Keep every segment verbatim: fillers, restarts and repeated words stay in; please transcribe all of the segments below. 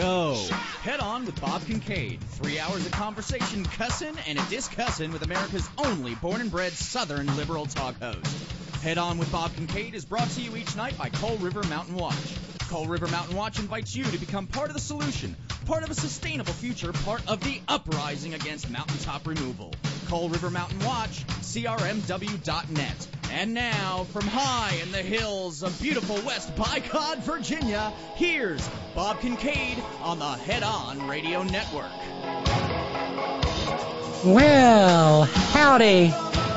go. Head On with Bob Kincaid. Three hours of conversation, cussin' and a discussin' with America's only born and bred Southern liberal talk host. Head On with Bob Kincaid is brought to you each night by Coal River Mountain Watch. Coal River Mountain Watch invites you to become part of the solution, part of a sustainable future, part of the uprising against mountaintop removal. Coal River Mountain Watch, C R M W dot net. And now, from high in the hills of beautiful West Bicod, Virginia, here's Bob Kincaid on the Head On Radio Network. Well, howdy.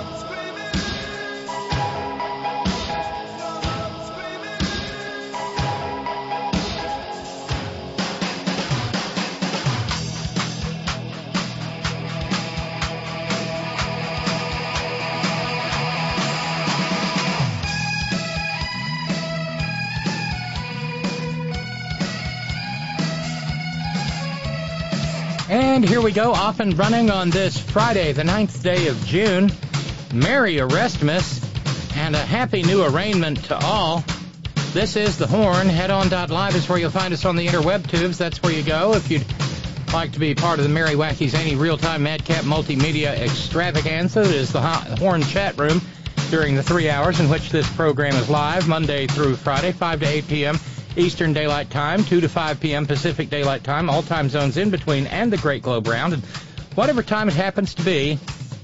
And here we go, off and running on this Friday, the ninth day of June. Merry Arrestmas, and a happy new arraignment to all. This is The Horn. Head On dot live is where you'll find us on the interweb tubes. That's where you go if you'd like to be part of the Merry, Wacky, Zany, Real-Time, Madcap Multimedia Extravaganza. It is the Horn chat room during the three hours in which this program is live, Monday through Friday, five to eight p.m. Eastern Daylight Time, two to five p.m. Pacific Daylight Time, all time zones in between, and the Great Globe Round, and whatever time it happens to be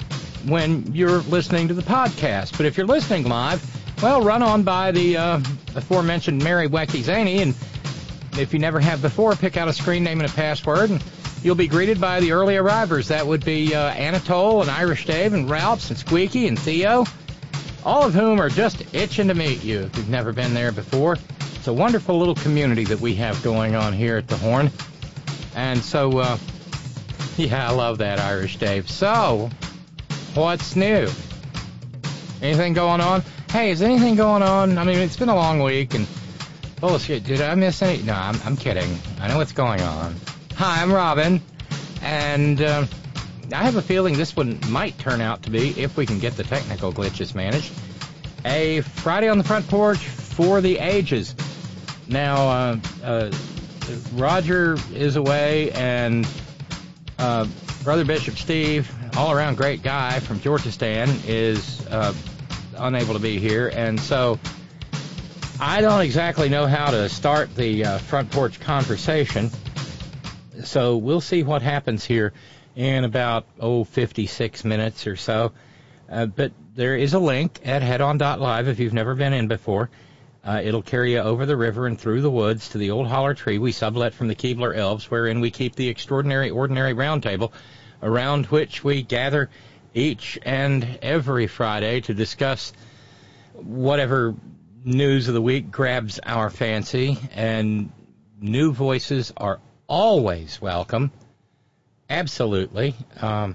when you're listening to the podcast. But if you're listening live, well, run on by the uh, aforementioned Merry, Wacky, Zany, and if you never have before, pick out a screen name and a password, and you'll be greeted by the early arrivers. That would be uh, Anatole and Irish Dave and Ralphs and Squeaky and Theo, all of whom are just itching to meet you if you've never been there before. It's a wonderful little community that we have going on here at the Horn. And so, uh, yeah, I love that, Irish Dave. So, what's new? Anything going on? Hey, is anything going on? I mean, it's been a long week, and bullshit, did I miss any? No, I'm, I'm kidding. I know what's going on. Hi, I'm Robin, and uh, I have a feeling this one might turn out to be, if we can get the technical glitches managed, a Friday on the Front Porch for the ages. Now, uh, uh, Roger is away, and uh, Brother Bishop Steve, all-around great guy from Georgistan, is uh, unable to be here, and so I don't exactly know how to start the uh, Front Porch conversation, so we'll see what happens here in about, oh, fifty-six minutes or so. Uh, but there is a link at head on dot live if you've never been in before. Uh, it'll carry you over the river and through the woods to the old holler tree we sublet from the Keebler Elves, wherein we keep the extraordinary, ordinary round table, around which we gather each and every Friday to discuss whatever news of the week grabs our fancy, and new voices are always welcome. Absolutely. Um,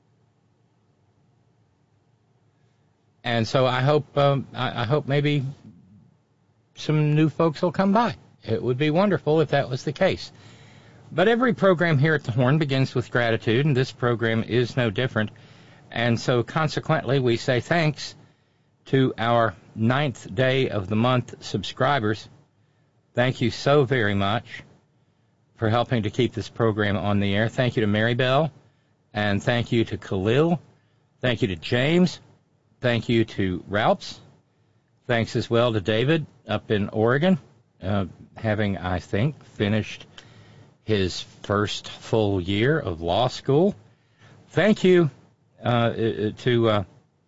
and so I hope, um, I, I hope maybe some new folks will come by. It would be wonderful if that was the case. But every program here at the Horn begins with gratitude, and this program is no different. And so consequently, we say thanks to our ninth day of the month subscribers. Thank you so very much for helping to keep this program on the air. Thank you to Mary Bell, and thank you to Khalil. Thank you to James. Thank you to Ralphs. Thanks as well to David up in Oregon, uh, having, I think, finished his first full year of law school. Thank you uh, to uh,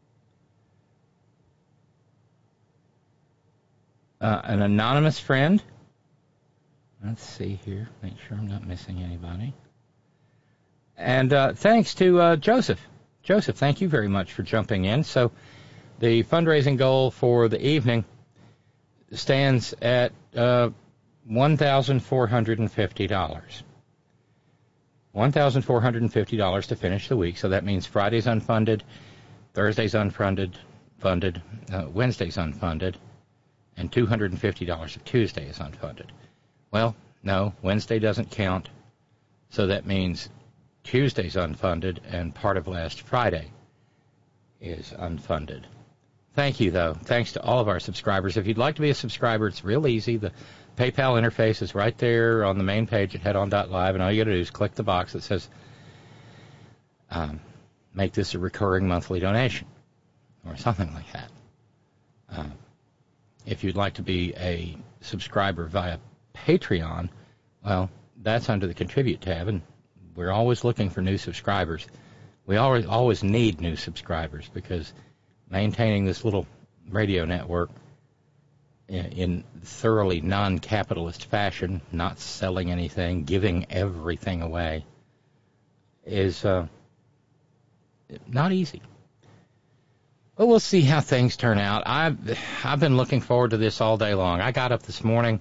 uh, an anonymous friend. Let's see here, make sure I'm not missing anybody. And uh, thanks to uh, Joseph. Joseph, thank you very much for jumping in. So the fundraising goal for the evening stands at uh, one thousand four hundred fifty dollars. one thousand four hundred fifty dollars to finish the week, so that means Friday's unfunded, Thursday's unfunded, funded, uh, Wednesday's unfunded, and two hundred fifty dollars of Tuesday is unfunded. Well, no, Wednesday doesn't count, so that means Tuesday's unfunded, and part of last Friday is unfunded. Thank you, though. Thanks to all of our subscribers. If you'd like to be a subscriber, it's real easy. The PayPal interface is right there on the main page at head on dot live, and all you got to do is click the box that says, um, make this a recurring monthly donation, or something like that. Uh, if you'd like to be a subscriber via Patreon, well, that's under the Contribute tab, and we're always looking for new subscribers. We always, always need new subscribers, because maintaining this little radio network in, in thoroughly non-capitalist fashion, not selling anything, giving everything away, is uh, not easy. But we'll see how things turn out. I've, I've been looking forward to this all day long. I got up this morning.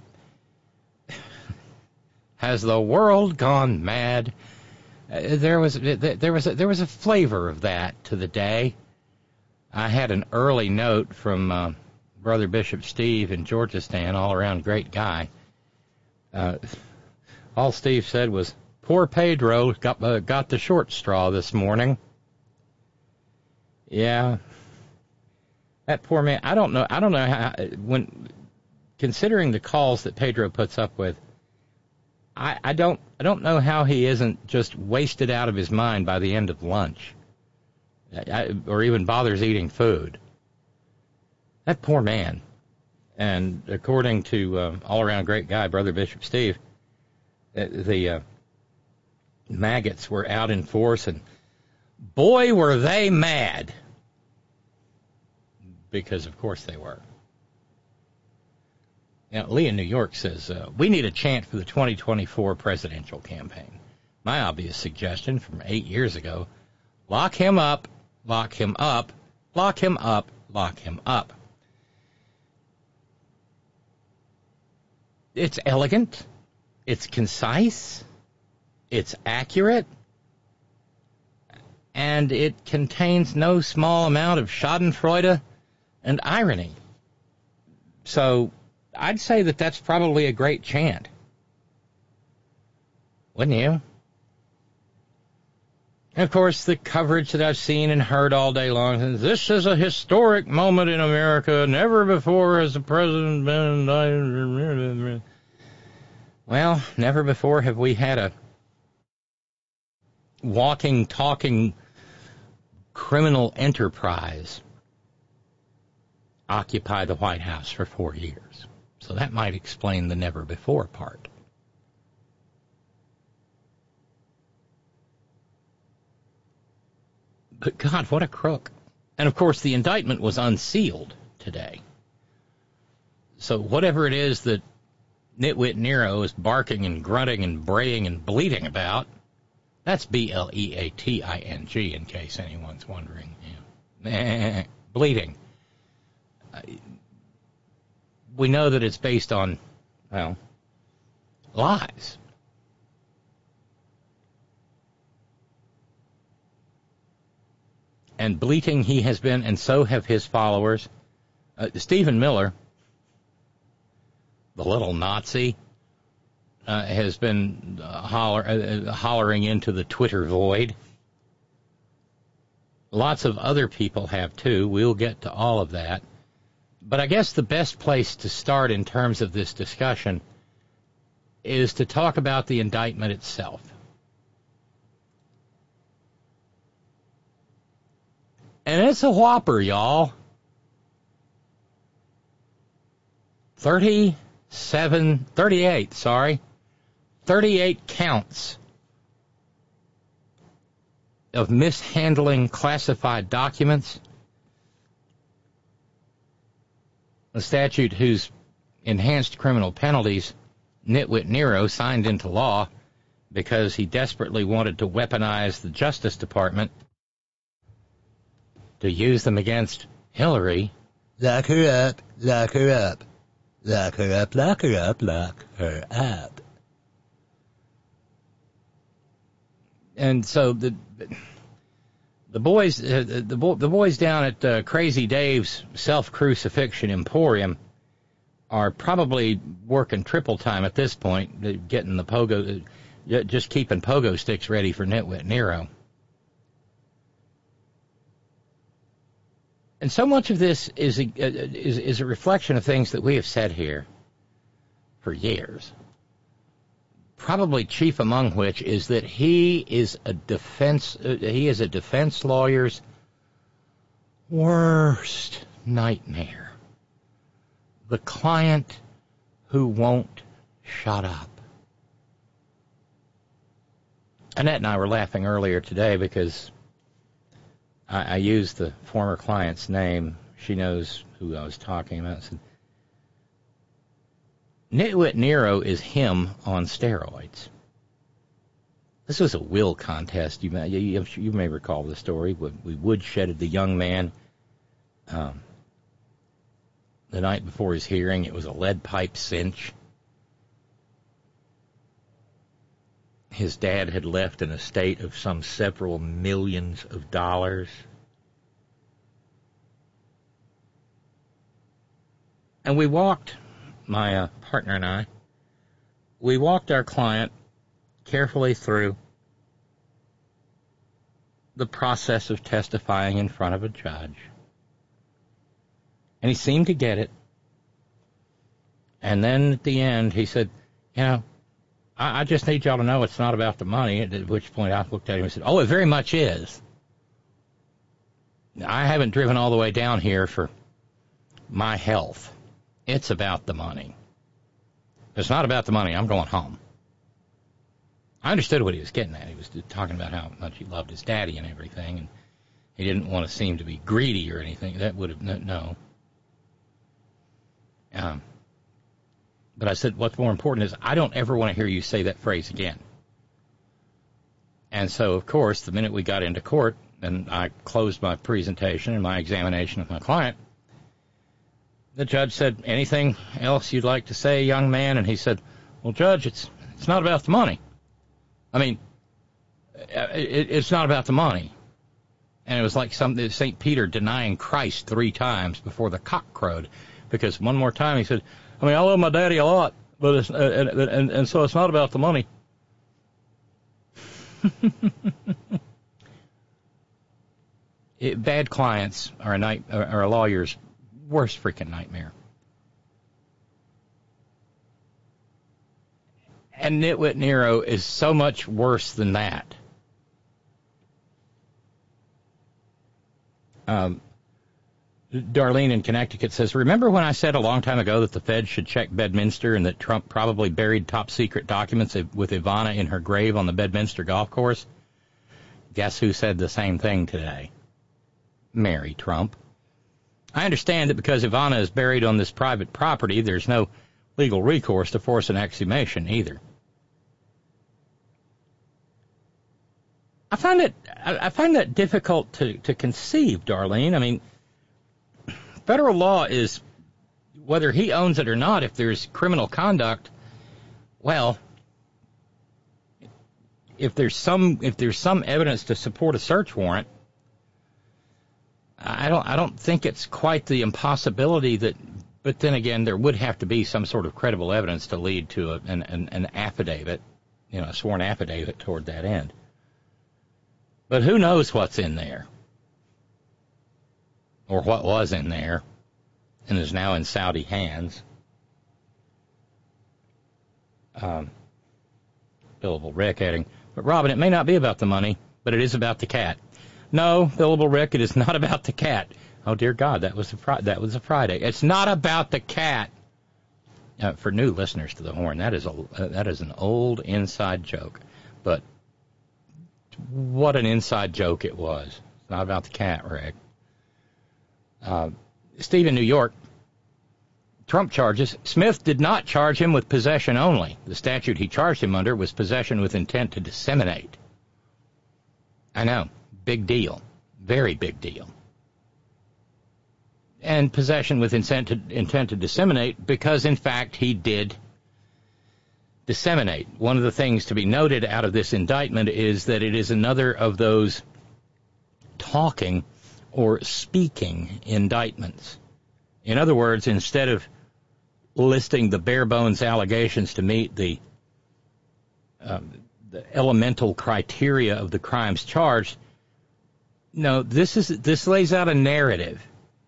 Has the world gone mad? Uh, there was there was a, there was a flavor of that to the day. I had an early note from uh, Brother Bishop Steve in Georgistan, all-around great guy. Uh, all Steve said was, "Poor Pedro got uh, got the short straw this morning." Yeah, that poor man. I don't know. I don't know how. When considering the calls that Pedro puts up with, I, I don't. I don't know how he isn't just wasted out of his mind by the end of lunch. I, or even bothers eating food. That poor man. And according to uh, all-around great guy, Brother Bishop Steve, the, the uh, maggots were out in force, and boy, were they mad. Because, of course, they were. Now, Lee in New York says, uh, we need a chant for the twenty twenty-four presidential campaign. My obvious suggestion from eight years ago, lock him up. Lock him up, lock him up, lock him up. It's elegant, it's concise, it's accurate, and it contains no small amount of schadenfreude and irony. So I'd say that that's probably a great chant. Wouldn't you? And, of course, the coverage that I've seen and heard all day long is, this is a historic moment in America. Never before has the president been... Well, never before have we had a walking, talking criminal enterprise occupy the White House for four years. So that might explain the never before part. But, God, what a crook. And, of course, the indictment was unsealed today. So whatever it is that Nitwit Nero is barking and grunting and braying and bleating about, that's B L E A T I N G, in case anyone's wondering. Yeah. Bleating. We know that it's based on, well, lies. And bleating he has been, and so have his followers. Uh, Stephen Miller, the little Nazi, uh, has been uh, holler, uh, hollering into the Twitter void. Lots of other people have, too. We'll get to all of that. But I guess the best place to start in terms of this discussion is to talk about the indictment itself. And it's a whopper, y'all. thirty-seven, thirty-eight, sorry. thirty-eight counts of mishandling classified documents. A statute whose enhanced criminal penalties Nitwit Nero signed into law because he desperately wanted to weaponize the Justice Department to use them against Hillary. Lock her up, lock her up, lock her up, lock her up, lock her up. And so the the boys, uh, the, bo- the boys down at uh, Crazy Dave's Self-Crucifixion Emporium are probably working triple time at this point, getting the pogo, uh, just keeping pogo sticks ready for Nitwit Nero. And so much of this is a, is, is a reflection of things that we have said here for years. Probably chief among which is that he is a defense uh, he is a defense lawyer's worst nightmare. The client who won't shut up. Annette and I were laughing earlier today because I, I used the former client's name. She knows who I was talking about. I said, Nitwit Nero is him on steroids. This was a will contest. You may, you, you may recall the story. We, we woodshedded the young man um, the night before his hearing. It was a lead pipe cinch. His dad had left an estate of some several millions of dollars. And we walked, my uh, partner and I, we walked our client carefully through the process of testifying in front of a judge. And he seemed to get it. And then at the end, he said, you know, I, I just need y'all to know it's not about the money, at which point I looked at him and said, oh, it very much is. I haven't driven all the way down here for my health. It's about the money. If it's not about the money, I'm going home. I understood what he was getting at. He was talking about how much he loved his daddy and everything, and he didn't want to seem to be greedy or anything. That would have, no. Um, but I said, what's more important is I don't ever want to hear you say that phrase again. And so, of course, the minute we got into court and I closed my presentation and my examination of my client, the judge said, anything else you'd like to say, young man? And he said, well, Judge, it's it's not about the money. I mean, it, it's not about the money. And it was like some Saint Peter denying Christ three times before the cock crowed. Because one more time he said, I mean, I love my daddy a lot, but it's, and, and, and so it's not about the money. it, bad clients are a, night, are a lawyer's worst freaking nightmare. And Nitwit Nero is so much worse than that. Um, Darlene in Connecticut says, remember when I said a long time ago that the Fed should check Bedminster and that Trump probably buried top-secret documents with Ivana in her grave on the Bedminster golf course? Guess who said the same thing today? Mary Trump. I understand that because Ivana is buried on this private property, there's no legal recourse to force an exhumation either. I find it, I find that difficult to, to conceive, Darlene. I mean, federal law is, whether he owns it or not, if there's criminal conduct, well, if there's some, if there's some evidence to support a search warrant, I don't, I don't think it's quite the impossibility that, but then again, there would have to be some sort of credible evidence to lead to a, an, an, an affidavit, you know, a sworn affidavit toward that end. But who knows what's in there? Or what was in there and is now in Saudi hands. Um, Billable Rick adding, but Robin, it may not be about the money, but it is about the cat. No, Billable Rick, it is not about the cat. Oh, dear God, that was a, fri- that was a Friday. It's not about the cat. Uh, for new listeners to the Horn, that is a uh, that is an old inside joke. But what an inside joke it was. It's not about the cat, Rick. Uh, Steve in New York, Trump charges. Smith did not charge him with possession only. The statute he charged him under was possession with intent to disseminate. I know. Big deal. Very big deal. And possession with intent to, intent to disseminate because, in fact, he did disseminate. One of the things to be noted out of this indictment is that it is another of those talking or speaking indictments. In other words, instead of listing the bare bones allegations to meet the, um, the elemental criteria of the crimes charged, no, this is this lays out a narrative.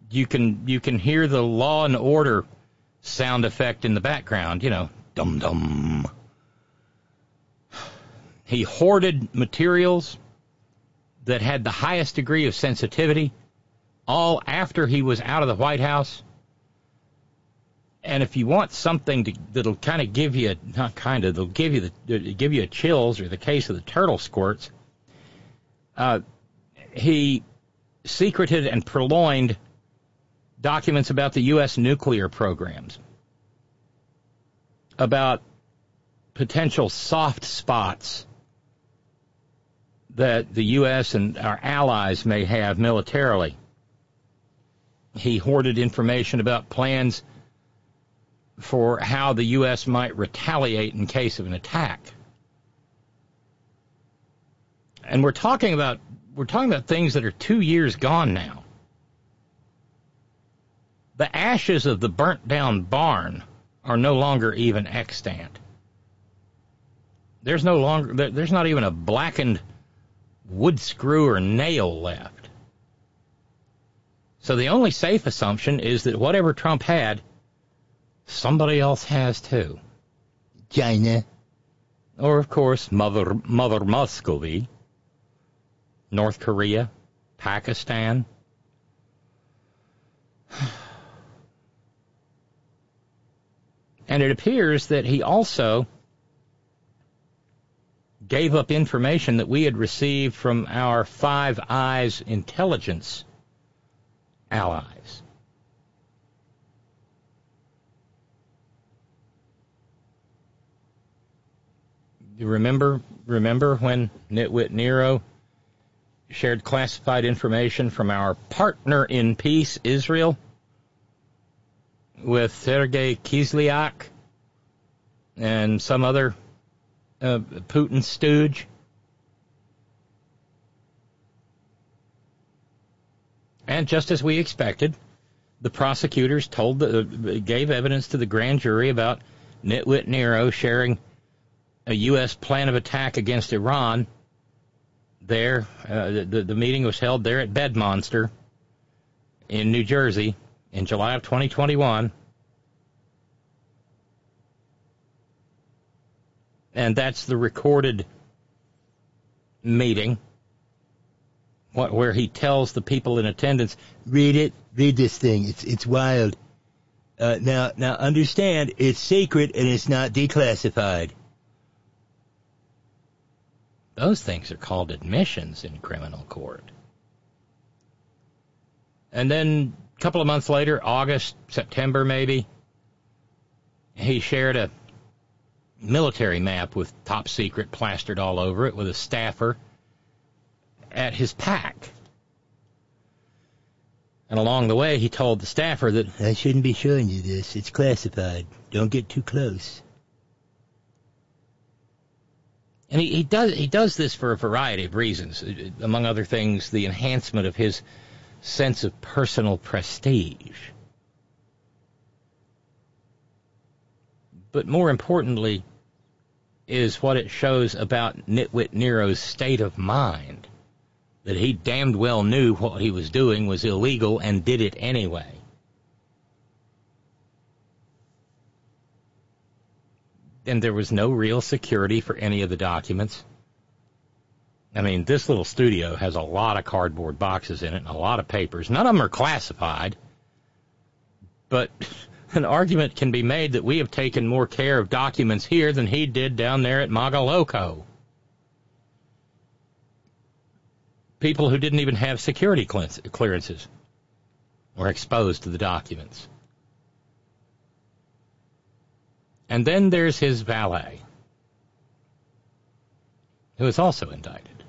you can you can hear the Law and Order sound effect in the background, you know, dum-dum. He hoarded materials that had the highest degree of sensitivity, all after he was out of the White House. And if you want something to, that'll kind of give you, not kind of, they'll give you the give you a chills, or the case of the turtle squirts, uh, he secreted and purloined documents about the U S nuclear programs, about potential soft spots that the U S and our allies may have militarily. He hoarded information about plans for how the U S might retaliate in case of an attack. And we're talking about we're talking about things that are two years gone now. The ashes of the burnt down barn are no longer even extant. There's no longer there, there's not even a blackened wood screw or nail left. So the only safe assumption is that whatever Trump had, somebody else has too. China. Or, of course, Mother, Mother Muscovy. North Korea. Pakistan. And it appears that he also gave up information that we had received from our Five Eyes intelligence allies. You remember, remember when Nitwit Nero shared classified information from our partner in peace, Israel, with Sergei Kislyak and some other uh, Putin stooge? And just as we expected, the prosecutors told the, gave evidence to the grand jury about Nitwit Nero sharing a U S plan of attack against Iran. There, uh, the, the meeting was held there at Bedmonster in New Jersey in July of twenty twenty-one. And that's the recorded meeting, what, where he tells the people in attendance, read it, read this thing, it's it's wild. Uh, now, now understand, it's secret and it's not declassified. Those things are called admissions in criminal court. And then a couple of months later, August, September maybe, he shared a military map with top secret plastered all over it with a staffer at his pack. And along the way, he told the staffer that, I shouldn't be showing you this. It's classified. Don't get too close. And he, he does he does this for a variety of reasons. Among other things, the enhancement of his sense of personal prestige. But more importantly is what it shows about Nitwit Nero's state of mind. That he damned well knew what he was doing was illegal and did it anyway. And there was no real security for any of the documents. I mean, this little studio has a lot of cardboard boxes in it and a lot of papers. None of them are classified. But an argument can be made that we have taken more care of documents here than he did down there at Magaloko. People who didn't even have security clearances were exposed to the documents. And then there's his valet, who is also indicted.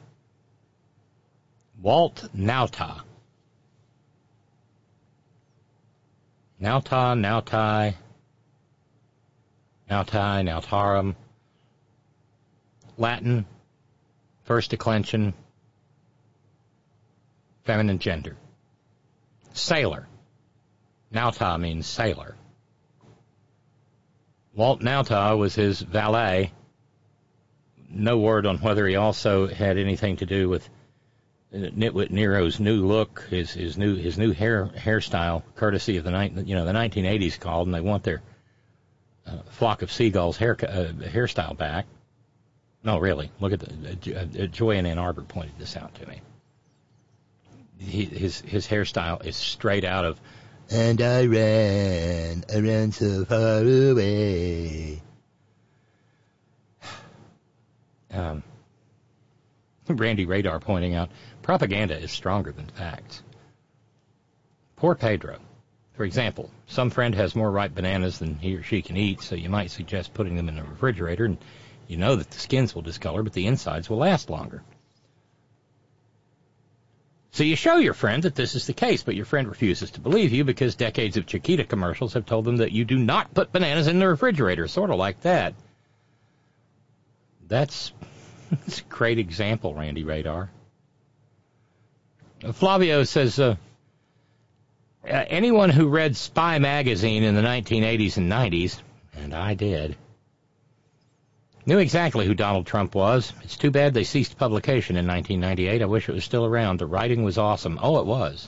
Walt Nauta. Nauta, Nautai, Nautai, Nautarum. Latin, first declension, feminine gender. Sailor. Nauta means sailor. Walt Nauta was his valet. No word on whether he also had anything to do with Nitwit Nero's new look, his his new his new hair hairstyle, courtesy of the ni- you know the nineteen eighties called, and they want their uh, Flock of Seagulls hair uh, hairstyle back. No, really, look at the uh, Joy in Ann Arbor pointed this out to me. He, his his hairstyle is straight out of "And I ran, I ran so far away." Um, Randy Radar pointing out, propaganda is stronger than facts. Poor Pedro. For example, some friend has more ripe bananas than he or she can eat, so you might suggest putting them in the refrigerator, and you know that the skins will discolor, but the insides will last longer. So you show your friend that this is the case, but your friend refuses to believe you because decades of Chiquita commercials have told them that you do not put bananas in the refrigerator, sort of like that. That's, that's a great example, Randy Radar. Flavio says, uh, anyone who read Spy magazine in the nineteen eighties and nineties, and I did, knew exactly who Donald Trump was. It's too bad they ceased publication in nineteen ninety-eight. I wish it was still around. The writing was awesome. Oh, it was.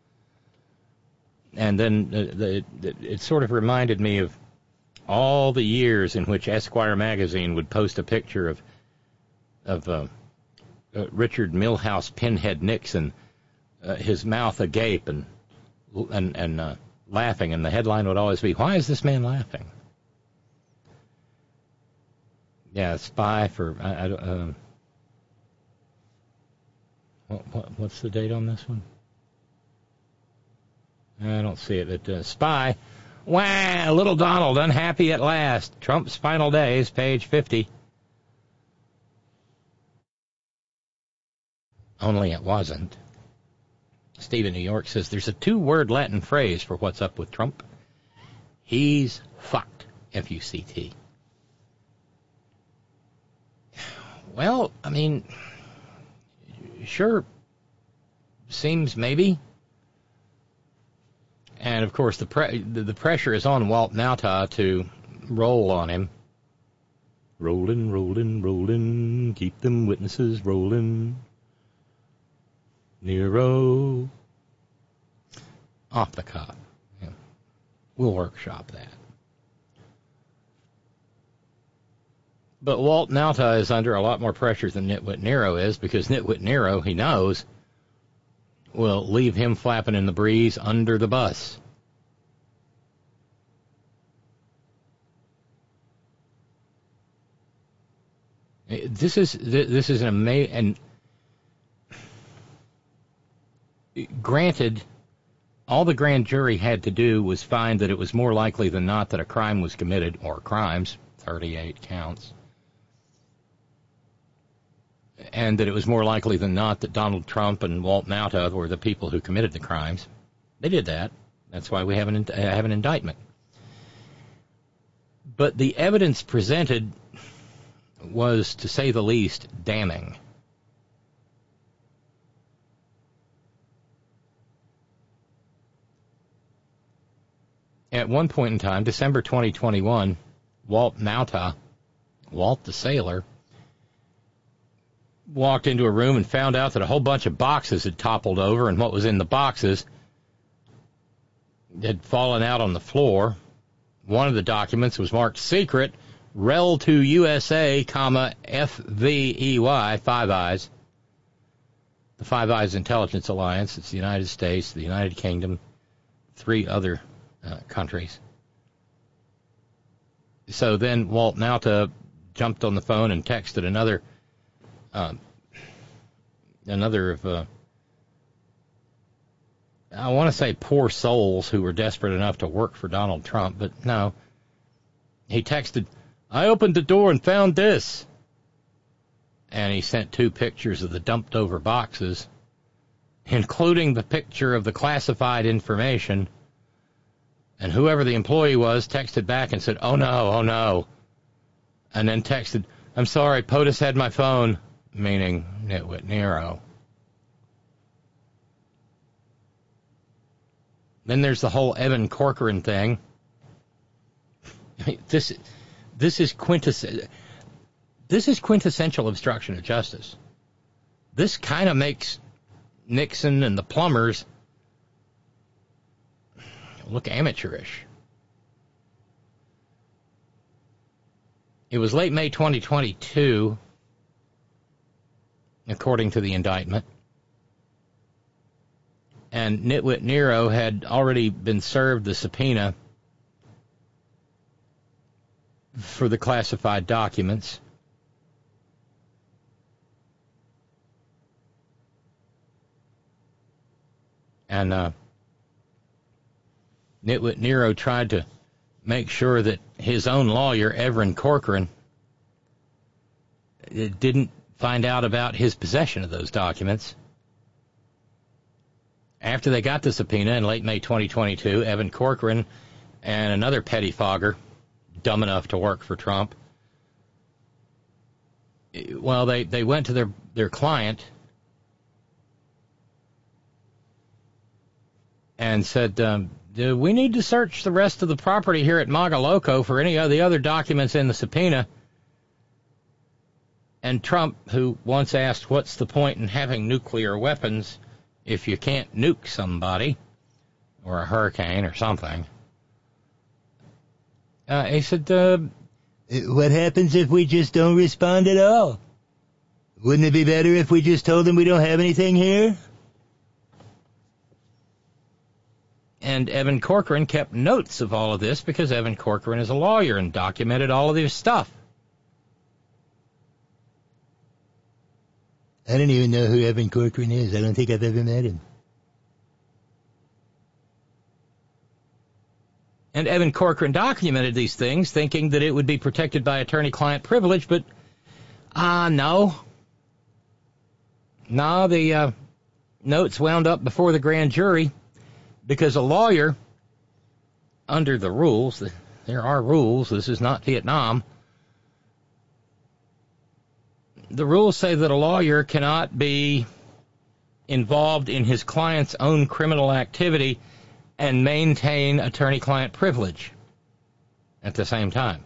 And then the, the, the, it sort of reminded me of all the years in which Esquire magazine would post a picture of of uh, uh, Richard Milhouse Pinhead Nixon, uh, his mouth agape and and, and uh, laughing, and the headline would always be, "Why is this man laughing?" Yeah, Spy for I, I, um, what, what, what's the date on this one? I don't see it. But uh, Spy. Wah! Little Donald unhappy at last. Trump's final days, page fifty. Only it wasn't. Steve in New York says there's a two-word Latin phrase for what's up with Trump. He's fucked. F U C T. Well, I mean, sure, seems maybe. And, of course, the, pre- the pressure is on Walt Nauta to roll on him. Rolling, rolling, rolling, keep them witnesses rolling. Nero. Off the cuff. Yeah. We'll workshop that. But Walt Nauta is under a lot more pressure than Nitwit Nero is, because Nitwit Nero, he knows, will leave him flapping in the breeze under the bus. This is this is an amazing. And granted, all the grand jury had to do was find that it was more likely than not that a crime was committed, or crimes, thirty-eight counts, and that it was more likely than not that Donald Trump and Walt Nauta were the people who committed the crimes. They did that. That's why we have an, have an indictment. But the evidence presented was, to say the least, damning. At one point in time, December twenty twenty-one, Walt Nauta, Walt the Sailor, walked into a room and found out that a whole bunch of boxes had toppled over, and what was in the boxes had fallen out on the floor. One of the documents was marked secret, rel to U S A, comma, F V E Y, Five Eyes. The Five Eyes Intelligence Alliance. It's the United States, the United Kingdom, three other uh, countries. So then Walt Nauta jumped on the phone and texted another Uh, another of, uh, I want to say poor souls who were desperate enough to work for Donald Trump, but no. He texted, "I opened the door and found this." And he sent two pictures of the dumped over boxes, including the picture of the classified information. And whoever the employee was texted back and said, "Oh no, oh no." And then texted, "I'm sorry, POTUS had my phone," meaning Nitwit Nero. Then there's the whole Evan Corcoran thing. I mean, this, this is quintess- this is quintessential obstruction of justice. This kind of makes Nixon and the plumbers look amateurish. It was late May twenty twenty-two, according to the indictment, and Nitwit Nero had already been served the subpoena for the classified documents. And uh, Nitwit Nero tried to make sure that his own lawyer, Evan Corcoran, didn't find out about his possession of those documents. After they got the subpoena in late May twenty twenty-two, Evan Corcoran and another pettifogger, dumb enough to work for Trump, well, they, they went to their, their client and said, um, do we need to search the rest of the property here at Magaloco for any of the other documents in the subpoena? And Trump, who once asked, what's the point in having nuclear weapons if you can't nuke somebody or a hurricane or something? Uh, he said, uh, what happens if we just don't respond at all? Wouldn't it be better if we just told them we don't have anything here? And Evan Corcoran kept notes of all of this because Evan Corcoran is a lawyer and documented all of this stuff. I don't even know who Evan Corcoran is. I don't think I've ever met him. And Evan Corcoran documented these things thinking that it would be protected by attorney-client privilege, but, ah, uh, no. No, the uh, notes wound up before the grand jury because a lawyer, under the rules, there are rules, this is not Vietnam, the rules say that a lawyer cannot be involved in his client's own criminal activity and maintain attorney-client privilege at the same time.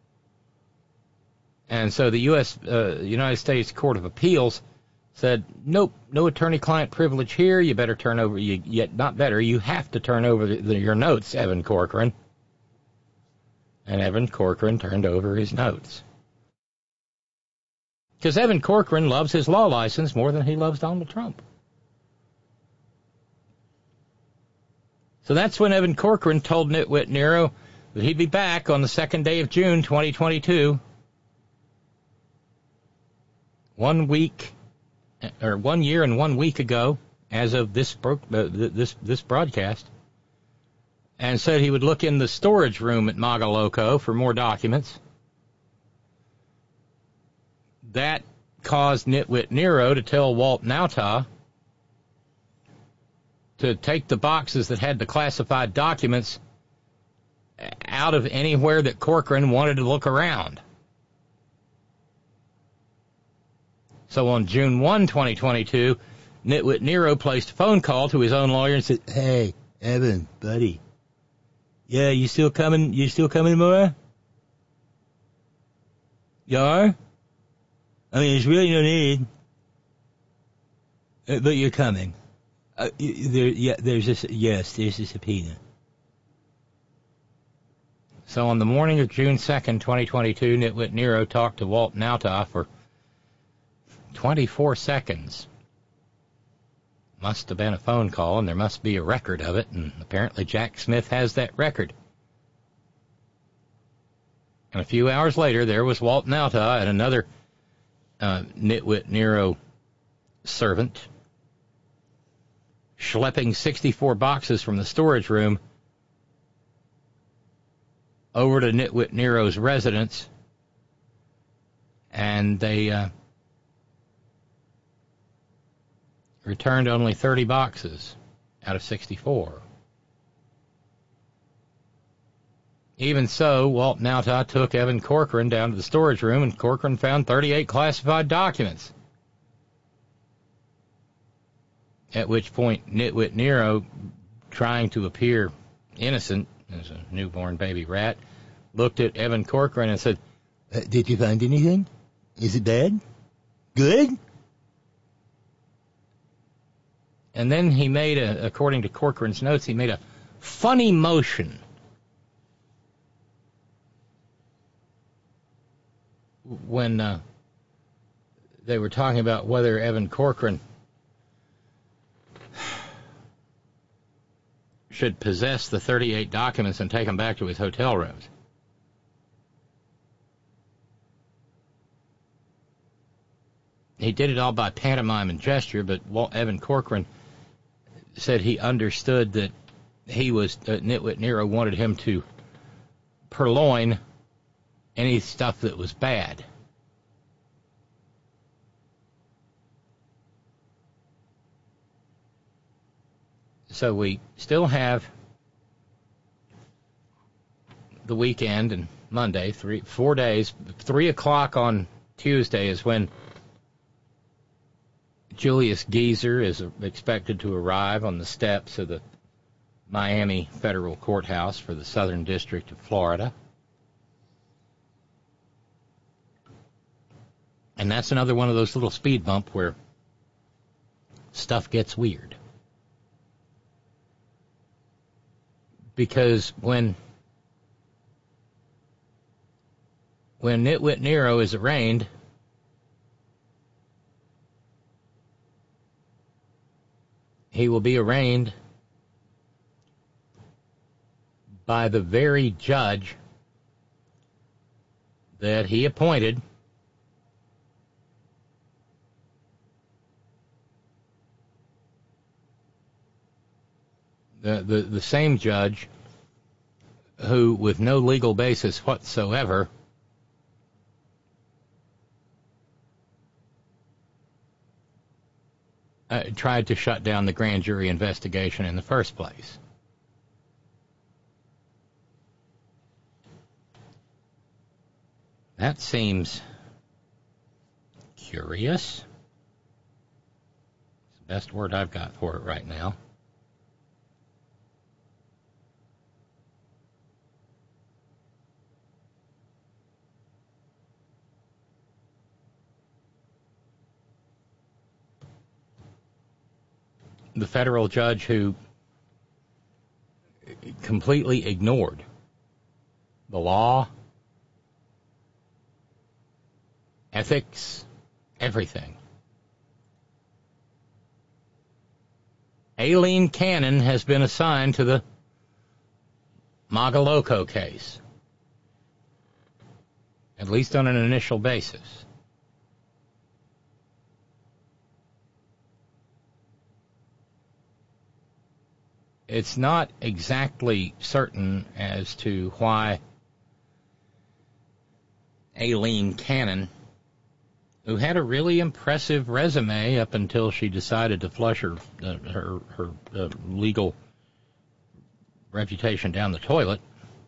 And so the U S Uh, United States Court of Appeals said, nope, no attorney-client privilege here. You better turn over, you, yet not better, you have to turn over the, the, your notes, Evan Corcoran. And Evan Corcoran turned over his notes. Because Evan Corcoran loves his law license more than he loves Donald Trump. So that's when Evan Corcoran told Nitwit Nero that he'd be back on the second day of June twenty twenty-two. One week, or one year and one week ago, as of this bro- uh, this this broadcast, and said he would look in the storage room at Magaloco for more documents. That caused Nitwit Nero to tell Walt Nauta to take the boxes that had the classified documents out of anywhere that Corcoran wanted to look around. So on June first, twenty twenty-two, Nitwit Nero placed a phone call to his own lawyer and said, hey, Evan, buddy, yeah, you still coming, you still coming tomorrow? You are? I mean, there's really no need, uh, but you're coming. Uh, there, yeah, there's a, yes, there's a subpoena. So on the morning of June second, twenty twenty-two, Nitwit Nero talked to Walt Nauta for twenty-four seconds. Must have been a phone call, and there must be a record of it, and apparently Jack Smith has that record. And a few hours later, there was Walt Nauta and another uh, Nitwit Nero servant schlepping sixty-four boxes from the storage room over to Nitwit Nero's residence, and they uh, returned only thirty boxes out of sixty-four. Even so, Walt Nauta took Evan Corcoran down to the storage room, and Corcoran found thirty-eight classified documents. At which point, Nitwit Nero, trying to appear innocent as a newborn baby rat, looked at Evan Corcoran and said, uh, did you find anything? Is it bad? Good? And then he made, a, according to Corcoran's notes, he made a funny motion when uh, they were talking about whether Evan Corcoran should possess the thirty-eight documents and take them back to his hotel rooms. He did it all by pantomime and gesture, but Walt Evan Corcoran said he understood that he was, uh, Nitwit Nero wanted him to purloin any stuff that was bad. So we still have the weekend and Monday, three, four days. Three o'clock on Tuesday is when Julius Geezer is expected to arrive on the steps of the Miami Federal Courthouse for the Southern District of Florida. And that's another one of those little speed bumps where stuff gets weird. Because when when Nitwit Nero is arraigned, he will be arraigned by the very judge that he appointed The, the the same judge who, with no legal basis whatsoever, uh, tried to shut down the grand jury investigation in the first place. That seems curious. It's the best word I've got for it right now. The federal judge who completely ignored the law, ethics, everything. Aileen Cannon has been assigned to the Magaloco case, at least on an initial basis. It's not exactly certain as to why Aileen Cannon, who had a really impressive resume up until she decided to flush her uh, her, her uh, legal reputation down the toilet,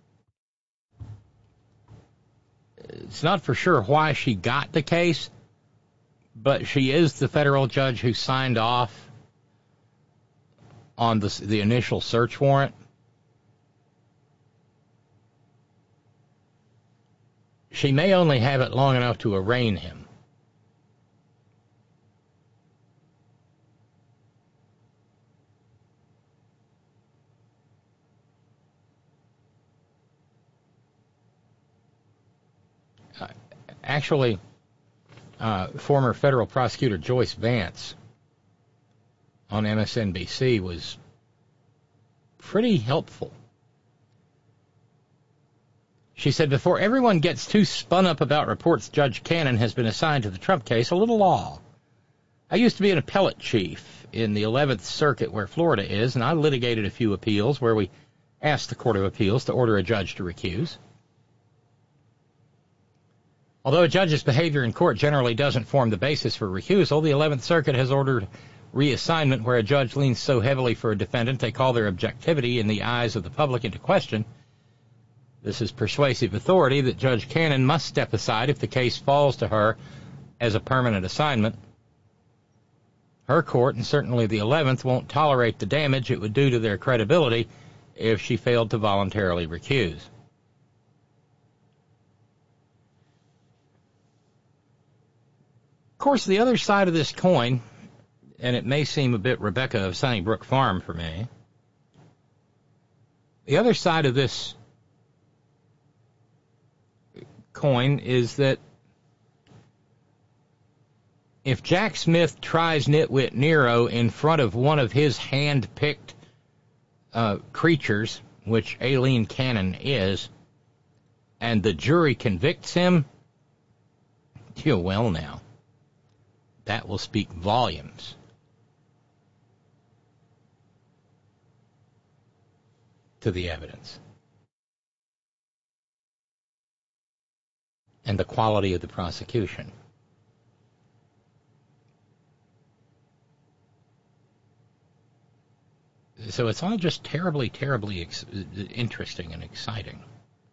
it's not for sure why she got the case, but she is the federal judge who signed off on the, the initial search warrant. She may only have it long enough to arraign him. Uh, actually, uh, former federal prosecutor Joyce Vance on M S N B C was pretty helpful. She said, before everyone gets too spun up about reports Judge Cannon has been assigned to the Trump case, a little law. I used to be an appellate chief in the eleventh Circuit where Florida is, and I litigated a few appeals where we asked the Court of Appeals to order a judge to recuse. Although a judge's behavior in court generally doesn't form the basis for recusal, the eleventh Circuit has ordered reassignment where a judge leans so heavily for a defendant they call their objectivity in the eyes of the public into question. This is persuasive authority that Judge Cannon must step aside if the case falls to her as a permanent assignment. Her court, and certainly the eleventh, won't tolerate the damage it would do to their credibility if she failed to voluntarily recuse. Of course, the other side of this coin, and it may seem a bit Rebecca of Sunnybrook Farm for me, the other side of this coin is that if Jack Smith tries Nitwit Nero in front of one of his hand-picked uh, creatures, which Aileen Cannon is, and the jury convicts him, yeah, well now, that will speak volumes to the evidence and the quality of the prosecution. So it's all just terribly, terribly ex- interesting and exciting.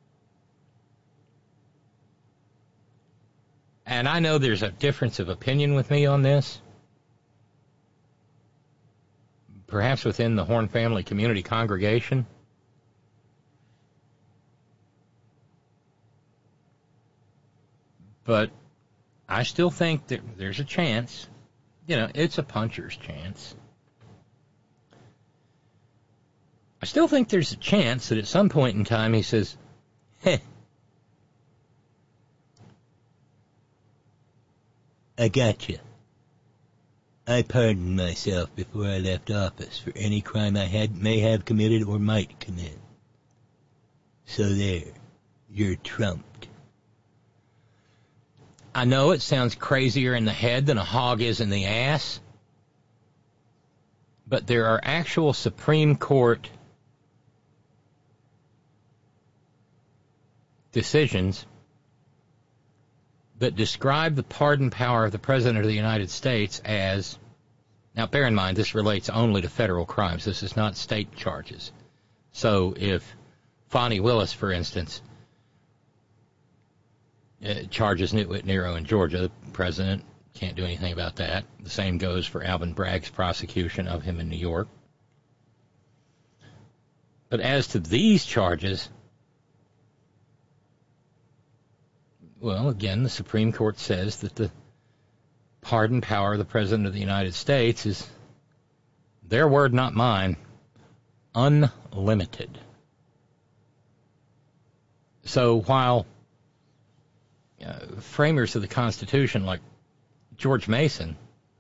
And I know there's a difference of opinion with me on this, perhaps within the Horn Family Community Congregation. But I still think that there's a chance. You know, it's a puncher's chance. I still think there's a chance that at some point in time he says, heh, I got you. I pardoned myself before I left office for any crime I had may have committed or might commit. So there, you're trumped. I know it sounds crazier in the head than a hog is in the ass, but there are actual Supreme Court decisions that describe the pardon power of the President of the United States as, now bear in mind, this relates only to federal crimes. This is not state charges. So if Fonnie Willis, for instance, uh, charges Nitwit Nero in Georgia, the President can't do anything about that. The same goes for Alvin Bragg's prosecution of him in New York. But as to these charges, well, again, the Supreme Court says that the pardon power of the President of the United States is, their word, not mine, unlimited. So while uh, framers of the Constitution like George Mason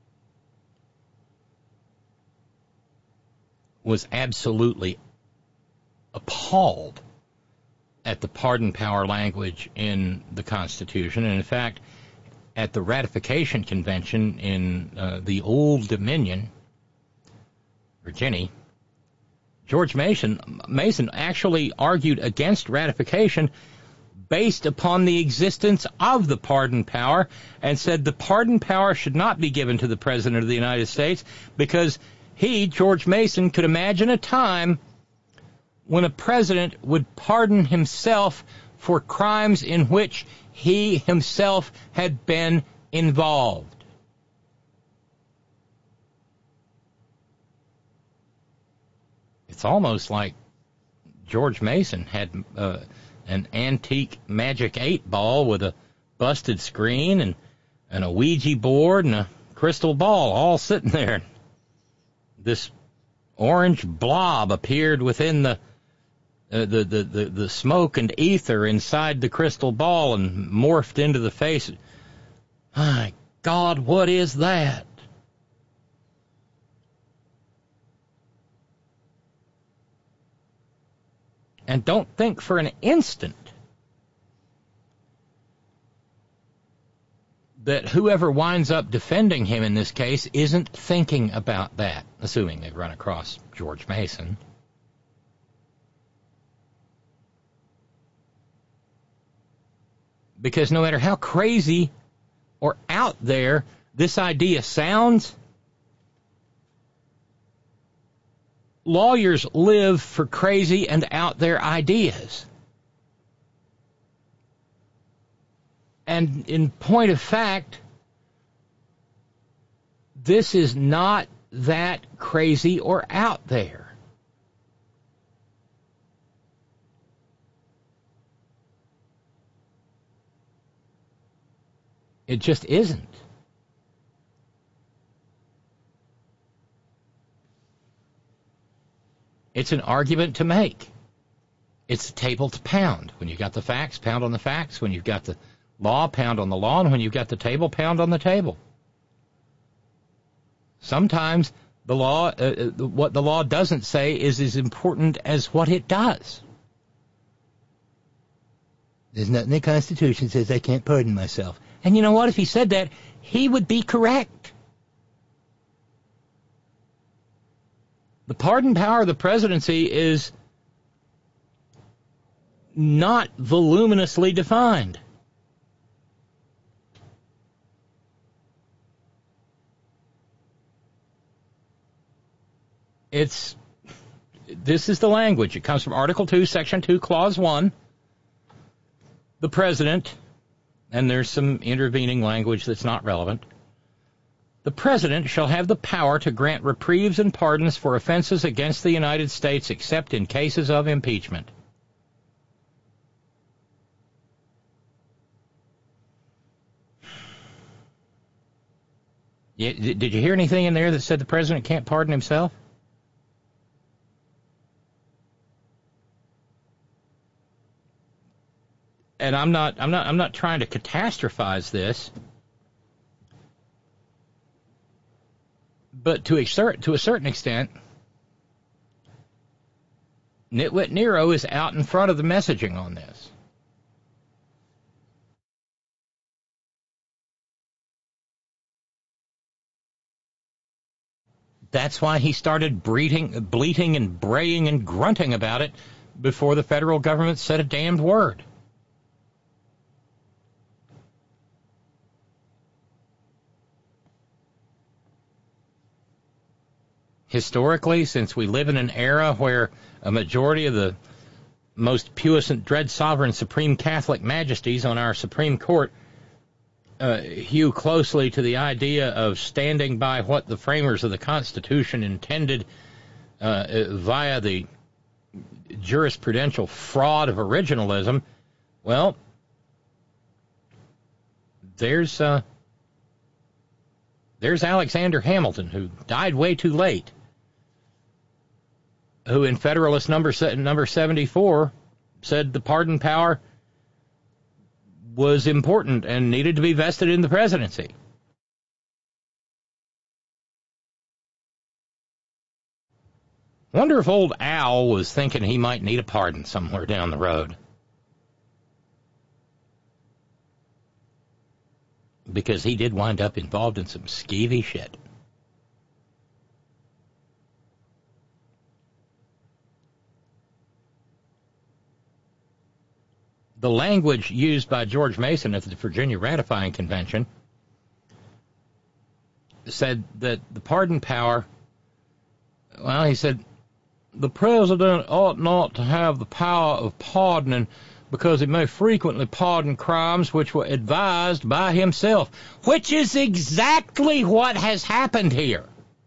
was absolutely appalled at the pardon power language in the Constitution, and in fact, at the ratification convention in uh, the Old Dominion, Virginia, George Mason, Mason actually argued against ratification based upon the existence of the pardon power, and said the pardon power should not be given to the President of the United States because he, George Mason, could imagine a time when a president would pardon himself for crimes in which he himself had been involved. It's almost like George Mason had uh, an antique Magic eight ball with a busted screen and, and a Ouija board and a crystal ball all sitting there. This orange blob appeared within the Uh, the, the, the, the smoke and ether inside the crystal ball and morphed into the face. My God, what is that? And don't think for an instant that whoever winds up defending him in this case isn't thinking about that, assuming they've run across George Mason. Because no matter how crazy or out there this idea sounds, lawyers live for crazy and out there ideas. And in point of fact, this is not that crazy or out there. It just isn't. It's an argument to make. It's a table to pound. When you've got the facts, pound on the facts. When you've got the law, pound on the law. And when you've got the table, pound on the table. Sometimes the law, uh, what the law doesn't say is as important as what it does. There's nothing in the Constitution that says I can't pardon myself. And you know what? If he said that, he would be correct. The pardon power of the presidency is not voluminously defined. It's, this is the language. It comes from Article two, Section two, Clause one. The president, and there's some intervening language that's not relevant. The president shall have the power to grant reprieves and pardons for offenses against the United States except in cases of impeachment. Did you hear anything in there that said the president can't pardon himself? And I'm not, I'm not, I'm not trying to catastrophize this, but to a certain, to a certain extent, Nitwit Nero is out in front of the messaging on this. That's why he started bleating, bleating and braying and grunting about it before the federal government said a damned word. Historically, since we live in an era where a majority of the most puissant, dread, sovereign, supreme Catholic majesties on our Supreme Court uh, hew closely to the idea of standing by what the framers of the Constitution intended uh, via the jurisprudential fraud of originalism, well, there's uh, there's Alexander Hamilton, who died way too late, who in Federalist number number seventy-four said the pardon power was important and needed to be vested in the presidency. Wonder if old Al was thinking he might need a pardon somewhere down the road. Because he did wind up involved in some skeevy shit. The language used by George Mason at the Virginia Ratifying Convention said that the pardon power, well, he said, the president ought not to have the power of pardoning because he may frequently pardon crimes which were advised by himself, which is exactly what has happened here.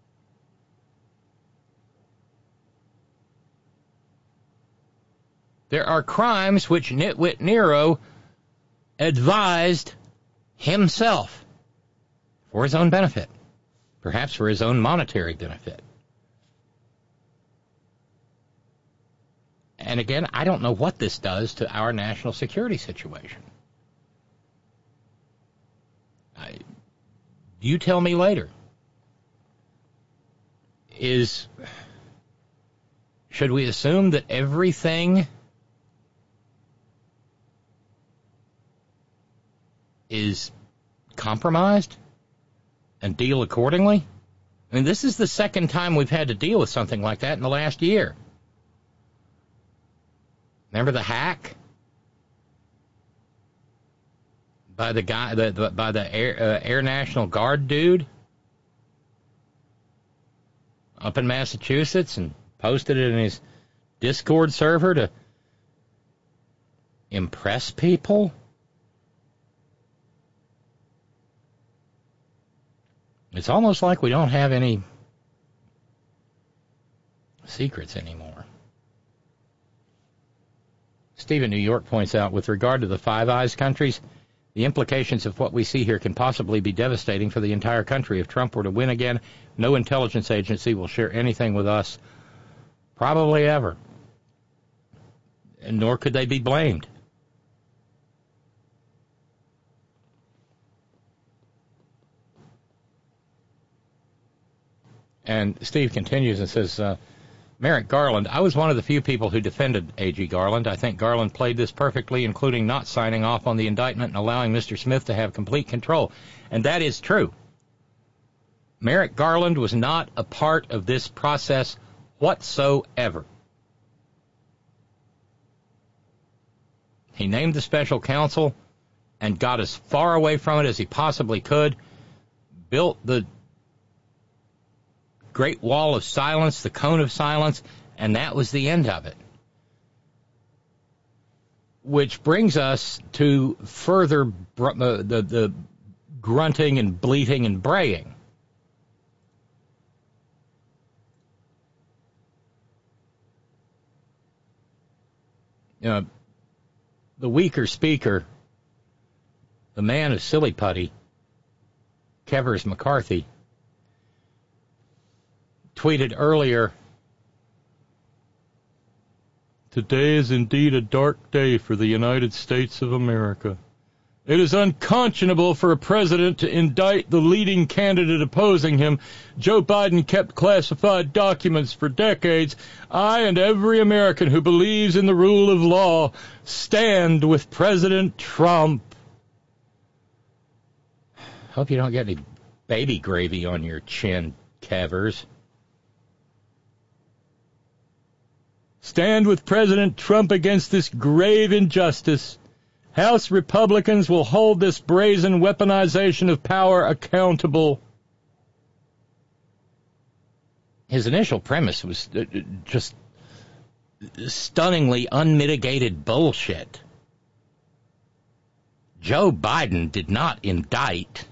There are crimes which Nitwit Nero advised himself for his own benefit, perhaps for his own monetary benefit. And again, I don't know what this does to our national security situation. I, you tell me later. Is, should we assume that everything is compromised and deal accordingly? I mean, this is the second time we've had to deal with something like that in the last year. Remember the hack by the guy, the, the by the Air, uh, Air National Guard dude up in Massachusetts, and posted it in his Discord server to impress people? It's almost like we don't have any secrets anymore. Steve in New York points out, with regard to the Five Eyes countries, the implications of what we see here can possibly be devastating for the entire country. If Trump were to win again, no intelligence agency will share anything with us probably ever. And nor could they be blamed. And Steve continues and says, uh, Merrick Garland, I was one of the few people who defended A G Garland. I think Garland played this perfectly, including not signing off on the indictment and allowing Mister Smith to have complete control. And that is true. Merrick Garland was not a part of this process whatsoever. He named the special counsel and got as far away from it as he possibly could, built the Great Wall of Silence, the Cone of Silence, and that was the end of it. Which brings us to further br- uh, the, the grunting and bleating and braying. Uh, the weaker speaker, the man of silly putty, Kevers McCarthy, tweeted earlier, today is indeed a dark day for the United States of America. It is unconscionable for a president to indict the leading candidate opposing him. Joe Biden kept classified documents for decades. I and every American who believes in the rule of law stand with President Trump. Hope you don't get any baby gravy on your chin, Kevers. Stand with President Trump against this grave injustice. House Republicans will hold this brazen weaponization of power accountable. His initial premise was just stunningly unmitigated bullshit. Joe Biden did not indict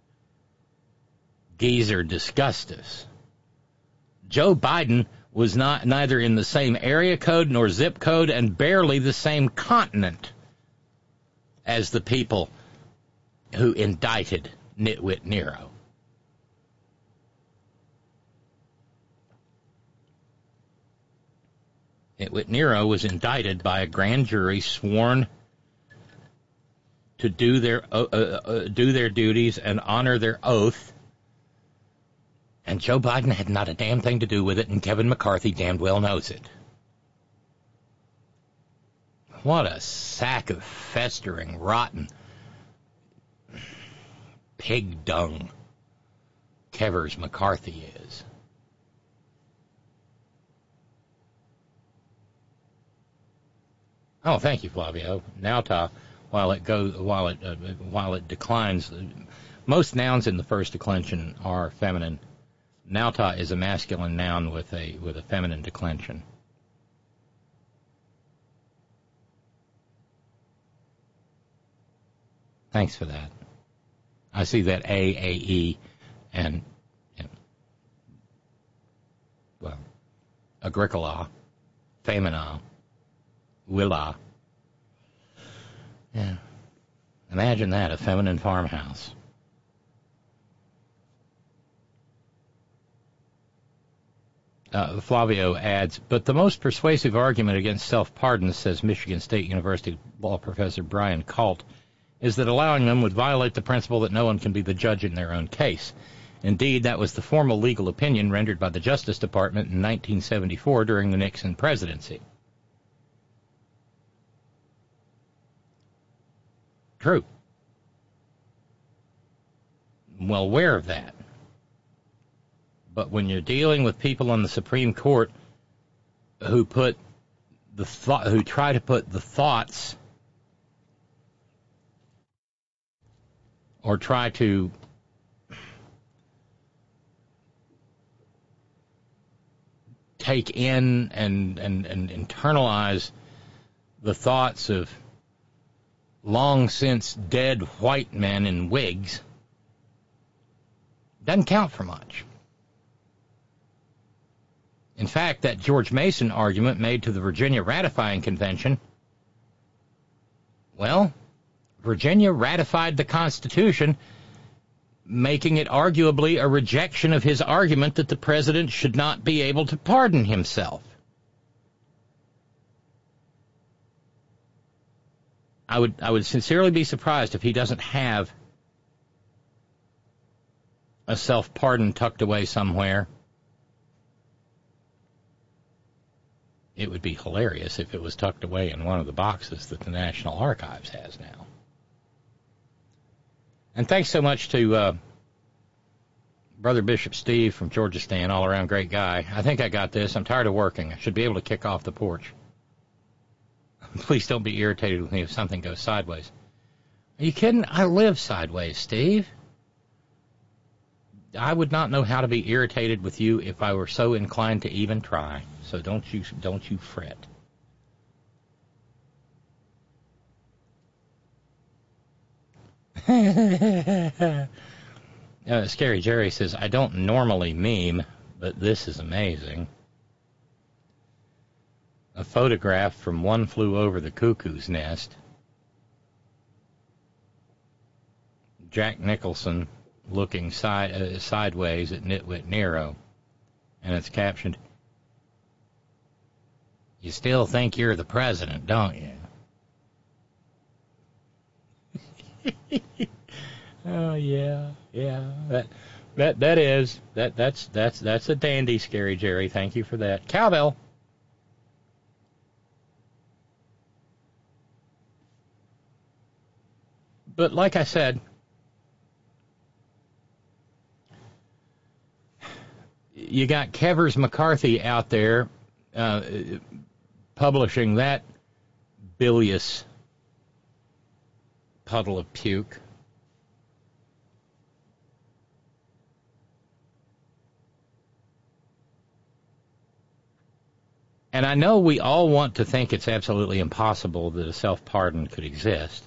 Geezer Disgustus. Joe Biden was not neither in the same area code nor zip code and barely the same continent as the people who indicted Nitwit Nero. Nitwit Nero was indicted by a grand jury sworn to do their uh, uh, do their duties and honor their oath. And Joe Biden had not a damn thing to do with it, and Kevin McCarthy damned well knows it. What a sack of festering, rotten pig dung Kevers McCarthy is. Oh, thank you, Flavio. Nauta, while it goes, while it uh, while it declines, most nouns in the first declension are feminine. Nauta is a masculine noun with a with a feminine declension. Thanks for that. I see that A, A, E, and, and well, Agricola, Femina, Willa. Yeah. Imagine that, a feminine farmhouse. Uh, Flavio adds, but the most persuasive argument against self-pardon, says Michigan State University law professor Brian Kalt, is that allowing them would violate the principle that no one can be the judge in their own case. Indeed, that was the formal legal opinion rendered by the Justice Department in nineteen seventy-four during the Nixon presidency. True. Well aware of that. But when you're dealing with people on the Supreme Court who put the thought, who try to put the thoughts or try to take in and, and, and internalize the thoughts of long since dead white men in wigs, doesn't count for much. In fact, that George Mason argument made to the Virginia Ratifying Convention, well, Virginia ratified the Constitution, making it arguably a rejection of his argument that the president should not be able to pardon himself. I would I would sincerely be surprised if he doesn't have a self-pardon tucked away somewhere. It would be hilarious if it was tucked away in one of the boxes that the National Archives has now. And thanks so much to uh, Brother Bishop Steve from Georgistan, all-around great guy. I think I got this. I'm tired of working. I should be able to kick off the porch. Please don't be irritated with me if something goes sideways. Are you kidding? I live sideways, Steve. I would not know how to be irritated with you if I were so inclined to even try. So don't you don't you fret. uh, Scary Jerry says, I don't normally meme, but this is amazing. A photograph from One Flew Over the Cuckoo's Nest. Jack Nicholson looking side, uh, sideways at Nitwit Nero. And it's captioned, you still think you're the president, don't you? Oh yeah, yeah. That that that is that that's that's that's a dandy, Scary Jerry. Thank you for that. Cowbell. But like I said, you got Kevers McCarthy out there uh, publishing that bilious puddle of puke. And I know we all want to think it's absolutely impossible that a self-pardon could exist.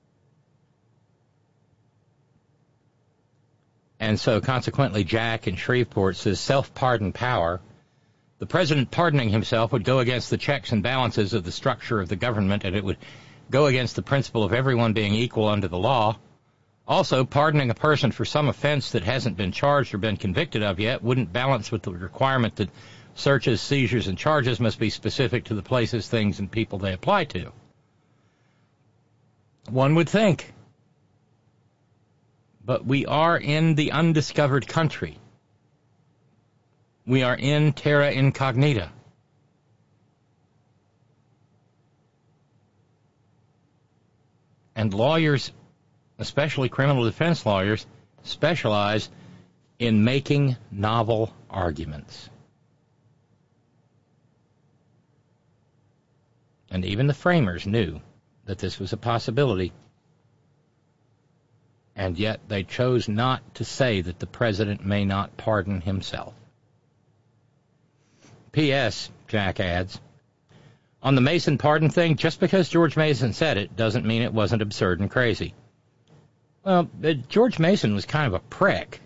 And so, consequently, Jack in Shreveport says self-pardon power. The president pardoning himself would go against the checks and balances of the structure of the government, and it would go against the principle of everyone being equal under the law. Also, pardoning a person for some offense that hasn't been charged or been convicted of yet wouldn't balance with the requirement that searches, seizures, and charges must be specific to the places, things, and people they apply to. One would think. But we are in the undiscovered country. We are in terra incognita. And lawyers, especially criminal defense lawyers, specialize in making novel arguments. And even the framers knew that this was a possibility. And yet they chose not to say that the president may not pardon himself. P S, Jack adds, on the Mason pardon thing, just because George Mason said it doesn't mean it wasn't absurd and crazy. Well, George Mason was kind of a prick.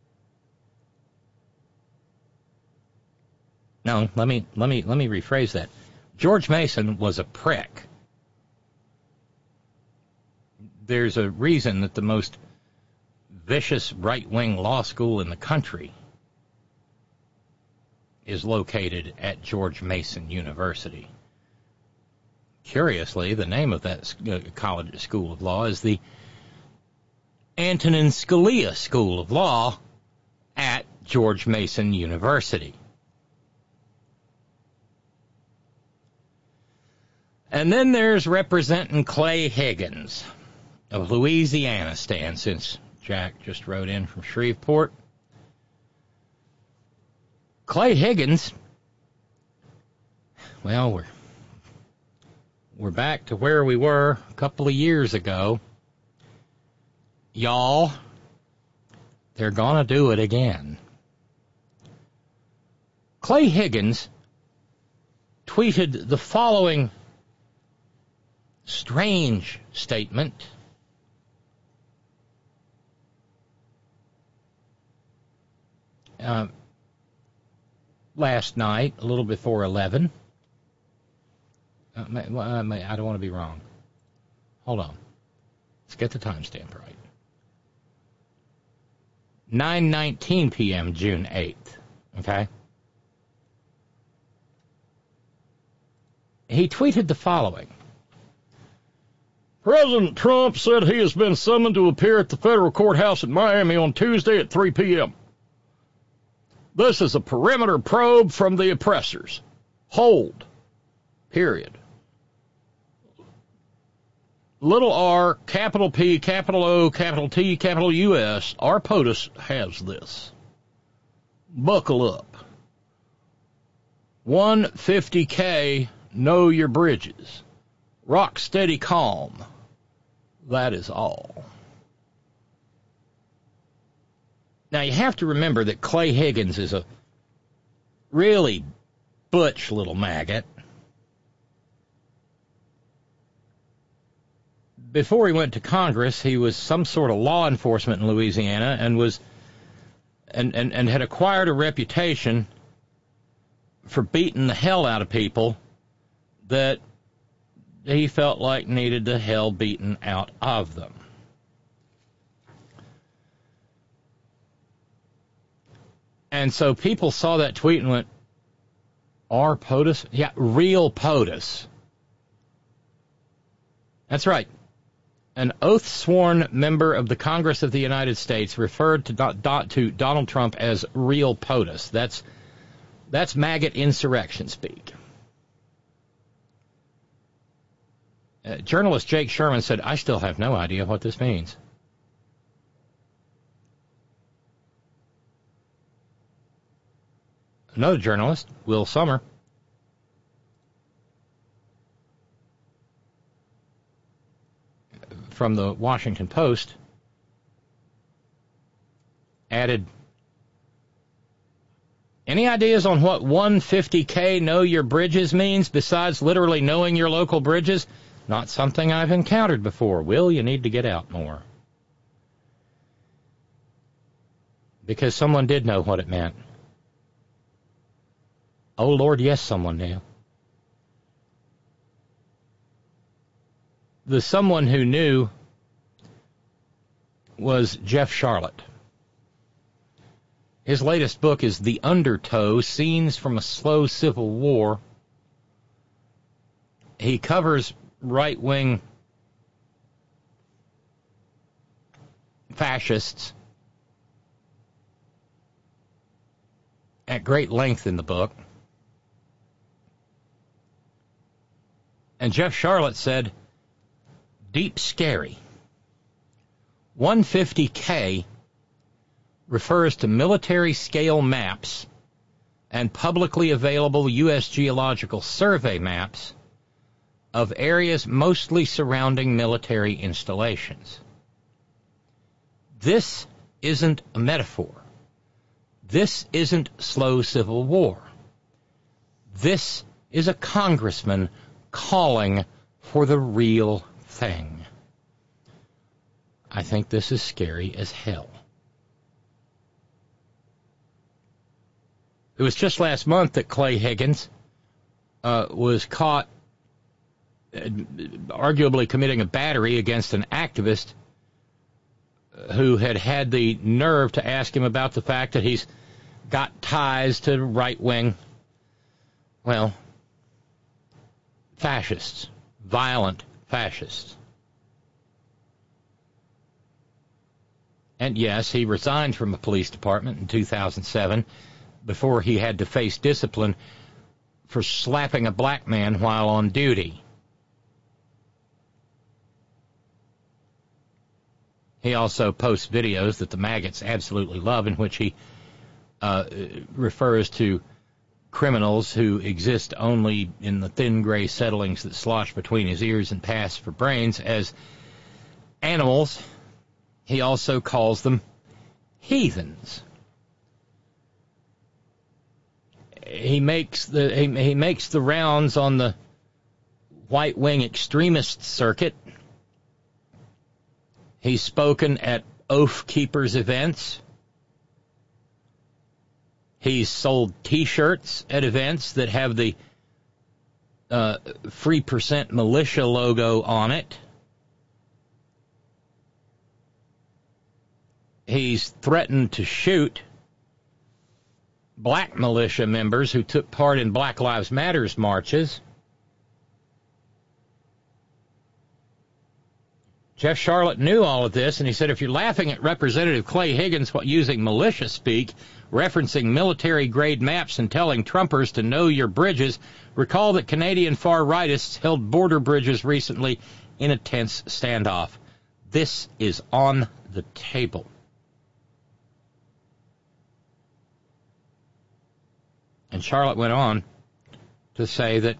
No, let me let me let me rephrase that. George Mason was a prick. There's a reason that the most vicious right-wing law school in the country is located at George Mason University. Curiously, the name of that college school of law is the Antonin Scalia School of Law at George Mason University. And then there's Representing Clay Higgins of Louisiana stand, since Jack just wrote in from Shreveport. Clay Higgins, well, we're we're back to where we were a couple of years ago. Y'all, they're gonna do it again. Clay Higgins tweeted the following strange statement. Uh, last night, a little before eleven. Uh, I don't want to be wrong. Hold on. Let's get the timestamp right. nine nineteen p.m., June eighth. Okay? He tweeted the following. President Trump said he has been summoned to appear at the federal courthouse in Miami on Tuesday at three p.m. This is a perimeter probe from the oppressors. Hold. Period. Little r, capital P, capital O, capital T, capital U S, our POTUS has this. Buckle up. one fifty K, know your bridges. Rock steady calm. That is all. Now you have to remember that Clay Higgins is a really butch little maggot. Before he went to Congress, he was some sort of law enforcement in Louisiana and was and, and, and had acquired a reputation for beating the hell out of people that he felt like needed the hell beaten out of them. And so people saw that tweet and went, our POTUS? Yeah, real POTUS. That's right. An oath-sworn member of the Congress of the United States referred to, do, to Donald Trump as real POTUS. That's, that's maggot insurrection speak. Uh, journalist Jake Sherman said, I still have no idea what this means. Another journalist, Will Sommer, from the Washington Post, added, any ideas on what one fifty K know your bridges means besides literally knowing your local bridges? Not something I've encountered before. Will, you need to get out more. Because someone did know what it meant. Oh, Lord, yes, someone knew. The someone who knew was Jeff Sharlet. His latest book is The Undertow, Scenes from a Slow Civil War. He covers right-wing fascists at great length in the book. And Jeff Sharlet said, deep scary. one fifty K refers to military-scale maps and publicly available U S Geological Survey maps of areas mostly surrounding military installations. This isn't a metaphor. This isn't slow civil war. This is a congressman calling for the real thing. I think this is scary as hell. It was just last month that Clay Higgins uh, was caught uh, arguably committing a battery against an activist who had had the nerve to ask him about the fact that he's got ties to right-wing, well, fascists, violent fascists. And yes, he resigned from the police department in two thousand seven before he had to face discipline for slapping a black man while on duty. He also posts videos that the maggots absolutely love in which he uh, refers to criminals who exist only in the thin gray settlings that slosh between his ears and pass for brains as animals. He also calls them heathens. He makes the he, he makes the rounds on the white wing extremist circuit. He's spoken at Oath Keepers events. He's sold T-shirts at events that have the uh, Free Percent Militia logo on it. He's threatened to shoot black militia members who took part in Black Lives Matter marches. Jeff Sharlet knew all of this, and he said, if you're laughing at Representative Clay Higgins while using militia speak, referencing military-grade maps and telling Trumpers to know your bridges, recall that Canadian far-rightists held border bridges recently in a tense standoff. This is on the table. And Sharlet went on to say that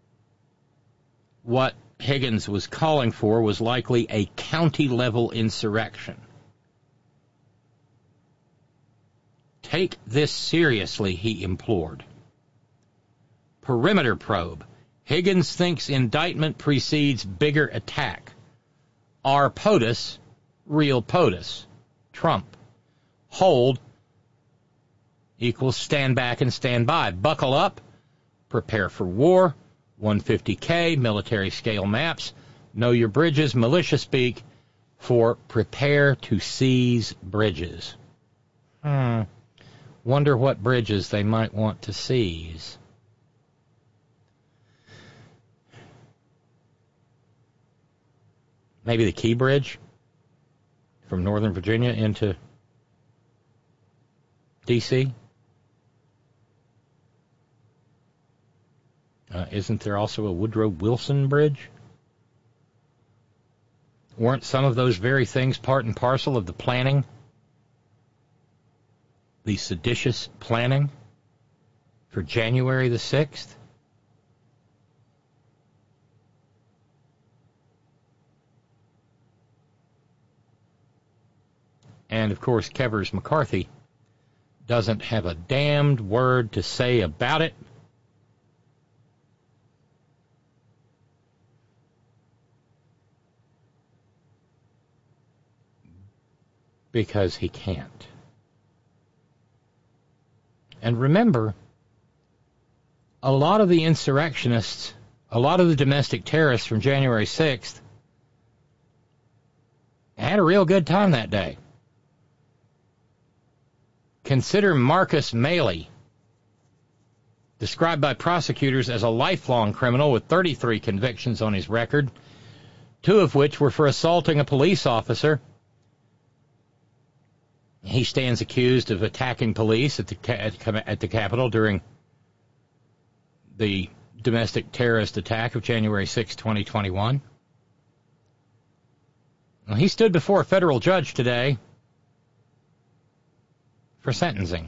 what Higgins was calling for was likely a county-level insurrection. Take this seriously, he implored. Perimeter probe. Higgins thinks indictment precedes bigger attack. R. POTUS, real POTUS. Trump. Hold equals stand back and stand by. Buckle up. Prepare for war. one fifty K, military scale maps. Know your bridges, militia speak for prepare to seize bridges. Hmm. Wonder what bridges they might want to seize. Maybe the Key Bridge from Northern Virginia into D C? Uh, isn't there also a Woodrow Wilson Bridge? Weren't some of those very things part and parcel of the planning? The seditious planning for January the sixth? And, of course, Kevers McCarthy doesn't have a damned word to say about it. Because he can't. And remember, a lot of the insurrectionists, a lot of the domestic terrorists from January sixth had a real good time that day. Consider Marcus Maley, described by prosecutors as a lifelong criminal with thirty-three convictions on his record, two of which were for assaulting a police officer. He stands accused of attacking police at the at the Capitol during the domestic terrorist attack of January sixth, twenty twenty-one. Well, he stood before a federal judge today for sentencing.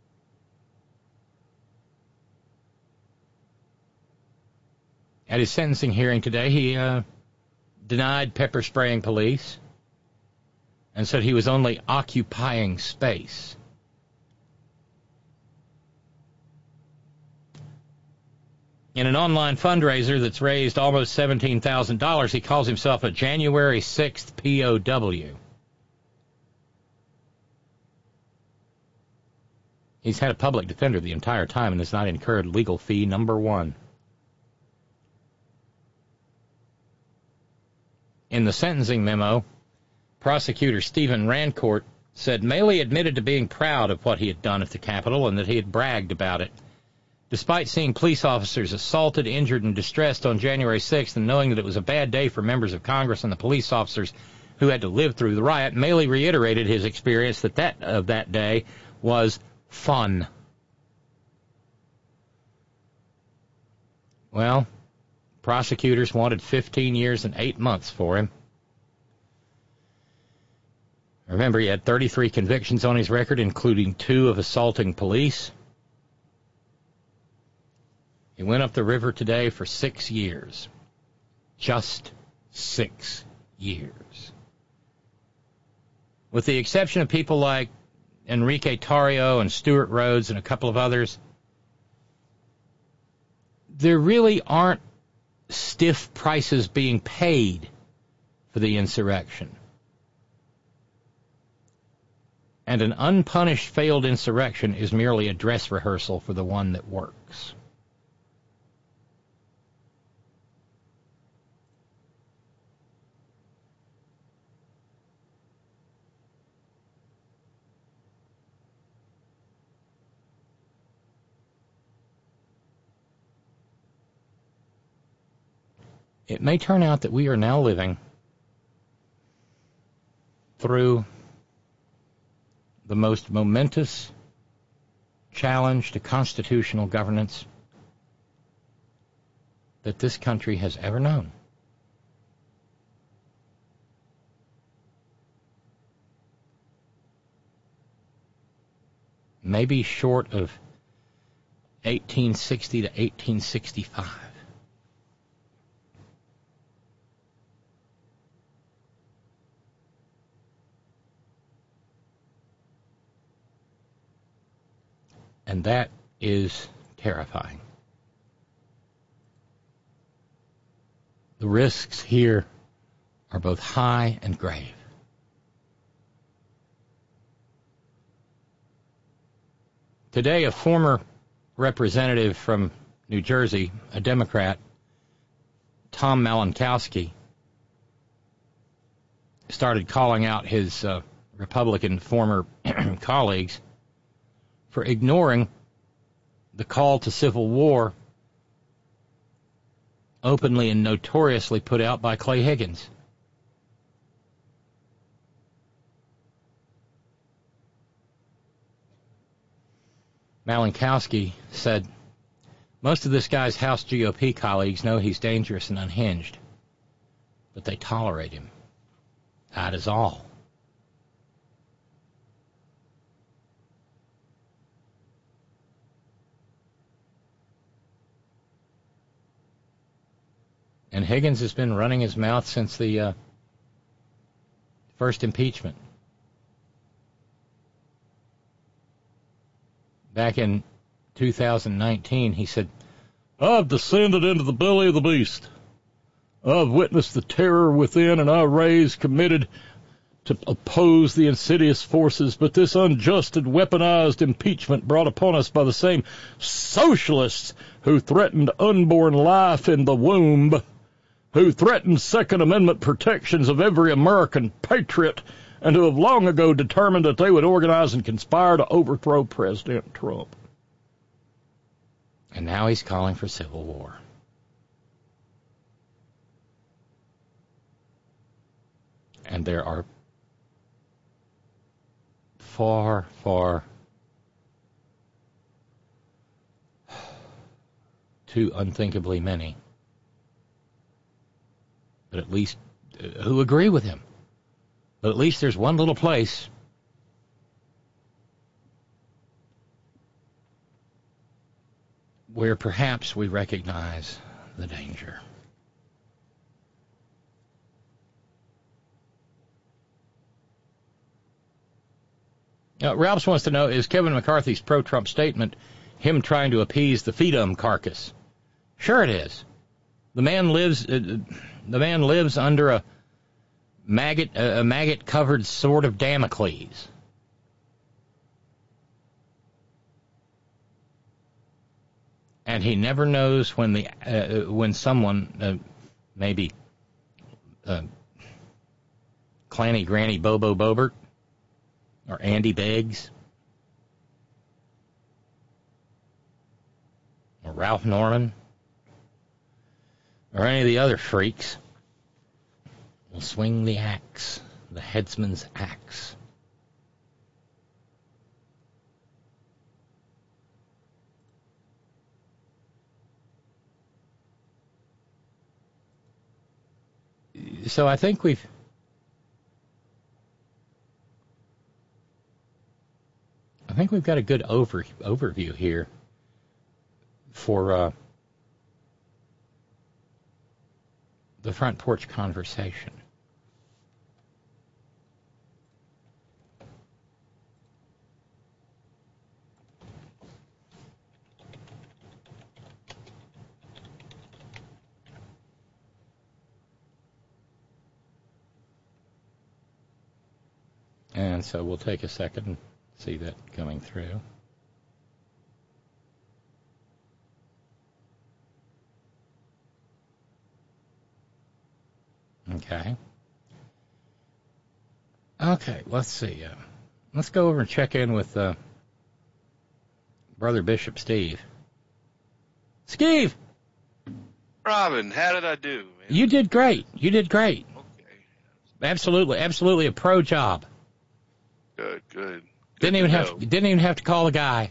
At his sentencing hearing today, he uh, denied pepper spraying police and said he was only occupying space. In an online fundraiser that's raised almost seventeen thousand dollars, he calls himself a January sixth P O W. He's had a public defender the entire time and has not incurred legal fee number one. In the sentencing memo, prosecutor Stephen Rancourt said Maley admitted to being proud of what he had done at the Capitol and that he had bragged about it. Despite seeing police officers assaulted, injured, and distressed on January sixth and knowing that it was a bad day for members of Congress and the police officers who had to live through the riot, Maley reiterated his experience that that of that day was fun. Well, prosecutors wanted fifteen years and eight months for him. Remember, he had thirty-three convictions on his record, including two of assaulting police. He went up the river today for six years. Just six years. With the exception of people like Enrique Tarrio and Stuart Rhodes and a couple of others, there really aren't stiff prices being paid for the insurrection. And an unpunished failed insurrection is merely a dress rehearsal for the one that works. It may turn out that we are now living through the most momentous challenge to constitutional governance that this country has ever known. Maybe short of eighteen sixty to eighteen sixty-five. And that is terrifying. The risks here are both high and grave. Today, a former representative from New Jersey, a Democrat, Tom Malinowski, started calling out his uh, Republican former colleagues for ignoring the call to civil war openly and notoriously put out by Clay Higgins. Malinowski said, most of this guy's House G O P colleagues know he's dangerous and unhinged, but they tolerate him. That is all. And Higgins has been running his mouth since the uh, first impeachment. Back in two thousand nineteen, he said, I've descended into the belly of the beast. I've witnessed the terror within, and I raised, committed to oppose the insidious forces, but this unjust and weaponized impeachment brought upon us by the same socialists who threatened unborn life in the womb, who threatened Second Amendment protections of every American patriot, and who have long ago determined that they would organize and conspire to overthrow President Trump. And now he's calling for civil war. And there are far, far too unthinkably many, but at least uh, who agree with him. But at least there's one little place where perhaps we recognize the danger. Uh, Ralphs wants to know, is Kevin McCarthy's pro-Trump statement him trying to appease the Feedom carcass? Sure it is. The man lives uh, the man lives under a maggot a maggot covered sword of Damocles. And he never knows when the uh, when someone uh, maybe uh, Clanny Granny Bobo Bobert or Andy Beggs or Ralph Norman or any of the other freaks will swing the axe, the headsman's axe. So I think we've I think we've got a good over, overview here for uh, the front porch conversation. And so we'll take a second and see that coming through. Okay. Okay, let's see. Uh, let's go over and check in with uh, Brother Bishop Steve. Steve! Robin, how did I do, man? You did great. You did great. Okay. Absolutely, absolutely a pro job. Good, good. Didn't even have to, didn't even have to call the guy.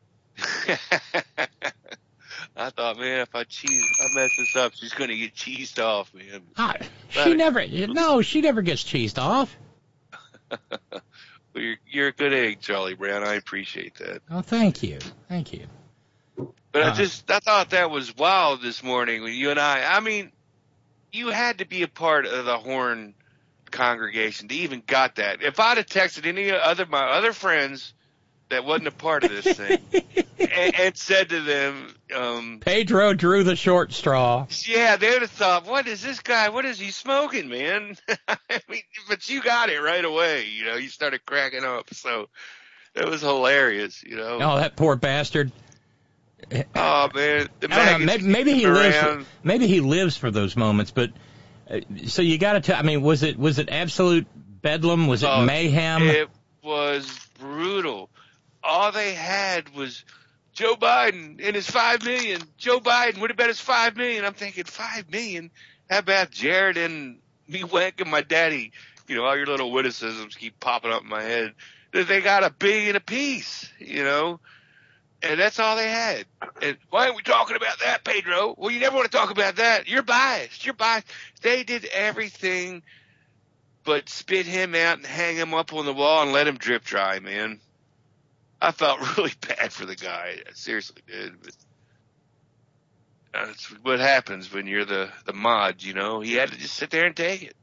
I thought, man, if I cheese, if I mess this up, she's going to get cheesed off, man. Ah, she never, no, she never gets cheesed off. Well, you're, you're a good egg, Charlie Brown. I appreciate that. Oh, thank you, thank you. But uh, I just, I thought that was wild this morning when you and I, I mean, you had to be a part of the Horn congregation to even got that. If I'd have texted any other, my other friends that wasn't a part of this thing and, and said to them, um, Pedro drew the short straw. Yeah, they would have thought, what is this guy? What is he smoking, man? I mean, but you got it right away. You know, you started cracking up. So it was hilarious, you know. Oh, that poor bastard. Oh, man. The I don't know, maybe, maybe he lives. For, around. maybe he lives for those moments. But uh, so you got to tell. I mean, was it was it absolute bedlam? Was it Oh, mayhem? It was brutal. All they had was Joe Biden and his five million. Joe Biden, what about his five million? I'm thinking five million. How about Jared and me wanking my daddy? You know, all your little witticisms keep popping up in my head. They got a billion apiece, you know, and that's all they had. And why aren't we talking about that, Pedro? Well, you never want to talk about that. You're biased. You're biased. They did everything but spit him out and hang him up on the wall and let him drip dry, man. I felt really bad for the guy. I seriously did. But that's what happens when you're the, the mod, you know. He had to just sit there and take it.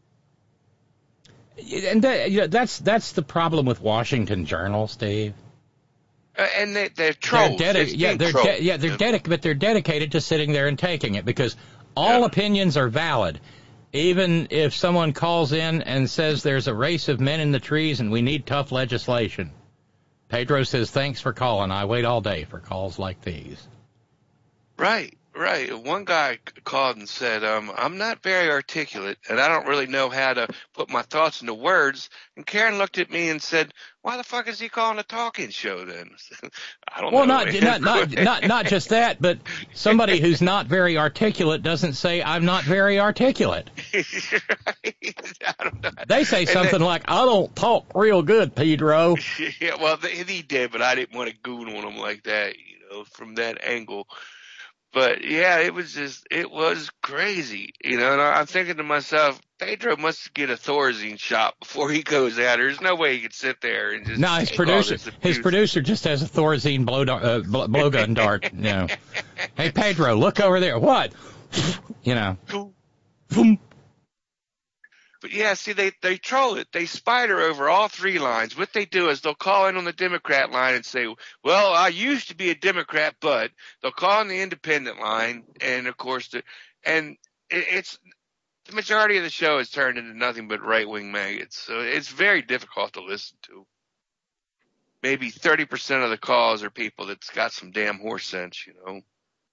And that, you know, that's that's the problem with Washington Journal, Steve. Uh, and they, they're trolls. They're dedi- yeah, they're trolls, de- yeah, they're yeah. dedicated, but they're dedicated to sitting there and taking it because all Yeah. opinions are valid. Even if someone calls in and says there's a race of men in the trees and we need tough legislation. Pedro says, thanks for calling. I wait all day for calls like these. Right, right. One guy called and said, um, I'm not very articulate, and I don't really know how to put my thoughts into words. And Karen looked at me and said, why the fuck is he calling a talking show then? I don't well, know. Well, not, not, not, not, not just that, but somebody who's not very articulate doesn't say, I'm not very articulate. Right. I don't know. They say something then, like, I don't talk real good, Pedro. Yeah, well, he did, but I didn't want to goon on him like that, you know, from that angle. But, yeah, it was just, it was crazy, you know, and I'm thinking to myself, Pedro must get a Thorazine shot before he goes out. There's no way he could sit there and just. No, his producer, his producer just has a Thorazine blow, uh, blowgun dart, you know. Hey, Pedro, look over there. What? You know. But, yeah, see, they, they troll it. They spider over all three lines. What they do is they'll call in on the Democrat line and say, well, I used to be a Democrat, but they'll call on the independent line. And, of course, the, and it, it's the majority of the show is turned into nothing but right-wing maggots. So it's very difficult to listen to. Maybe thirty percent of the calls are people that's got some damn horse sense, you know.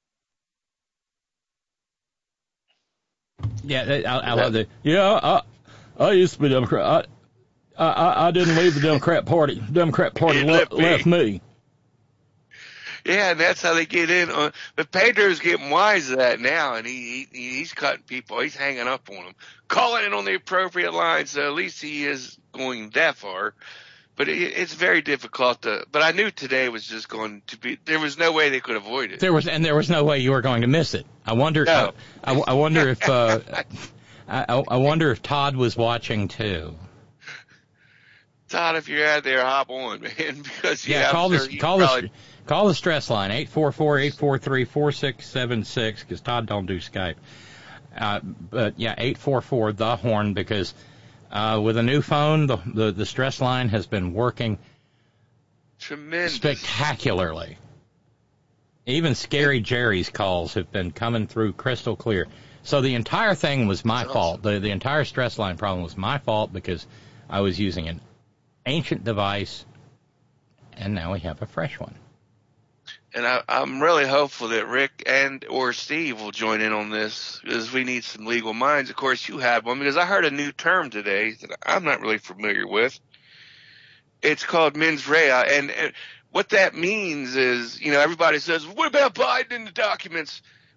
Yeah, I, I love that. Yeah, I, I used to be a Democrat. I, I, I didn't leave the Democrat Party. The Democrat Party le- left, me. left me. Yeah, and that's how they get in. On, but Pedro's getting wise to that now, and he, he he's cutting people. He's hanging up on them, calling it on the appropriate line. So at least he is going that far. But it, it's very difficult to. But I knew today was just going to be. There was no way they could avoid it. There was, and there was no way you were going to miss it. I wonder. No. I, I, I wonder if. Uh, I, I wonder if Todd was watching too. Todd, if you're out there, hop on, man, because yeah, yeah, call sure the call probably... the call the stress line eight four four, eight four three, four six seven six because Todd don't do Skype. Uh, but yeah, eight four four the horn because uh, with a new phone, the, the the stress line has been working tremendous, spectacularly. Even Scary Jerry's calls have been coming through crystal clear. So the entire thing was my That's fault. awesome. The the entire stress line problem was my fault because I was using an ancient device, and now we have a fresh one. And I, I'm really hopeful that Rick and or Steve will join in on this because we need some legal minds. Of course, you had one because I heard a new term today that I'm not really familiar with. It's called mens rea, and, and what that means is, you know, everybody says, "What about Biden in the documents?"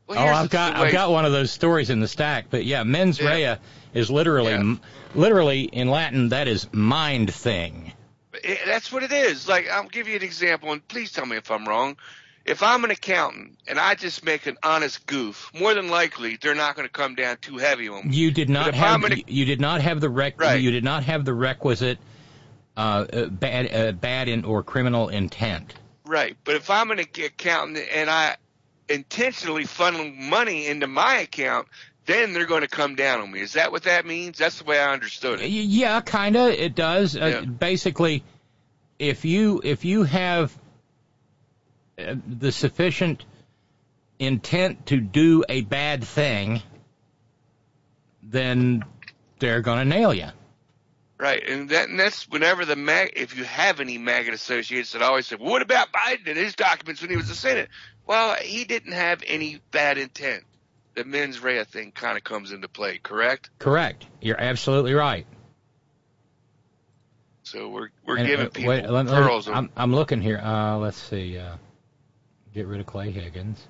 Well, Oh, here's I've the got way- I've got one of those stories in the stack. But yeah, mens Yeah. rea is literally Yeah. literally in Latin that is mind thing. It, that's what it is. Like, I'll give you an example, and please tell me if I'm wrong. If I'm an accountant and I just make an honest goof, more than likely they're not going to come down too heavy on me. You did But not if have I'm an- you did not have the rec Right. you did not have the requisite uh, uh, bad uh, bad in, or criminal intent. Right, but if I'm an ac- accountant and I intentionally funnel money into my account, then they're going to come down on me. Is that what that means? That's the way I understood Y- it. Yeah, kind of. It does. Uh, Yeah. Basically, if you if you have uh, the sufficient intent to do a bad thing, then they're going to nail you. Right, and, that, and that's whenever the mag, if you have any maggot associates that always say, well, what about Biden and his documents when he was the Senate? Well, he didn't have any bad intent. The mens rea thing kind of comes into play, correct? Correct. You're absolutely right. So we're we're And, giving uh, people wait, let me- pearls. of- I'm, I'm looking here. Uh, let's see. Uh, get rid of Clay Higgins.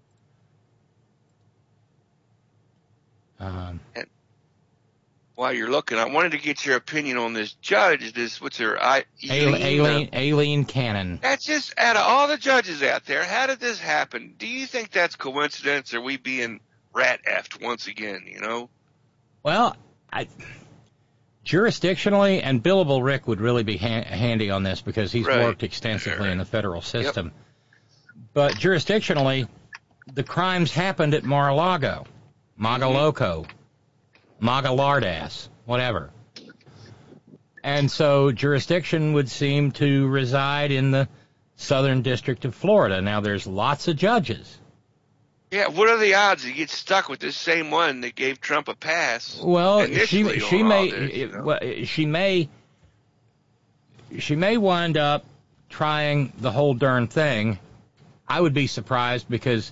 Um, While you're looking, I wanted to get your opinion on this judge. This what's her? I Aileen, Aileen, uh, Aileen Cannon. That's just out of all the judges out there. How did this happen? Do you think that's coincidence, or we being rat effed once again? You know? Well, I, jurisdictionally, and Billable Rick would really be ha- handy on this because he's Right. worked extensively Right. in the federal system. But jurisdictionally, the crimes happened at Mar-a-Lago, Magaloco, Magalardass, whatever. And so jurisdiction would seem to reside in the Southern District of Florida. Now, there's lots of judges. Yeah. What are the odds he gets stuck with this same one that gave Trump a pass? Well, initially she she on all may this, you know? well, she may she may wind up trying the whole darn thing. I would be surprised because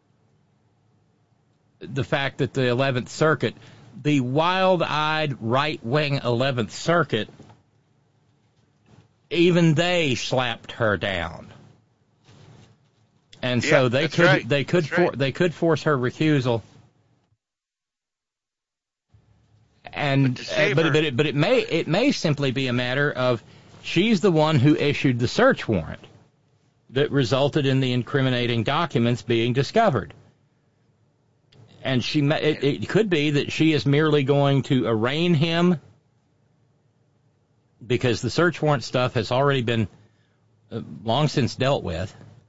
the fact that the eleventh Circuit, the wild-eyed right-wing eleventh Circuit, even they slapped her down. And so Yeah, they that's could right. they could That's for, right. they could force her recusal. And But to save uh, but her- but it, but it may it may simply be a matter of she's the one who issued the search warrant that resulted in the incriminating documents being discovered. And she may, it, it could be that she is merely going to arraign him because the search warrant stuff has already been uh, long since dealt with.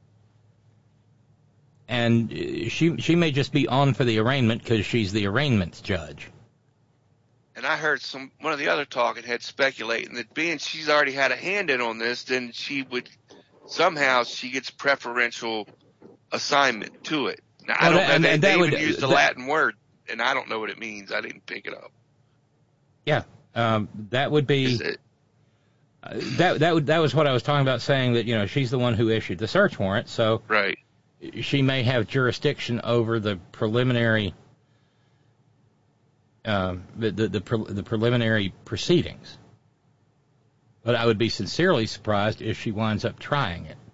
And uh, she she may just be on for the arraignment because she's the arraignments judge. And I heard some one of the other talking heads speculating that being she's already had a hand in on this, then she would somehow she gets preferential assignment to it. Now I Well, don't that- know. and- They, and they that even would- used the that- Latin word, and I don't know what it means. I didn't pick it up. Yeah, um, that would be Is it- uh, that that would that was what I was talking about, saying that you know she's the one who issued the search warrant, so right. she may have jurisdiction over the preliminary um, the the the, pre, the preliminary proceedings. But I would be sincerely surprised if she winds up trying it.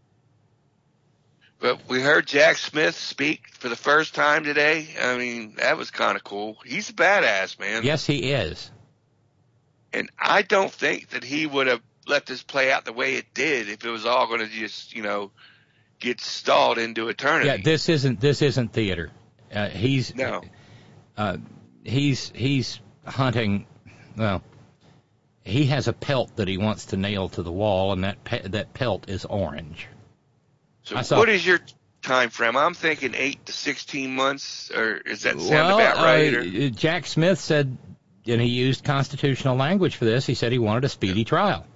But we heard Jack Smith speak for the first time today. I mean, that was kind of cool. He's a badass, man. Yes, he is. And I don't think that he would have let this play out the way it did if it was all going to just, you know, get stalled into eternity. Yeah, this isn't this isn't theater. Uh, he's No. uh, he's he's hunting. Well, he has a pelt that he wants to nail to the wall, and that pe- that pelt is orange. So I saw- what is your time frame? I'm thinking eight to sixteen months, or is that sound well, about right? uh, or? Jack Smith said, and he used constitutional language for this. He said he wanted a speedy trial.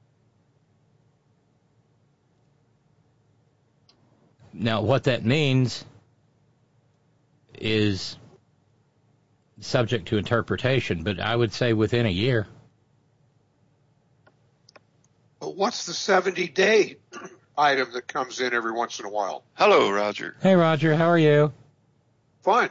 Now, what that means is subject to interpretation, but I would say within a year. But what's the seventy-day item that comes in every once in a while? Hello, Roger. Hey, Roger, how are you? Fine.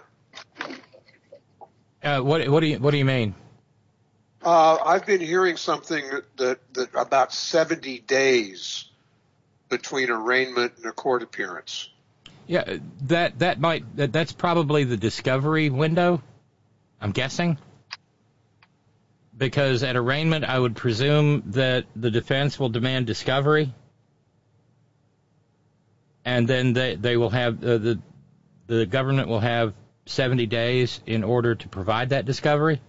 Uh, what what do you what do you mean? Uh, I've been hearing something that, that, that about seventy days between arraignment and a court appearance. Yeah, that that might that, that's probably the discovery window, I'm guessing. Because at arraignment, I would presume that the defense will demand discovery, and then they they will have uh, the the government will have seventy days in order to provide that discovery.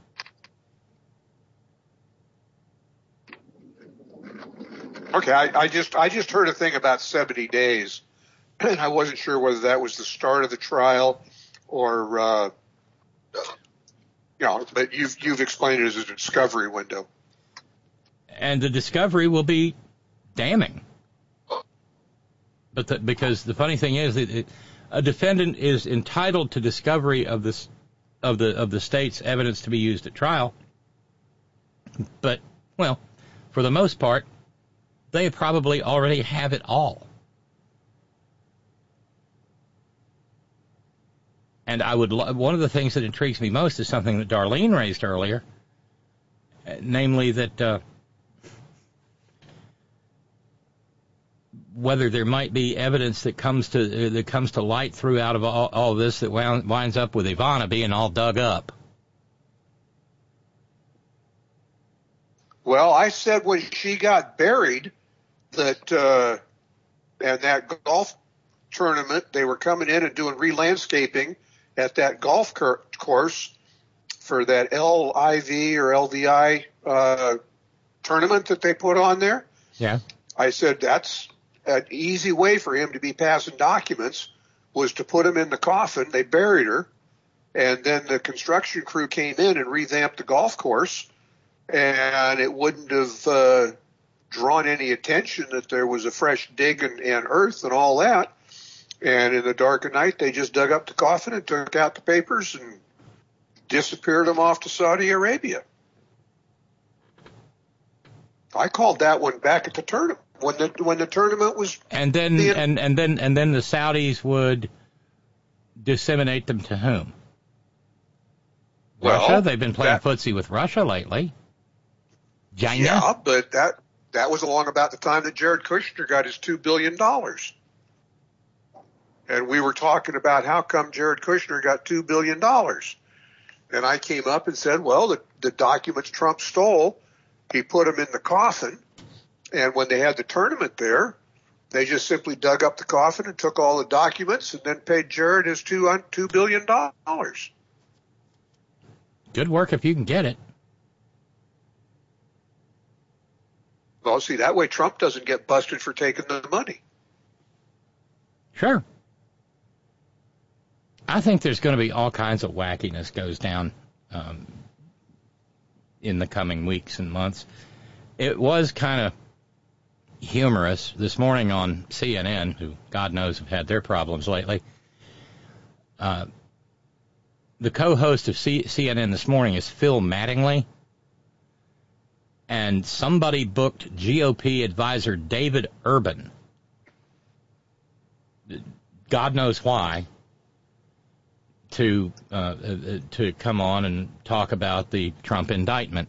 Okay, I, I just I just heard a thing about seventy days, and I wasn't sure whether that was the start of the trial or, uh, you know, but you've you've explained it as a discovery window. And the discovery will be damning. But the, because the funny thing is, that it, a defendant is entitled to discovery of this of the of the state's evidence to be used at trial. But, well, for the most part, they probably already have it all. And I would lo- one of the things that intrigues me most is something that Darlene raised earlier, namely that uh, whether there might be evidence that comes to uh, that comes to light throughout of all, all this that wound, winds up with Ivana being all dug up. Well, I said when she got buried that uh, and that golf tournament, they were coming in and doing re-landscaping at that golf cur- course for that L I V or L V I uh, tournament that they put on there. Yeah. I said that's an easy way for him to be passing documents was to put him in the coffin. They buried her, and then the construction crew came in and revamped the golf course, and it wouldn't have uh, drawn any attention that there was a fresh dig and, and earth and all that. And in the dark of night, they just dug up the coffin and took out the papers and disappeared them off to Saudi Arabia. I called that one back at the tournament when the when the tournament was. And then being, and, and then and then the Saudis would disseminate them to whom? Well, Russia. They've been playing that, footsie with Russia lately. China. Yeah, but that that was along about the time that Jared Kushner got his two billion dollars. And we were talking about how come Jared Kushner got two billion dollars. And I came up and said, well, the, the documents Trump stole, he put them in the coffin. And when they had the tournament there, they just simply dug up the coffin and took all the documents and then paid Jared his two, two billion dollars. Good work if you can get it. Well, see, that way Trump doesn't get busted for taking the money. Sure. I think there's going to be all kinds of wackiness goes down um, in the coming weeks and months. It was kind of humorous this morning on C N N, who God knows have had their problems lately. Uh, the co-host of C- CNN this morning is Phil Mattingly, and somebody booked G O P advisor David Urban. God knows why. To uh, to come on and talk about the Trump indictment.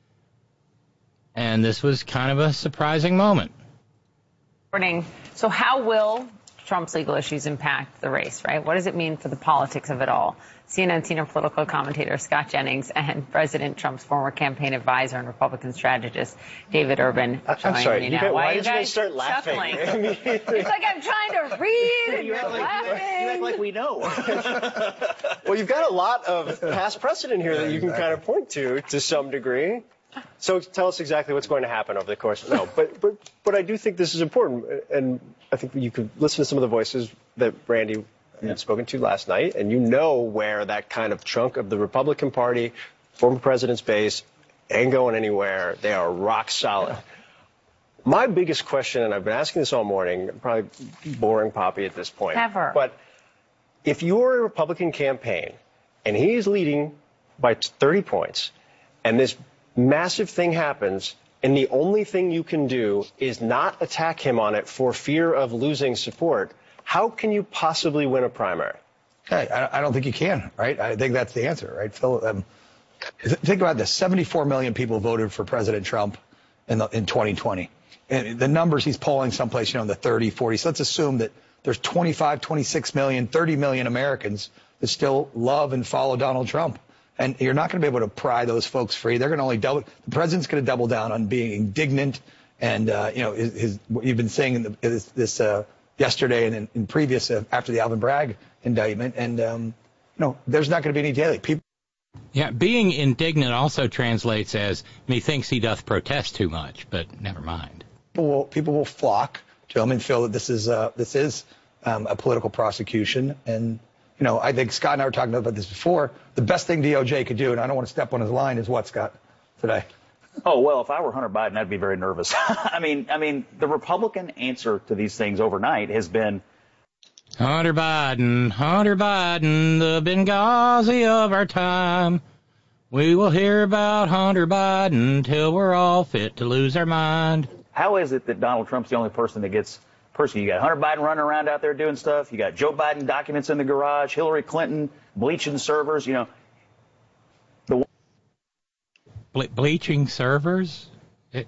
And this was kind of a surprising moment. Morning. So how will Trump's legal issues impact the race, right? What does it mean for the politics of it all? C N N senior political commentator Scott Jennings and President Trump's former campaign advisor and Republican strategist David Urban. I'm sorry. You guys, why, why did you guys start laughing? I mean, it's like I'm trying to read and you you're act like, laughing. You act like we know. Well, you've got a lot of past precedent here that you can kind of point to, to some degree. So tell us exactly what's going to happen over the course. No, but but but I do think this is important, and I think you could listen to some of the voices that Randy had spoken to last night, and you know where that kind of chunk of the Republican Party, former president's base, ain't going anywhere. They are rock solid. My biggest question, and I've been asking this all morning, probably boring Poppy at this point. Never. But if you're a Republican campaign and he's leading by thirty points, and this massive thing happens, and the only thing you can do is not attack him on it for fear of losing support, how can you possibly win a primary? Hey, I, I don't think you can, right? I think that's the answer, right, Phil? Um, think about this. seventy-four million people voted for President Trump in, the, in twenty twenty. And the numbers he's polling someplace, you know, in the thirty, forty. So let's assume that there's twenty-five, twenty-six million, thirty million Americans that still love and follow Donald Trump. And you're not going to be able to pry those folks free. They're going to only double. The president's going to double down on being indignant. And, uh, you know, his, his, what you've been saying in the, this, this uh, yesterday and in, in previous, uh, after the Alvin Bragg indictment. And, um, you know, there's not going to be any daily. People. Yeah, being indignant also translates as methinks he doth protest too much, but never mind. People will, people will flock to him and feel that this is, uh, this is um, a political prosecution. And, you know, I think Scott and I were talking about this before. The best thing D O J could do, and I don't want to step on his line, is what, Scott, today? Oh, well, if I were Hunter Biden, I'd be very nervous. I mean, I mean, the Republican answer to these things overnight has been Hunter Biden, Hunter Biden, the Benghazi of our time. We will hear about Hunter Biden till we're all fit to lose our mind. How is it that Donald Trump's the only person that gets persecuted? You got Hunter Biden running around out there doing stuff. You got Joe Biden documents in the garage, Hillary Clinton bleaching servers, you know. The Ble- bleaching servers? It,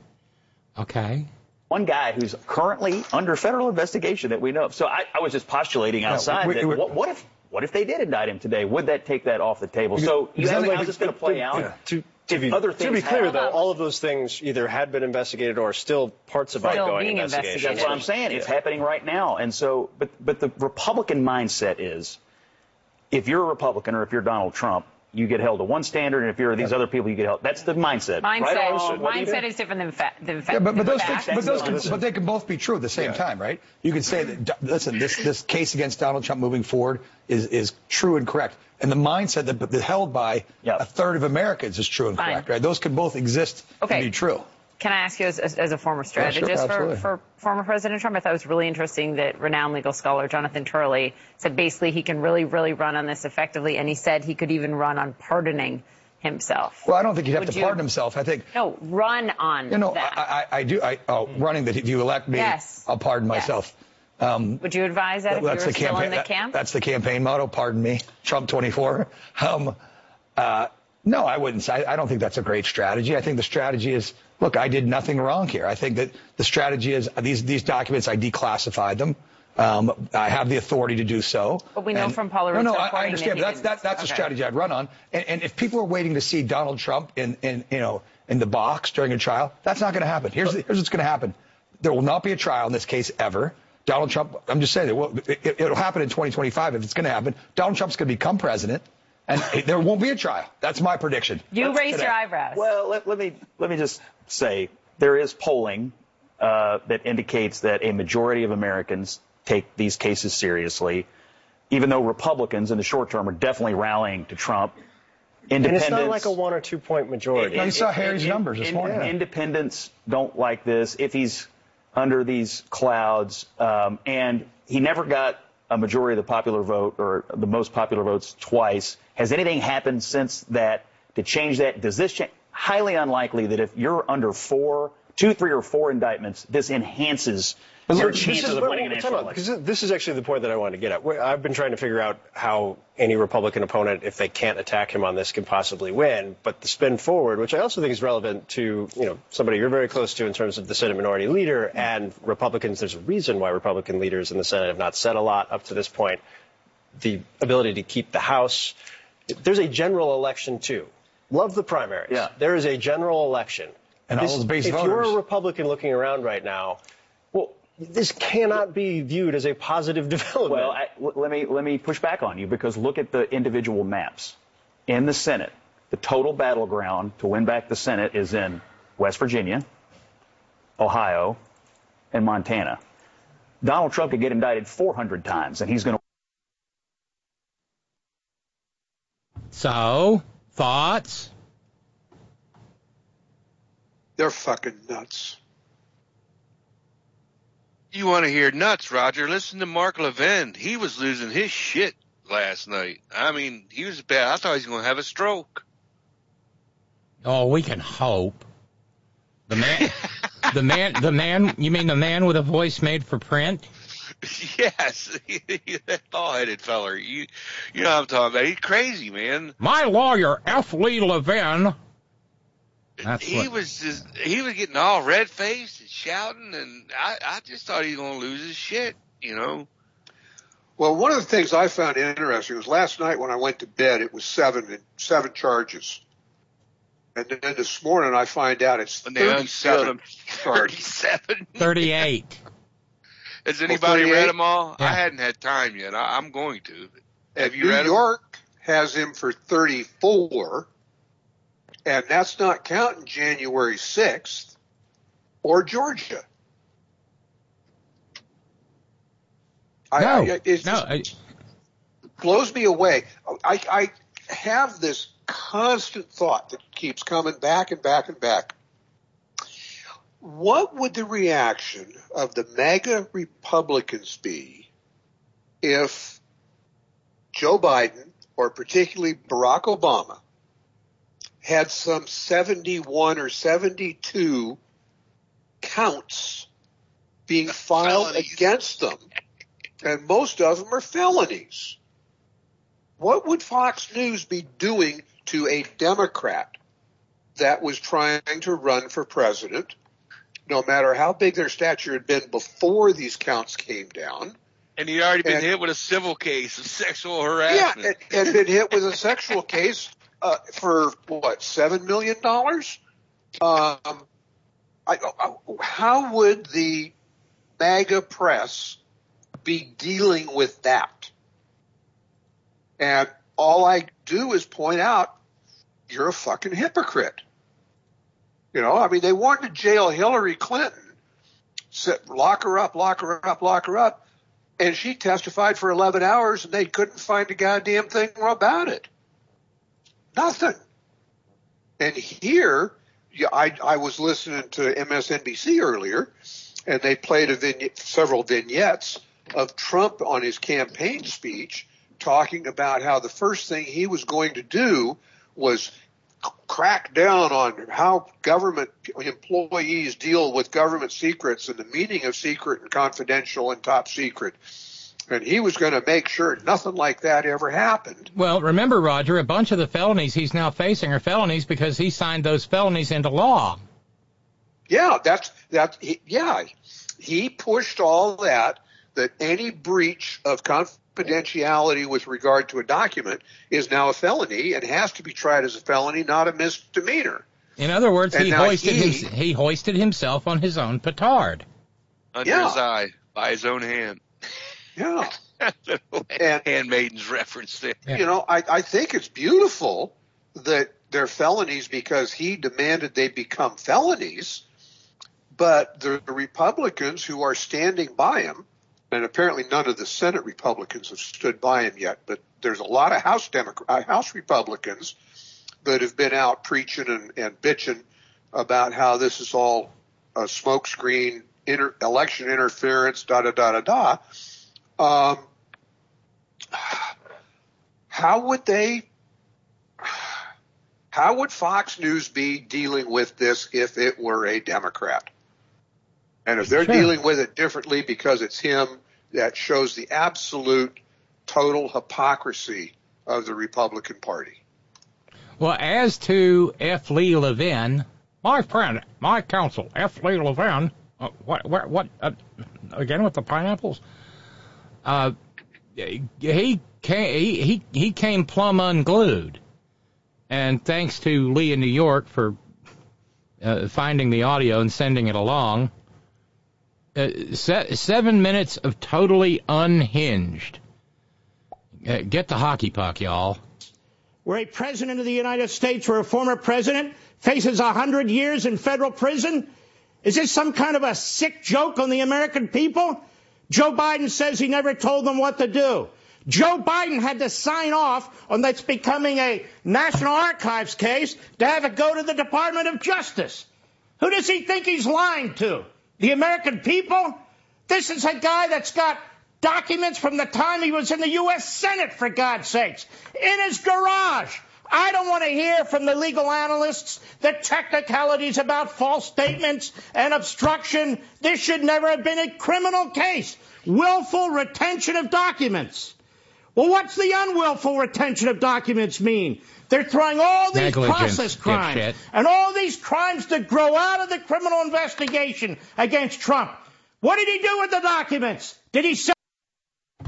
okay. One guy who's currently under federal investigation that we know of. So I, I was just postulating outside no, we, that we, what, what if what if they did indict him today? Would that take that off the table? So you know, how's this going to play out? Yeah. To, to, be, other to be things clear, have, though, all of those things either had been investigated or are still parts of Still ongoing being investigation. investigated. That's what I'm saying. It's Yeah. happening right now. And so, but but the Republican mindset is, if you're a Republican or if you're Donald Trump, you get held to one standard, and if you're these other people, you get held. That's the mindset. Mindset, right or wrong, what do you do? mindset is different than fa- than fa- Yeah, but, but than those fact. things, but those, can, Listen. but they can both be true at the same Yeah. time, right? You could say that, listen, this this case against Donald Trump moving forward is is true and correct, and the mindset that, that held by Yep. a third of Americans is true and Fine. correct, right? Those can both exist Okay. and be true. Can I ask you, as, as, as a former sure, strategist for, absolutely. for former President Trump, I thought it was really interesting that renowned legal scholar Jonathan Turley said basically he can really, really run on this effectively, and he said he could even run on pardoning himself. Well, I don't think he'd have Would to you- pardon himself. I think, No, run on you know, that. I, I, I do. I oh, running that if you elect me, Yes. I'll pardon Yes. myself. Um, Would you advise that if you were that's the still campaign. in the that- camp? That's the campaign motto. Pardon me, Trump twenty-four. Um, uh, no, I wouldn't say. I don't think that's a great strategy. I think the strategy is, look, I did nothing wrong here. I think that the strategy is these these documents, I declassified them. Um, I have the authority to do so. But we know And- from Paul No, Rudd's no, I, reporting I understand. that he But that's that, didn't. that's a Okay. strategy I'd run on. And, and if people are waiting to see Donald Trump in, in you know in the box during a trial, that's not going to happen. Here's the, here's what's going to happen. There will not be a trial in this case ever. Donald Trump. I'm just saying it will. It, it'll happen in twenty twenty-five if it's going to happen. Donald Trump's going to become president, and there won't be a trial. That's my prediction. You That's raise today. your eyebrows. Well, let, let me let me just say there is polling uh, that indicates that a majority of Americans take these cases seriously, even though Republicans in the short term are definitely rallying to Trump. And Independents, it's not like a one or two point majority. No, you saw Harry's numbers this in- morning. Yeah. Independents don't like this if he's under these clouds, um, and he never got a majority of the popular vote or the most popular votes twice. Has anything happened since that to change that? Does this change? Highly unlikely that if you're under four, two, three, or four indictments, this enhances your This chances is- of wait, winning an wait, national time out, election. because this is actually the point that I wanted to get at. I've been trying to figure out how any Republican opponent, if they can't attack him on this, can possibly win. But the spin forward, which I also think is relevant to, you know, somebody you're very close to in terms of the Senate Minority Leader and Republicans. There's a reason why Republican leaders in the Senate have not said a lot up to this point. The ability to keep the House. There's a general election too. Love the primaries. Yeah. There is a general election. And all those base if voters. you're a Republican looking around right now, well, this cannot be viewed as a positive development. Well, I, l- let me let me push back on you because look at the individual maps in the Senate. The total battleground to win back the Senate is in West Virginia, Ohio, and Montana. Donald Trump could get indicted four hundred times, and he's going to. So, thoughts? They're fucking nuts. You want to hear nuts, Roger? Listen to Mark Levin. He was losing his shit last night. I mean, he was bad. I thought he was going to have a stroke. Oh, we can hope. The man, the man, the man. You mean the man with a voice made for print? Yes, that bald-headed feller. You, you know what I'm talking about. He's crazy, man. My lawyer, F. Lee Levin. That's he what- was just, he was getting all red-faced and shouting, and I, I just thought he was going to lose his shit, you know. Well, one of the things I found interesting was last night when I went to bed, it was seven seven charges. And then this morning I find out it's thirty-seven thirty-seven. thirty-eight. Has anybody well, read them all? Yeah. I hadn't had time yet. I, I'm going to. Have And you New read York has him for thirty-four, and that's not counting January sixth or Georgia. No, I, I, it no. I, blows me away. I, I have this constant thought that keeps coming back and back and back. What would the reaction of the MAGA Republicans be if Joe Biden, or particularly Barack Obama, had some seventy-one or seventy-two counts being filed Felonies. against them, and most of them are felonies? What would Fox News be doing to a Democrat that was trying to run for president, no matter how big their stature had been before these counts came down? And he'd already been And- hit with a civil case of sexual Yeah, harassment. and, and been hit with a sexual case uh, for, what, seven million dollars? Um, I, I, how would the MAGA press be dealing with that? And all I do is point out, you're a fucking hypocrite. You know, I mean, they wanted to jail Hillary Clinton, sit, lock her up, lock her up, lock her up, and she testified for eleven hours, and they couldn't find a goddamn thing about it. Nothing. And here, yeah, I, I was listening to M S N B C earlier, and they played a vignette, several vignettes of Trump on his campaign speech talking about how the first thing he was going to do was crack down on how government employees deal with government secrets and the meaning of secret and confidential and top secret. And he was going to make sure nothing like that ever happened. well, remember, Roger, a bunch of the felonies he's now facing are felonies because he signed those felonies into law. Yeah, that's that. He, yeah, he pushed all that, that any breach of confidentiality with regard to a document is now a felony and has to be tried as a felony, not a misdemeanor. In other words, And he now hoisted he- him, he hoisted himself on his own petard. Under Yeah. his eye, by his own hand. Yeah. And- Handmaiden's reference there. Yeah. You know, I, I think it's beautiful that they're felonies because he demanded they become felonies, but the Republicans who are standing by him, and apparently none of the Senate Republicans have stood by him yet, but there's a lot of House Demo- uh, House Republicans that have been out preaching and, and bitching about how this is all a smokescreen, inter- election interference, da da da da da. Um, how would they, how would Fox News be dealing with this if it were a Democrat? And if they're Sure. dealing with it differently because it's him, that shows the absolute total hypocrisy of the Republican Party. Well, as to F. Lee Levin, my friend, my counsel, F. Lee Levin, uh, what, what, what, uh, again with the pineapples? Uh, he came, he, he, he came plumb unglued. And thanks to Lee in New York for uh, finding the audio and sending it along, uh, se- seven minutes of totally unhinged. Uh, get the hockey puck, y'all. Where a president of the United States or a former president faces a hundred years in federal prison? Is this some kind of a sick joke on the American people? Joe Biden says he never told them what to do. Joe Biden had to sign off on that's becoming a National Archives case to have it go to the Department of Justice. Who does he think he's lying to? The American people? This is a guy that's got documents from the time he was in the U S Senate, for God's sakes, in his garage. I don't want to hear from the legal analysts the technicalities about false statements and obstruction. This should never have been a criminal case. Willful retention of documents. Well, what's the unwillful retention of documents mean? They're throwing all these Negligence, process crimes dipshit. and all these crimes that grow out of the criminal investigation against Trump. What did he do with the documents? Did he sell?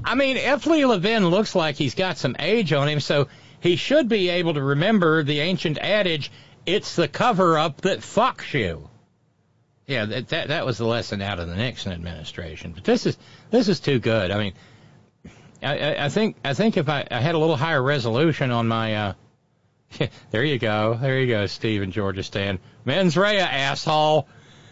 I mean, F. Lee Levin looks like he's got some age on him, so he should be able to remember the ancient adage, it's the cover-up that fucks you. Yeah, that, that that was the lesson out of the Nixon administration. But this is this is too good. I mean, I, I, I think I think if I, I had a little higher resolution on my, uh, there you go, there you go, Steve in Georgia Stan. Mens rea, asshole.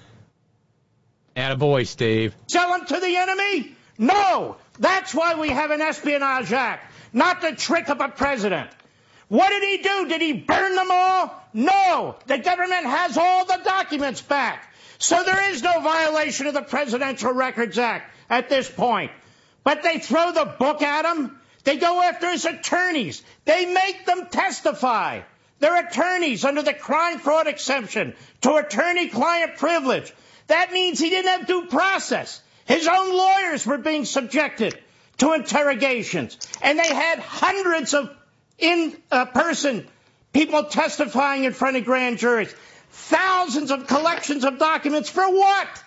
Attaboy, Steve. Sell them to the enemy? No! That's why we have an Espionage Act, not the trick of a president. What did he do? Did he burn them all? No! The government has all the documents back. So there is no violation of the Presidential Records Act at this point. But they throw the book at him. They go after his attorneys. They make them testify. They're attorneys under the crime fraud exception to attorney-client privilege. That means he didn't have due process. His own lawyers were being subjected to interrogations. And they had hundreds of in-person people testifying in front of grand juries. Thousands of collections of documents for what?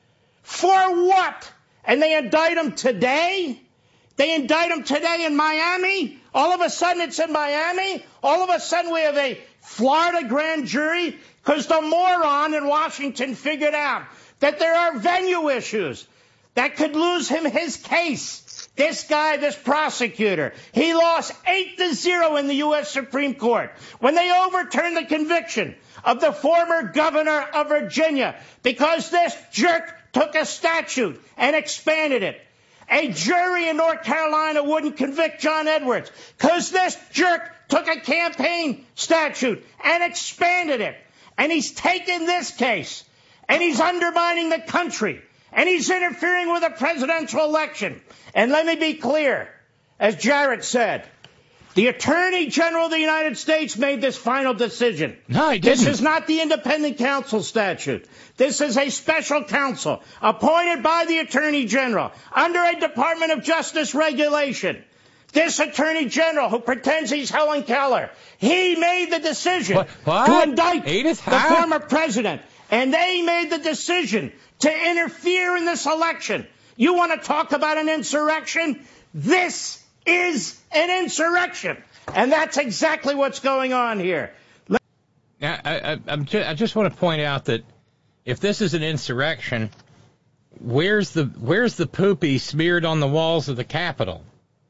For what? And they indict them today? They indict them today in Miami? All of a sudden it's in Miami? All of a sudden we have a Florida grand jury? Because the moron in Washington figured out that there are venue issues that could lose him his case. This guy, this prosecutor, he lost eight to zero in the U S Supreme Court when they overturned the conviction of the former governor of Virginia because this jerk took a statute and expanded it. A jury in North Carolina wouldn't convict John Edwards because this jerk took a campaign statute and expanded it. And he's taken this case and he's undermining the country and he's interfering with a presidential election. And let me be clear, as Jarrett said, the Attorney General of the United States made this final decision. No, he didn't. This is not the independent counsel statute. This is a special counsel appointed by the Attorney General under a Department of Justice regulation. This Attorney General, who pretends he's Helen Keller, he made the decision what? What? to indict Edith, the huh? former president. And they made the decision to interfere in this election. You want to talk about an insurrection? This is an insurrection. And that's exactly what's going on here. Now, I, I, I'm ju- I just want to point out that if this is an insurrection, where's the where's the poopy smeared on the walls of the Capitol?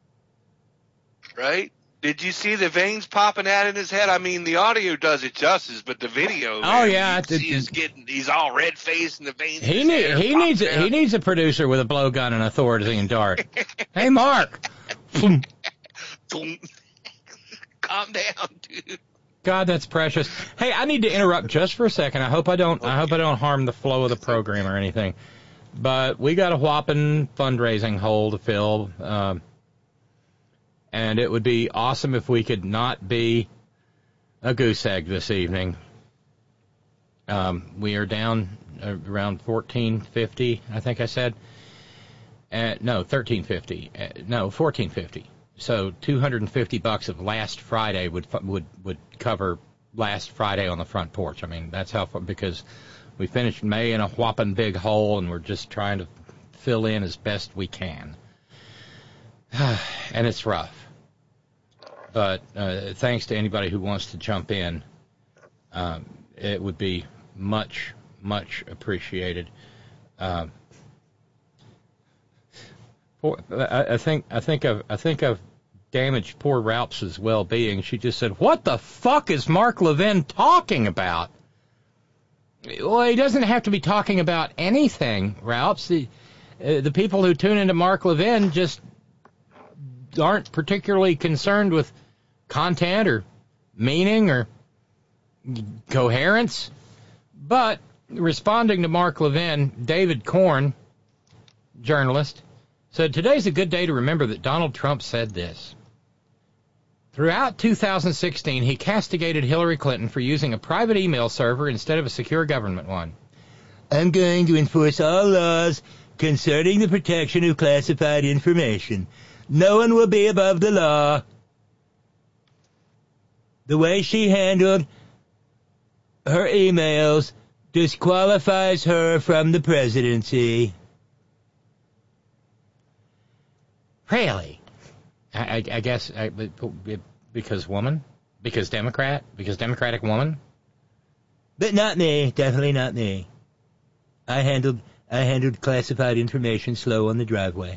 Right? Did you see the veins popping out in his head? I mean, the audio does it justice, but the video. Oh man, yeah, you see he's getting he's all red faced and the veins. He in his need, hair he popped needs out. he needs a producer with a blowgun and a Thorazine dart. Hey, Mark. Calm down, dude. God, that's precious. Hey, I need to interrupt just for a second. I hope I don't. I hope I don't harm the flow of the program or anything. But we got a whopping fundraising hole to fill, um, and it would be awesome if we could not be a goose egg this evening. Um, we are down around fourteen fifty, I think I said. Uh, no, thirteen fifty. Uh, no, fourteen fifty. So two hundred fifty bucks of last Friday would would would cover last Friday on the front porch. I mean, that's how far, because we finished May in a whopping big hole, and we're just trying to fill in as best we can. And it's rough. But uh, thanks to anybody who wants to jump in. Um, it would be much, much appreciated. Um, I, I think I think I've I think I've damaged poor Ralph's well-being. She just said, "What the fuck is Mark Levin talking about?" Well, he doesn't have to be talking about anything, Ralph's. The, uh, the people who tune into Mark Levin just aren't particularly concerned with content or meaning or coherence. But responding to Mark Levin, David Korn, journalist, said, "Today's a good day to remember that Donald Trump said this. Throughout two thousand sixteen, he castigated Hillary Clinton for using a private email server instead of a secure government one. I'm going to enforce all laws concerning the protection of classified information. No one will be above the law. The way she handled her emails disqualifies her from the presidency." Really? I, I, I guess I, because woman? Because Democrat? Because Democratic woman? But not me. Definitely not me. I handled I handled classified information slow on the driveway.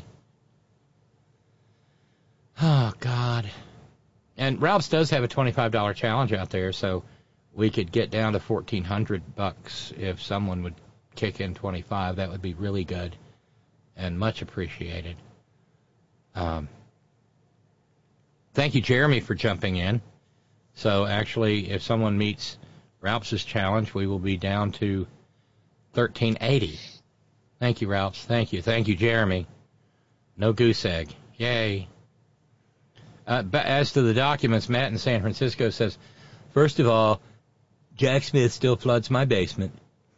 Oh, God. And Ralph's does have a twenty-five dollars challenge out there, so we could get down to fourteen hundred bucks if someone would kick in twenty-five. That would be really good and much appreciated. Um, thank you, Jeremy, for jumping in. So actually, if someone meets Ralph's challenge, we will be down to thirteen eighty. Thank you, Ralphs. Thank you. Thank you, Jeremy. No goose egg. Yay. Uh, but as to the documents, Matt in San Francisco says, first of all, Jack Smith still floods my basement.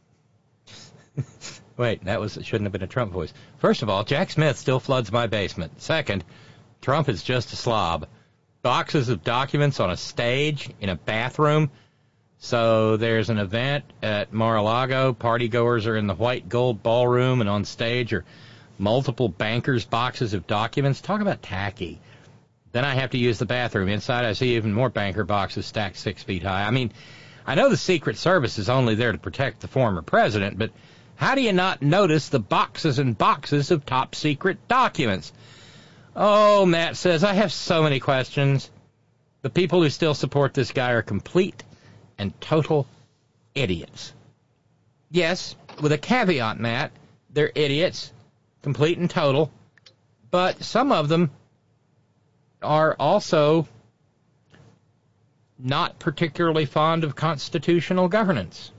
Wait, that was shouldn't have been a Trump voice. First of all, Jack Smith still floods my basement. Second, Trump is just a slob. Boxes of documents on a stage in a bathroom. So there's an event at Mar-a-Lago. Partygoers are in the white gold ballroom, and on stage are multiple bankers' boxes of documents. Talk about tacky. Then I have to use the bathroom. Inside, I see even more banker boxes stacked six feet high. I mean, I know the Secret Service is only there to protect the former president, but how do you not notice the boxes and boxes of top secret documents? Oh, Matt says, I have so many questions. The people who still support this guy are complete and total idiots. Yes, with a caveat, Matt, they're idiots, complete and total, but some of them are also not particularly fond of constitutional governance.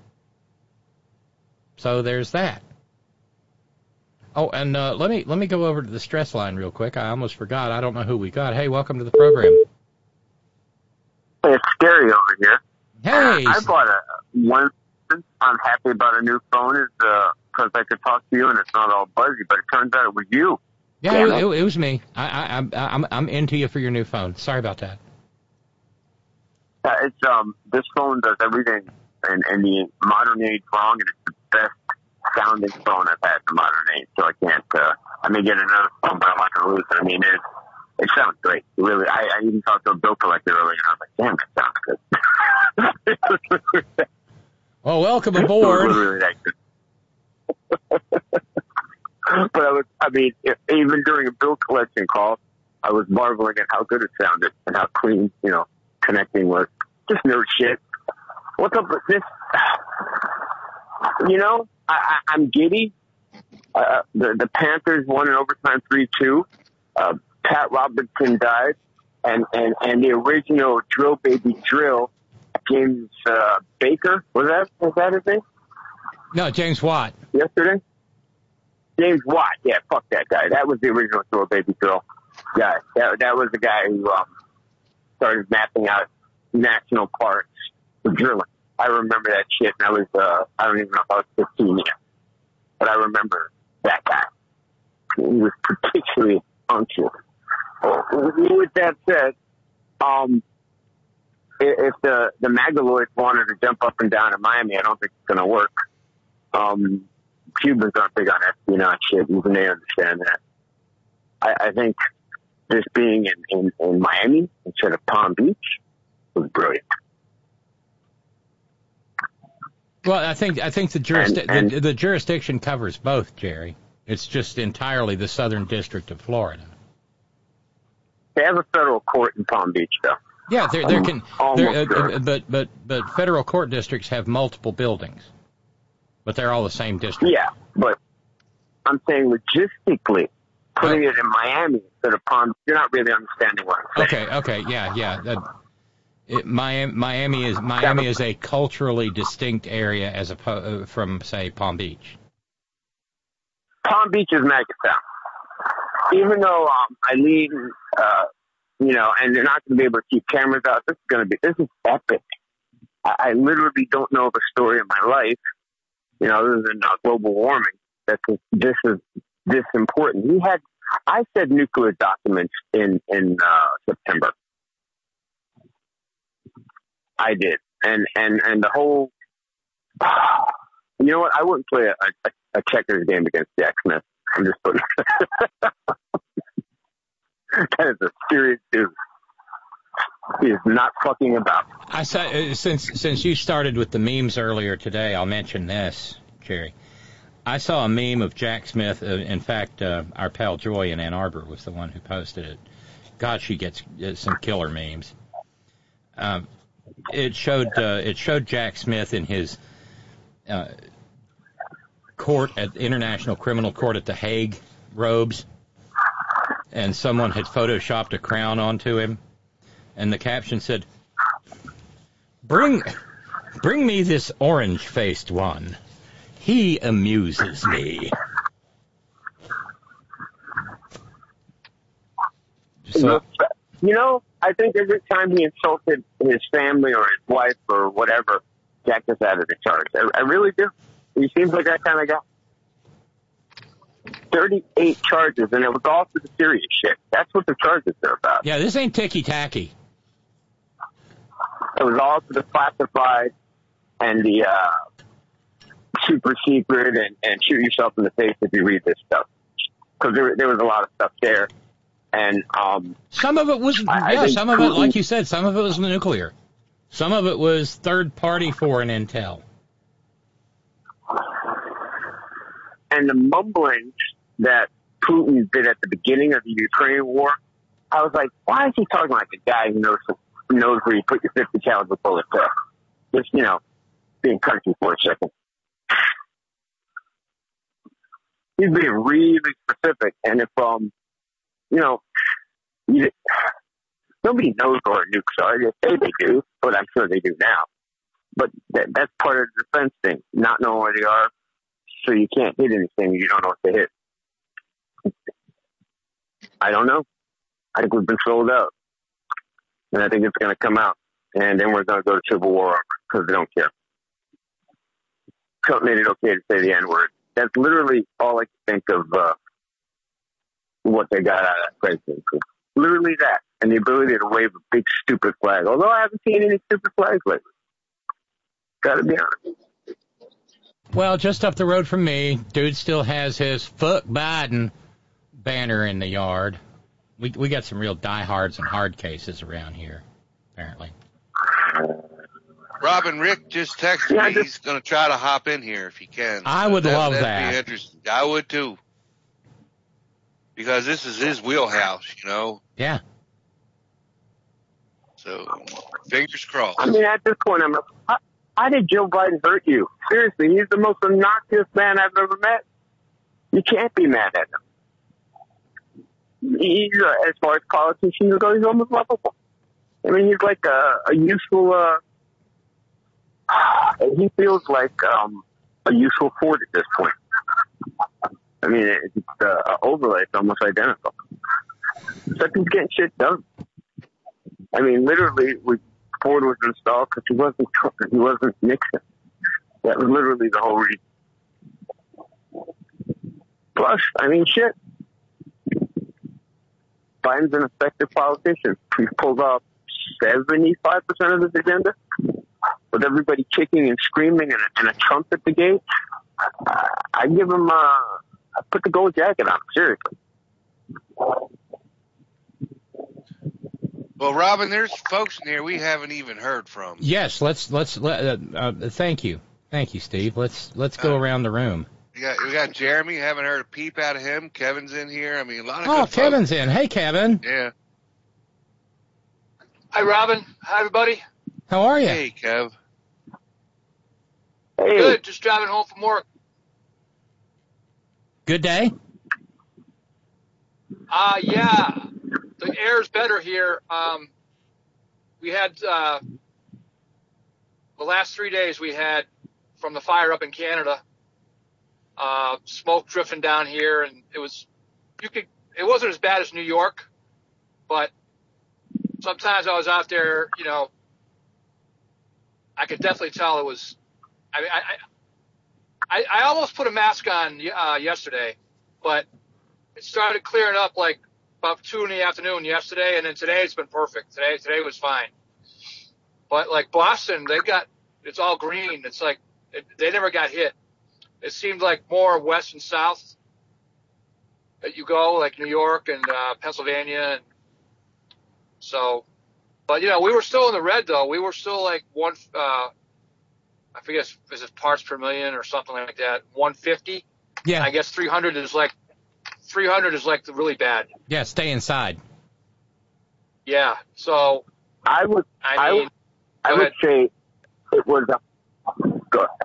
So there's that. Oh, and uh, let me let me go over to the stress line real quick. I almost forgot. I don't know who we got. Hey, welcome to the program. It's scary over here. Hey, I bought a one. I'm happy about a new phone is because uh, I could talk to you and it's not all buzzy. But it turns out it was you. Yeah, it, it, it was me. I, I, I'm I'm I'm into you for your new phone. Sorry about that. Uh, it's um this phone does everything in, in the modern age wrong, and it's the best sounding phone I've had in the modern age. So I can't. Uh, I may get another phone, but I'm not gonna lose it. I mean, it it sounds great. It really, I, I even talked to a bill collector earlier, and I was like, damn, it sounds good. Well, welcome aboard. Really that good. But I was, I mean, even during a bill collection call, I was marveling at how good it sounded and how clean, you know, connecting was. Just nerd shit. What's up with this? You know, I, I, I'm giddy. Uh, the, the Panthers won in overtime three two. Uh, Pat Robertson died. And, and, and the original Drill Baby Drill, James uh, Baker, was that, was that his name? No, James Watt. Yesterday? James Watt, yeah, fuck that guy. That was the original Drill Baby Drill guy. That, that was the guy who um, started mapping out national parks for drilling. I remember that shit, and I was, uh, I don't even know if I was fifteen yet. But I remember that guy. He was particularly punctual. With that said, um, if the, the Magaloids wanted to jump up and down in Miami, I don't think it's going to work. Um, Cubans aren't big on espionage shit, even they understand that. I, I think this being in, in, in Miami instead of Palm Beach was brilliant. Well, I think I think the, jurisdi- and, and, the, the jurisdiction covers both, Jerry. It's just entirely the Southern District of Florida. They have a federal court in Palm Beach, though. Yeah, there there can, there, uh, sure. but but but federal court districts have multiple buildings, but they're all the same district. Yeah, but I'm saying logistically, putting oh. it in Miami instead of Palm, you're not really understanding what I'm saying. Okay, okay, yeah, yeah. That, it, Miami, Miami is Miami is a culturally distinct area as a, from say Palm Beach. Palm Beach is mega town. Even though um, Eileen, uh, you know, and they're not going to be able to keep cameras out. This is going to be this is epic. I, I literally don't know of a story in my life, you know, other than uh, global warming, that's this is this important. He had, I said nuclear documents in in uh, September. I did, and and and the whole. You know what? I wouldn't play a, a, a checkers game against Jack Smith. I'm just putting. That is a serious dude. He is not fucking about. I saw, uh, since since you started with the memes earlier today, I'll mention this, Jerry. I saw a meme of Jack Smith. Uh, in fact, uh, our pal Joy in Ann Arbor was the one who posted it. God, she gets uh, some killer memes. Um, it showed uh, it showed Jack Smith in his uh, court at the International Criminal Court at The Hague robes, and someone had photoshopped a crown onto him. And the caption said, bring bring me this orange-faced one. He amuses me. So, you know, I think every time he insulted his family or his wife or whatever, Jack is out of the charge. I, I really do. He seems like that kind of guy. thirty-eight charges, and it was all for the serious shit. That's what the charges are about. Yeah, this ain't ticky-tacky. It was all for the classified and the uh, super secret and, and shoot yourself in the face if you read this stuff. Because there, there was a lot of stuff there. And um, some of it was, I, yeah, I some of Putin, it, like you said, some of it was nuclear. Some of it was third-party foreign intel. And the mumblings that Putin did at the beginning of the Ukraine war, I was like, why is he talking like a guy who knows who knows where you put your fifty caliber bullet there? Just, you know, being country for a second. He's being really specific. And if, um, you know, you, nobody knows where nukes are. They say they do, but I'm sure they do now. But that, that's part of the defense thing, not knowing where they are, so you can't hit anything you don't know what to hit. I don't know. I think we've been sold out. And I think it's going to come out. And then we're going to go to civil war because they don't care. Trump made it okay to say the N-word. That's literally all I can think of uh, what they got out of that presidency. Literally that. And the ability to wave a big stupid flag. Although I haven't seen any stupid flags lately. Gotta be honest. Well, just up the road from me, dude still has his "Fuck Biden" banner in the yard. We we got some real diehards and hard cases around here, apparently. Robin Rick just texted Yeah, me. just, He's going to try to hop in here if he can. I would that, love that'd that. Be interesting. I would too, because this is his wheelhouse, you know. Yeah. So fingers crossed. I mean, at this point, I'm. How, how did Joe Biden hurt you? Seriously, he's the most obnoxious man I've ever met. You can't be mad at him. He's, uh, as far as politicians go, he's almost lovable. I mean, he's like a, a useful. Uh, he feels like um, a useful Ford at this point. I mean, it's uh, overlay. It's almost identical. Except he's getting shit done. I mean, literally, we, Ford was installed because he wasn't he wasn't Nixon. That was literally the whole reason. Plus, I mean, shit. Biden's an effective politician. He's pulled off seventy-five percent of his agenda with everybody kicking and screaming and, and a Trump at the gate. Uh, I give him, uh, I put the gold jacket on him, seriously. Well, Robin, there's folks in here we haven't even heard from. Yes, let's let's let. Uh, uh, thank you, thank you, Steve. Let's let's go uh, around the room. We got we got Jeremy. Haven't heard a peep out of him. Kevin's in here. I mean, a lot of. Oh, good Kevin's folks. in. Hey, Kevin. Yeah. Hi, Robin. Hi, everybody. How are you? Hey, Kev. Hey. Good. Just driving home from work. Good day. Uh, yeah. The air's better here. Um, we had, uh, the last three days we had from the fire up in Canada, uh, smoke drifting down here, and it was, you could, it wasn't as bad as New York, but sometimes I was out there, you know, I could definitely tell it was, I mean, I, I, I almost put a mask on, uh, yesterday, but it started clearing up like about two in the afternoon yesterday, and then today it's been perfect. Today, today was fine. But like Boston, they got, it's all green. It's like, it, they never got hit. It seemed like more west and south. that you go, like New York and uh, Pennsylvania. And so, but, you know, we were still in the red, though. We were still like one, uh, I forget, is it parts per million or something like that, one fifty? Yeah. I guess three hundred is like, three hundred is like really bad. Yeah, stay inside. Yeah, so. I would, I I mean, would, I would say it was a, go ahead.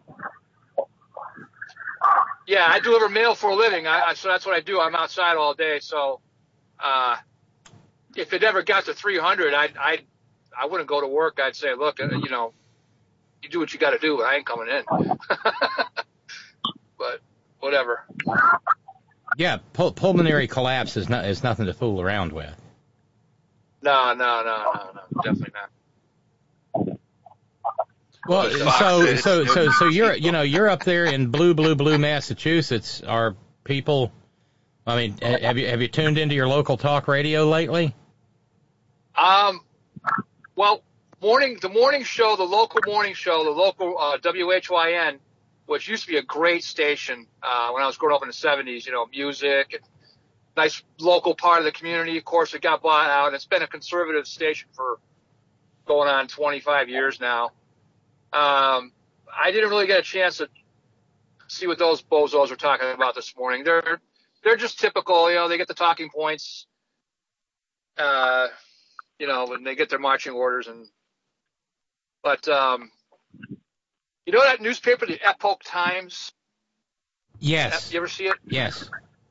Yeah, I deliver mail for a living, I, I, so that's what I do. I'm outside all day, so uh, if it ever got to three hundred, I I I wouldn't go to work. I'd say, look, uh, you know, you do what you got to do, but I ain't coming in. But whatever. Yeah, pul- pulmonary collapse is not is nothing to fool around with. No, no, no, no, no, definitely not. Well, so so so so you're you know you're up there in blue blue blue Massachusetts. Are people? I mean, have you have you tuned into your local talk radio lately? Um, well, morning the morning show, the local morning show, the local uh, W H Y N, which used to be a great station uh, when I was growing up in the seventies. You know, music and nice local part of the community. Of course, it got bought out, and it's been a conservative station for going on twenty-five years now. Um, I didn't really get a chance to see what those bozos are talking about this morning. They're they're just typical, you know. They get the talking points, uh, you know, when they get their marching orders, and but um, you know that newspaper, the Epoch Times. Yes. You ever see it? Yes.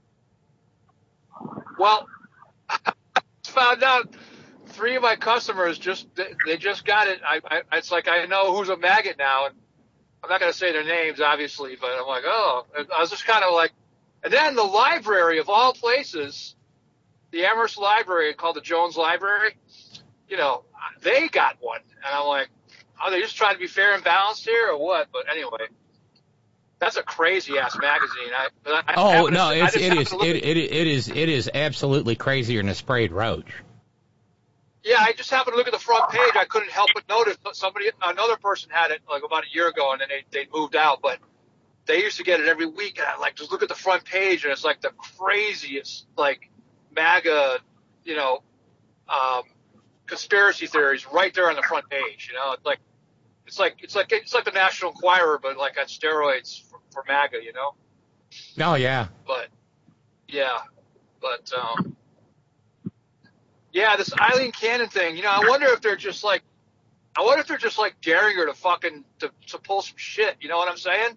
Well, I found out. Three of my customers just, they just got it. I, I, it's like I know who's a maggot now, and I'm not going to say their names, obviously, but I'm like, oh, I was just kind of like, and then the library of all places, the Amherst Library called the Jones Library, you know, they got one. And I'm like, are they just trying to be fair and balanced here or what? But anyway, that's a crazy ass magazine. I, I oh, no, to, it's, it is, it, it, it is, it is absolutely crazier than a sprayed roach. Yeah, I just happened to look at the front page. I couldn't help but notice somebody, another person had it like about a year ago, and then they they moved out. But they used to get it every week, and I like just look at the front page, and it's like the craziest like MAGA, you know, um, conspiracy theories right there on the front page. You know, it's like it's like it's like it's like the National Enquirer, but like on steroids for, for MAGA. You know. Oh yeah. But yeah, but um. Yeah, this Eileen Cannon thing, you know, I wonder if they're just like, I wonder if they're just like daring her to fucking, to, to pull some shit, you know what I'm saying?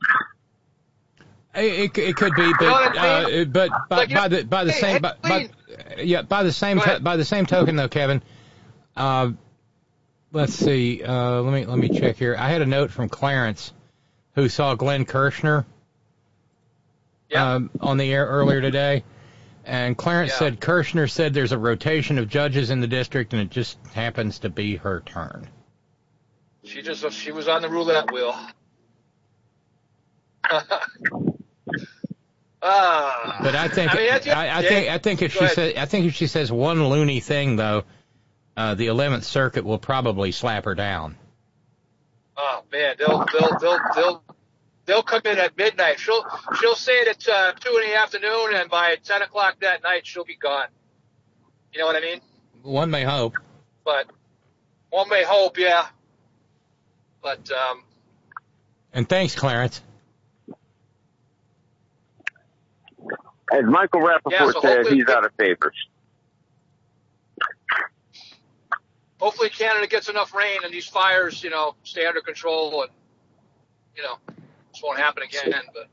It, it could be, but, you know what I mean? uh, but by, like, by the, by the hey, same, hey, by, by, yeah, by the same, to, by the same token though, Kevin, uh, let's see, uh, let me, let me check here. I had a note from Clarence who saw Glenn Kirshner, yeah. um, on the air earlier today. And Clarence yeah. said Kirshner said there's a rotation of judges in the district, and it just happens to be her turn. She just she was on the roulette wheel. uh, but I think I, mean, I, I, I think I think if she says I think if she says one loony thing though, uh, the eleventh Circuit will probably slap her down. Oh man, they'll they'll they'll they'll. They'll come in at midnight. She'll she'll say it at uh, two in the afternoon, and by ten o'clock that night, she'll be gone. You know what I mean? One may hope. But one may hope, yeah. But um. And thanks, Clarence. As Michael Rappaport yeah, so said, he's out of favors. Hopefully, Canada gets enough rain, and these fires, you know, stay under control, and you know. This won't happen again, but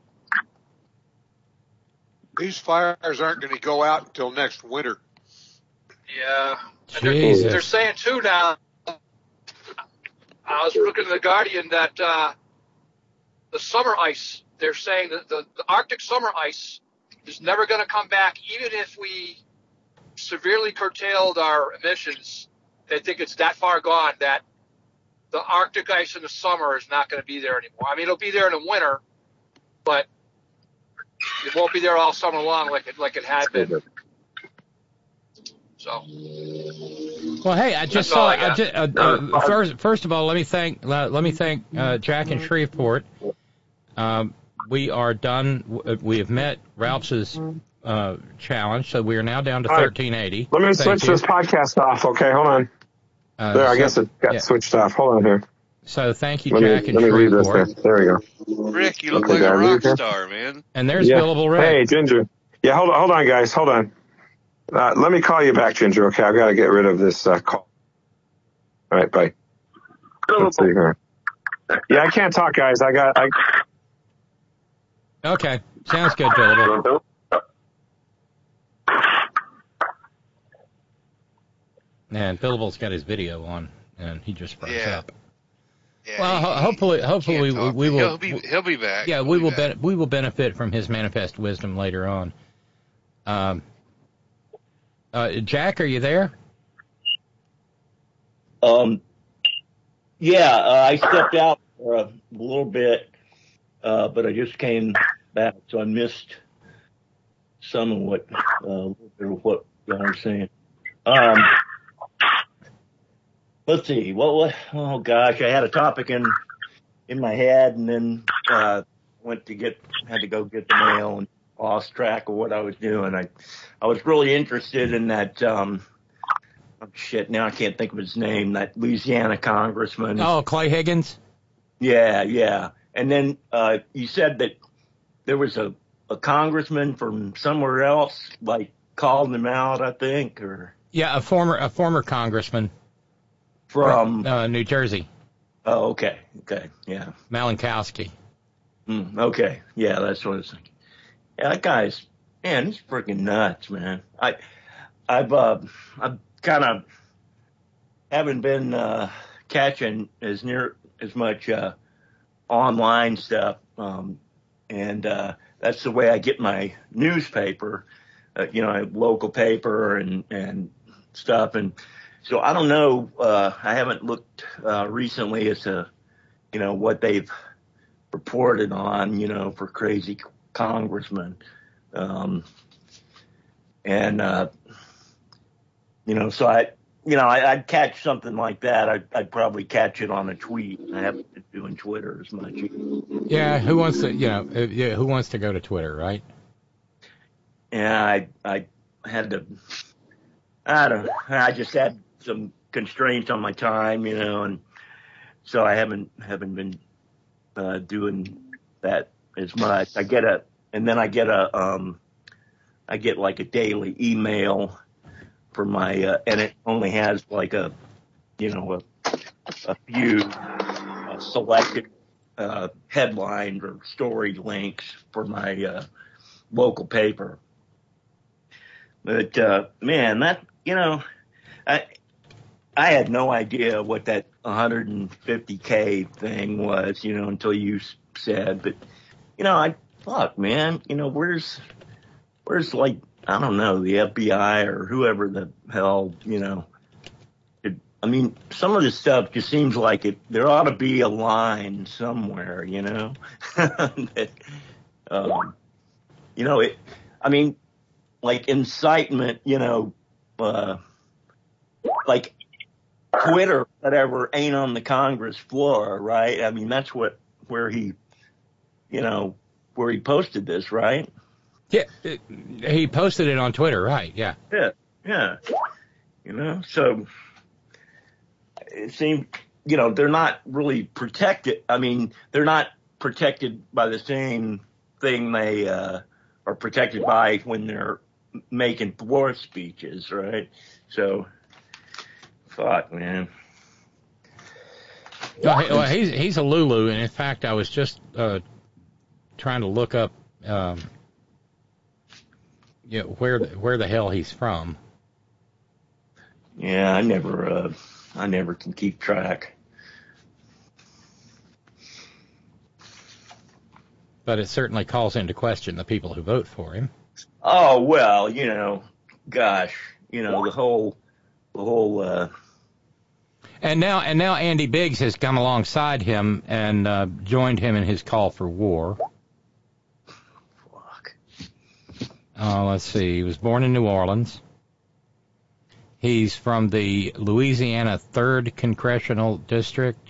these fires aren't going to go out until next winter. Yeah, and they're, they're saying too now. I was looking at the Guardian that uh, the summer ice. They're saying that the, the Arctic summer ice is never going to come back, even if we severely curtailed our emissions. They think it's that far gone that the Arctic ice in the summer is not going to be there anymore. I mean, it'll be there in the winter, but it won't be there all summer long like it like it had been. So. Well, hey, I just saw. I I just, uh, uh, first, first of all, let me thank uh, let me thank uh, Jack in Shreveport. Um, we are done. We have met Ralph's uh, challenge, so we are now down to All right. thirteen eighty. Let me Thank switch you. this podcast off. Okay, hold on. Uh, there, I so- guess it got yeah. switched off. Hold on here. So thank you, Let Jack me, and let me read this Shreveport. here. There we go. Rick, you look Okay, like a did I rock leave here? star, man. And there's Yeah. Billable Rick. Hey, Ginger. Yeah, hold on, hold on, guys. Hold on. Uh, let me call you back, Ginger. Okay, I've got to get rid of this uh, call. All right, bye. Let's see here. Yeah, I can't talk, guys. I got. I. Okay, sounds good, Billable. And Billable's got his video on, and he just froze Yeah. up. Yeah, Well, he- ho- hopefully, hopefully we, talk. we will. He'll be, he'll be back. Yeah, He'll we be will. back. Ben- we will benefit from his manifest wisdom later on. Um, uh, Jack, are you there? Um, yeah, uh, I stepped out for a little bit, uh, but I just came back, so I missed some of what, uh, a little bit of what y'all were saying. Um, let's see, what, what, oh gosh, I had a topic in, in my head and then, uh, went to get, had to go get the mail and lost track of what I was doing. I, I was really interested in that, um, oh shit, now I can't think of his name, that Louisiana congressman. Oh, Clay Higgins? Yeah, yeah. And then, uh, you said that there was a, a congressman from somewhere else, like, called him out, I think, or Yeah, a former a former congressman from, uh, New Jersey, oh, okay, okay, yeah. Malinkowski. Mm, okay, yeah, that's what I was thinking. Yeah, that guy's, man, he's freaking nuts, man. I, I've, uh, I've kind of haven't been, uh, catching as near, as much, uh, online stuff, um, and, uh, that's the way I get my newspaper, uh, you know, local paper and, and stuff. And so I don't know, uh, I haven't looked, uh, recently as to, you know, what they've reported on, you know, for crazy congressmen. Um, and, uh, you know, so I, you know, I, I'd catch something like that. I'd, I'd probably catch it on a tweet. I haven't been doing Twitter as much. Yeah, who wants to, you know, uh, yeah, who wants to go to Twitter, right? Yeah, I, I had to, I don't know, I just had some constraints on my time, you know, and so I haven't, haven't been, uh, doing that as much. I get a, and then I get a, um, I get like a daily email for my, uh, and it only has like a, you know, a, a few uh, selected, uh, headlines or story links for my, uh, local paper. But, uh, man, that, you know, I, I had no idea what that one hundred fifty K thing was, you know, until you said, but, you know, I, fuck, man, you know, where's, where's like, I don't know, the F B I or whoever the hell, you know, it, I mean, some of this stuff just seems like it, there ought to be a line somewhere, you know, that, um, you know, it, I mean, like incitement, you know, uh, like Twitter, whatever, ain't on the Congress floor, right? I mean, that's what, where he, you know, where he posted this, right? Yeah, it, he posted it on Twitter, right? Yeah. Yeah, yeah. You know, so it seemed, you know, they're not really protected. I mean, they're not protected by the same thing they uh, are protected by when they're making floor speeches, right? So, fuck, man. Well, he, well, he's he's a Lulu, and in fact, I was just uh, trying to look up, um, you know, where the, where the hell he's from. Yeah, I never, uh, I never can keep track. But it certainly calls into question the people who vote for him. Oh well, you know, gosh, you know the whole, the whole. Uh, And now, and now Andy Biggs has come alongside him and uh, joined him in his call for war. Fuck. Uh, let's see. He was born in New Orleans. He's from the Louisiana third Congressional District.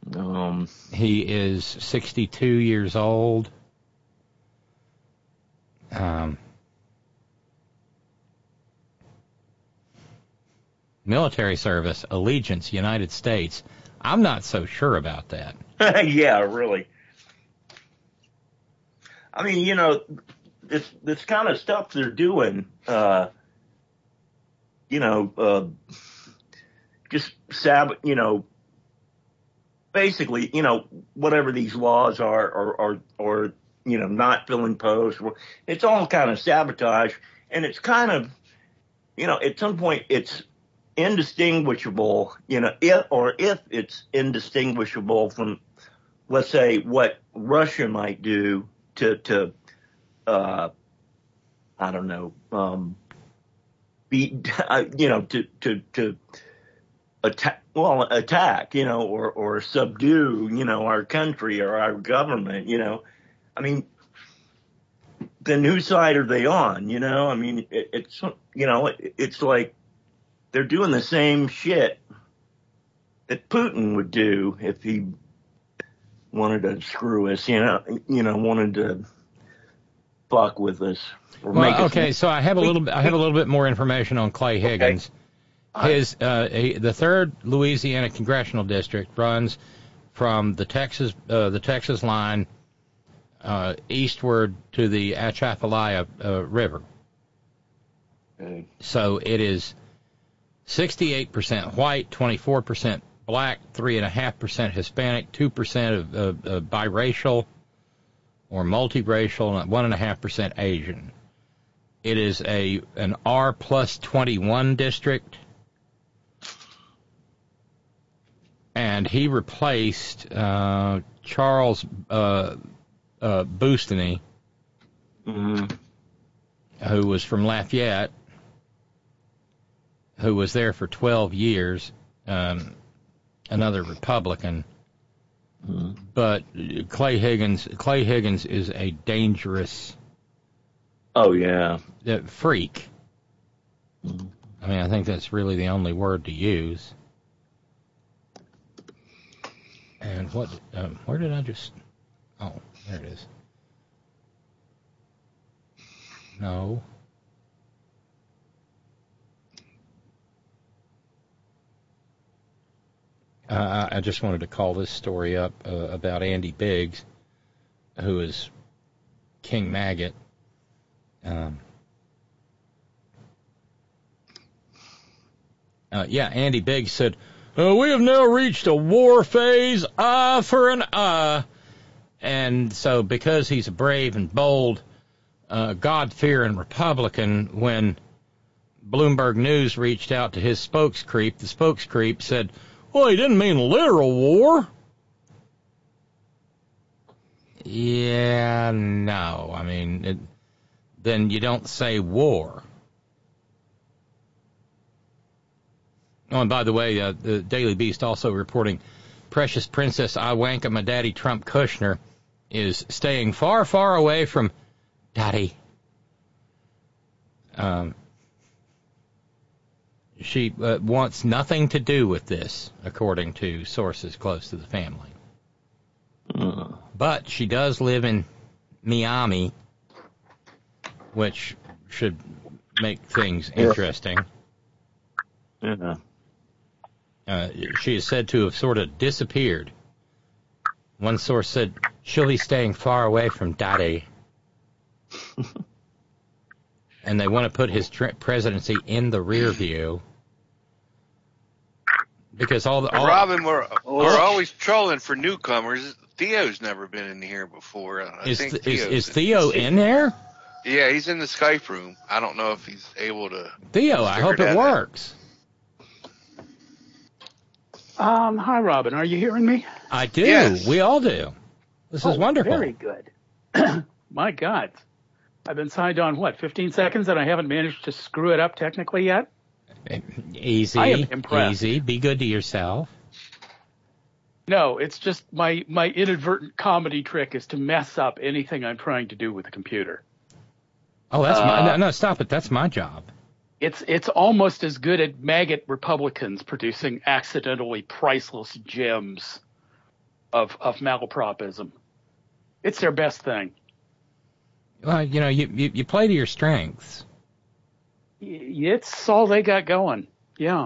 Um. He is sixty-two years old. Um, military service, allegiance, United States. I'm not so sure about that. Yeah, really. I mean, you know, this this kind of stuff they're doing, uh, you know, uh, just sab, you know, basically, you know, whatever these laws are, or, or, or, you know, not filling posts, it's all kind of sabotage. And it's kind of, you know, at some point it's indistinguishable, you know, if, or if it's indistinguishable from, let's say, what Russia might do to, to, uh, I don't know, um, be, uh, you know, to, to, to attack, well, attack, you know, or, or subdue, you know, our country or our government, you know. I mean, then whose side are they on, you know? I mean, it, it's, you know, it, it's like they're doing the same shit that Putin would do if he wanted to screw us, you know, you know, wanted to fuck with us. Or well, make us okay, so I have a little, I have a little bit more information on Clay Higgins. Okay. His, uh, he, the third Louisiana congressional district runs from the Texas, uh, the Texas line, uh, eastward to the Atchafalaya uh, River. Okay. So it is sixty-eight percent white, twenty-four percent black, three point five percent Hispanic, two percent of, of, of biracial or multiracial, and one point five percent Asian. It is a an R plus twenty-one district, and he replaced uh, Charles uh, uh, Boustany, mm-hmm. who was from Lafayette, who was there for twelve years, um, another Republican. Mm-hmm. But Clay Higgins, Clay Higgins is a dangerous. Oh yeah, uh, freak. Mm-hmm. I mean, I think that's really the only word to use. And what? Um, where did I just? Oh, there it is. No. Uh, I just wanted to call this story up uh, about Andy Biggs, who is King Maggot. Um, uh, yeah, Andy Biggs said, uh, we have now reached a war phase, eye for an eye. And so because he's a brave and bold, uh, God-fearing Republican, when Bloomberg News reached out to his spokescreep, the spokescreep said, well, he didn't mean literal war. Yeah, no. I mean, it, then you don't say war. Oh, and by the way, uh, the Daily Beast also reporting Precious Princess I Wank of my daddy Trump Kushner is staying far, far away from daddy. Um, she uh, wants nothing to do with this, according to sources close to the family. Uh. But she does live in Miami, which should make things interesting. Yeah. Uh, she is said to have sort of disappeared. One source said she'll be staying far away from Daddy. And they want to put his tr- presidency in the rear view. Because all the... All, Robin, we're, we're always trolling for newcomers. Theo's never been in here before. I is, think is, is in, Theo in there? Yeah, he's in the Skype room. I don't know if he's able to... Theo, I hope it works. Um, hi, Robin. Are you hearing me? I do. Yes. We all do. This oh, is wonderful. Very good. My God. I've been signed on, what, fifteen seconds, and I haven't managed to screw it up technically yet? Easy. I am impressed. Easy. Be good to yourself. No, it's just my, my inadvertent comedy trick is to mess up anything I'm trying to do with the computer. Oh, that's uh, my... No, no, stop it. That's my job. It's it's almost as good at maggot Republicans producing accidentally priceless gems of of malapropism. It's their best thing. Well, you know, you, you, you play to your strengths. It's all they got going. Yeah.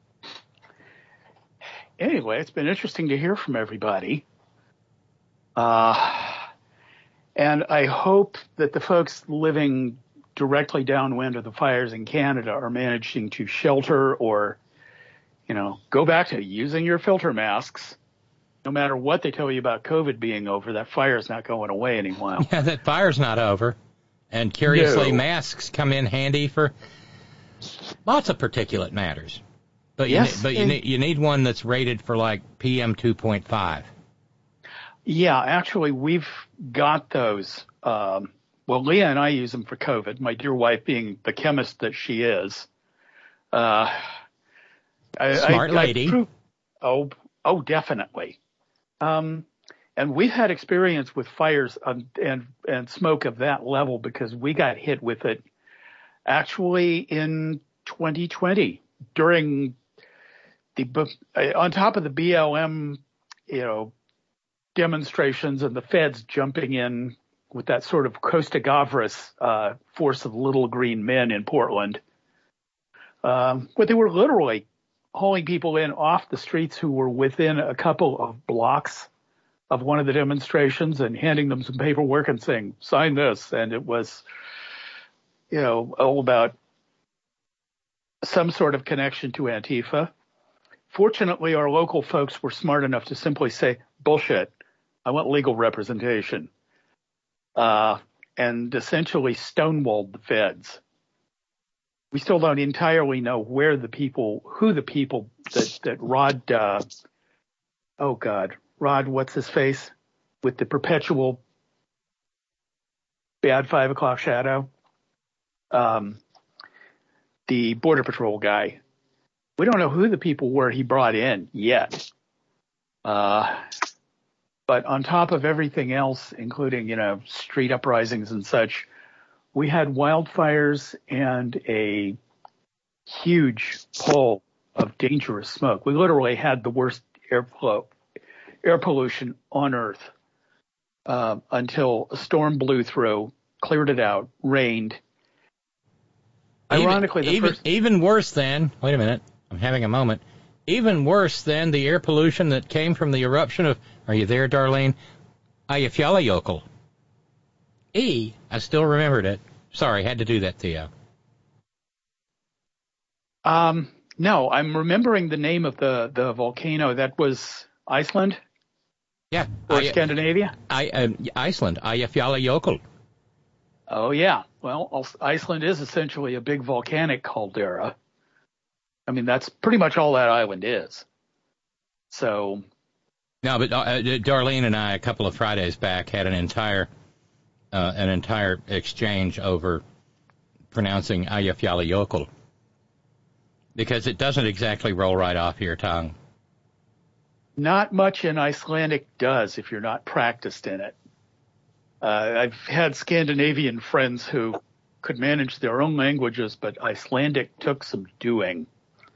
Anyway, it's been interesting to hear from everybody. Uh, and I hope that the folks living directly downwind of the fires in Canada are managing to shelter or, you know, go back to using your filter masks. No matter what they tell you about COVID being over, that fire's not going away anymore. Yeah, that fire's not over. And curiously, No. masks come in handy for lots of particulate matters. But you, Yes, ne- but you and- need you need one that's rated for like P M two point five. Yeah, actually, we've got those. Um, well, Leah and I use them for COVID, my dear wife being the chemist that she is. Uh, I, Smart I, lady. I pro- oh, oh, definitely. Um, and we've had experience with fires um, and, and smoke of that level because we got hit with it actually in twenty twenty during the, on top of the B L M, you know, demonstrations and the feds jumping in with that sort of Costa Gavras uh, force of little green men in Portland. Um, but they were literally hauling people in off the streets who were within a couple of blocks of one of the demonstrations and handing them some paperwork and saying, sign this. And it was, you know, all about some sort of connection to Antifa. Fortunately, our local folks were smart enough to simply say, bullshit, I want legal representation, uh, and essentially stonewalled the feds. We still don't entirely know where the people, who the people that, that Rod, uh, oh God, Rod, what's his face? With the perpetual bad five o'clock shadow. Um, the Border Patrol guy. We don't know who the people were he brought in yet. Uh, but on top of everything else, including, you know, street uprisings and such, we had wildfires and a huge pull of dangerous smoke. We literally had the worst airflow, air pollution on Earth uh, until a storm blew through, cleared it out, rained. Ironically, even, the even, first... even worse than, wait a minute, I'm having a moment, even worse than the air pollution that came from the eruption of, are you there, Darlene? Eyjafjallajökull. E, I still remembered it. Sorry, had to do that, Theo. Um, no, I'm remembering the name of the, the volcano. That was Iceland? Yeah. Or I, Scandinavia? I, uh, Iceland, Eyjafjallajökull. Oh, yeah. Well, Iceland is essentially a big volcanic caldera. I mean, that's pretty much all that island is. So. No, but uh, Darlene and I, a couple of Fridays back, had an entire uh, an entire exchange over pronouncing Eyjafjallajökull because it doesn't exactly roll right off your tongue. Not much in Icelandic does if you're not practiced in it. Uh, I've had Scandinavian friends who could manage their own languages, but Icelandic took some doing.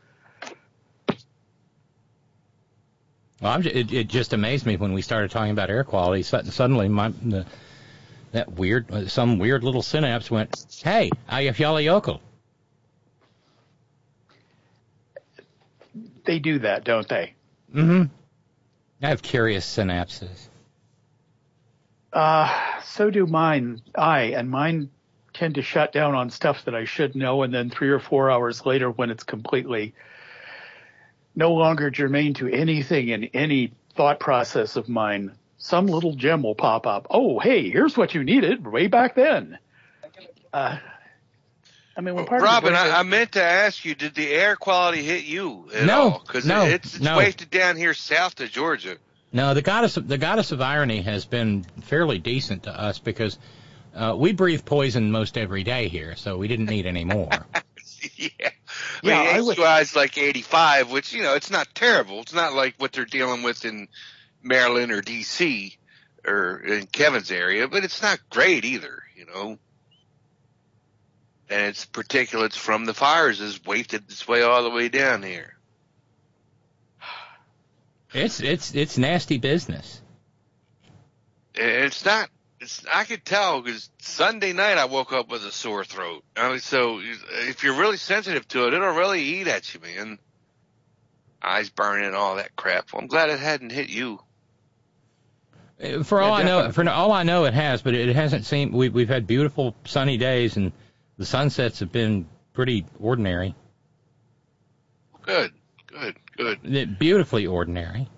Well, I'm, it, it just amazed me when we started talking about air quality. Suddenly, my, the, that weird, some weird little synapse went, "Hey, Eyjafjallajökull." They do that, don't they? Mm-hmm. I have curious synapses. Uh, so do mine. I and mine tend to shut down on stuff that I should know, and then three or four hours later, when it's completely no longer germane to anything in any thought process of mine, some little gem will pop up. Oh, hey, here's what you needed way back then. Uh, I mean, when part Robin, of the I, I meant to ask you, did the air quality hit you at No, all? Because no, it's, it's no. wafted down here south of Georgia. No, the goddess, of, the goddess of irony has been fairly decent to us because uh, we breathe poison most every day here, so we didn't need any more. yeah. I Yeah, mean, I would- A Q I is like eighty-five, which, you know, it's not terrible. It's not like what they're dealing with in Maryland or D C or in Kevin's area, but it's not great either, you know. And it's particulates from the fires is wafted its way all the way down here. It's it's it's nasty business. It's not it's, I could tell because Sunday night I woke up with a sore throat. I mean, so if you're really sensitive to it, it'll really eat at you, man. Eyes burning and all that crap. Well, I'm glad it hadn't hit you. For all yeah, I know, for all I know, it has, but it hasn't seemed. We, we've had beautiful sunny days, and the sunsets have been pretty ordinary. Good, good, good. Beautifully ordinary.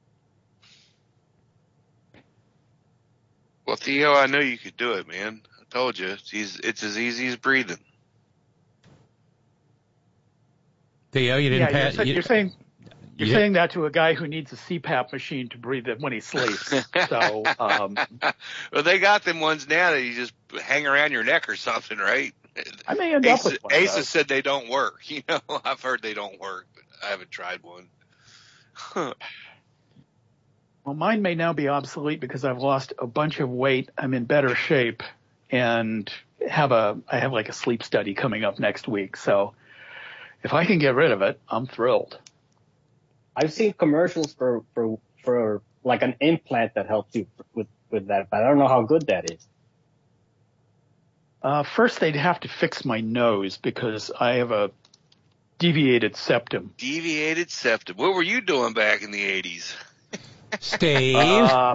Well, Theo, I know you could do it, man. I told you, it's, it's as easy as breathing. Theo, you didn't yeah, pass. You're, you, you're saying you're you saying that to a guy who needs a C PAP machine to breathe it when he sleeps. So, um, well, they got them ones now that you just hang around your neck or something, right? I may end Asa, up with one. Asa said they don't work. You know, I've heard they don't work, but I haven't tried one. Huh. Well, mine may now be obsolete because I've lost a bunch of weight. I'm in better shape, and have a I have like a sleep study coming up next week. So if I can get rid of it, I'm thrilled. I've seen commercials for for for like an implant that helps you with with that, but I don't know how good that is. Uh, first, they'd have to fix my nose because I have a deviated septum. Deviated septum. What were you doing back in the eighties? Steve. Uh,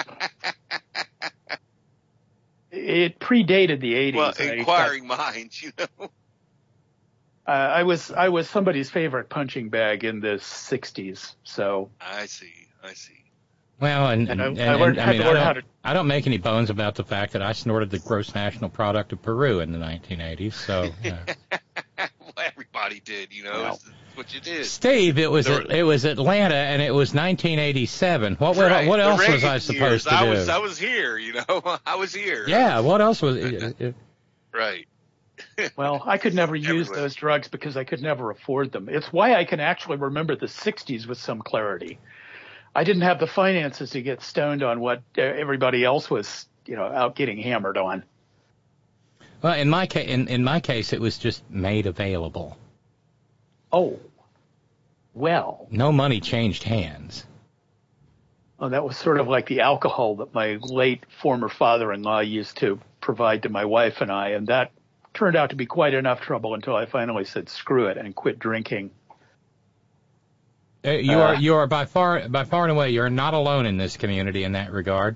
it predated the eighties. Well, inquiring minds, you know. Uh, I was I was somebody's favorite punching bag in the sixties. So I see, I see. Well, and, and, and, I, I, learned, and I mean, had to learn I how don't, to. I don't make any bones about the fact that I snorted the gross national product of Peru in the nineteen eighties. So. Uh, well, everybody did, you know. Well, it's, it's what you did. Steve, it was there, it was Atlanta, and it was nineteen eighty-seven. What right, what, what else was I years, supposed to I do? was I was here, you know. I was here. Yeah. What else was? It, right. Well, I could never use Everywhere. those drugs because I could never afford them. It's why I can actually remember the sixties with some clarity. I didn't have the finances to get stoned on what everybody else was, you know, out getting hammered on. Well, in my case, in, in my case, it was just made available. Oh, well. No money changed hands. Oh, that was sort of like the alcohol that my late former father-in-law used to provide to my wife and I, and that turned out to be quite enough trouble until I finally said screw it and quit drinking. Uh, you uh, are you are by far by far and away you're not alone in this community in that regard.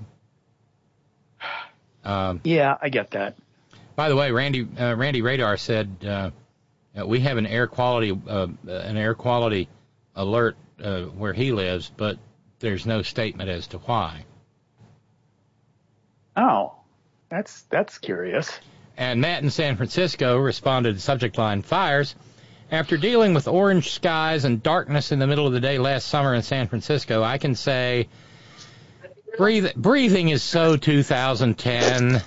Um, yeah, I get that. By the way, Randy uh, Randy Radar said uh, we have an air quality uh, an air quality alert uh, where he lives, but there's no statement as to why. Oh, that's that's curious. And Matt in San Francisco responded to subject line fires. After dealing with orange skies and darkness in the middle of the day last summer in San Francisco, I can say breathe, breathing is so two thousand ten.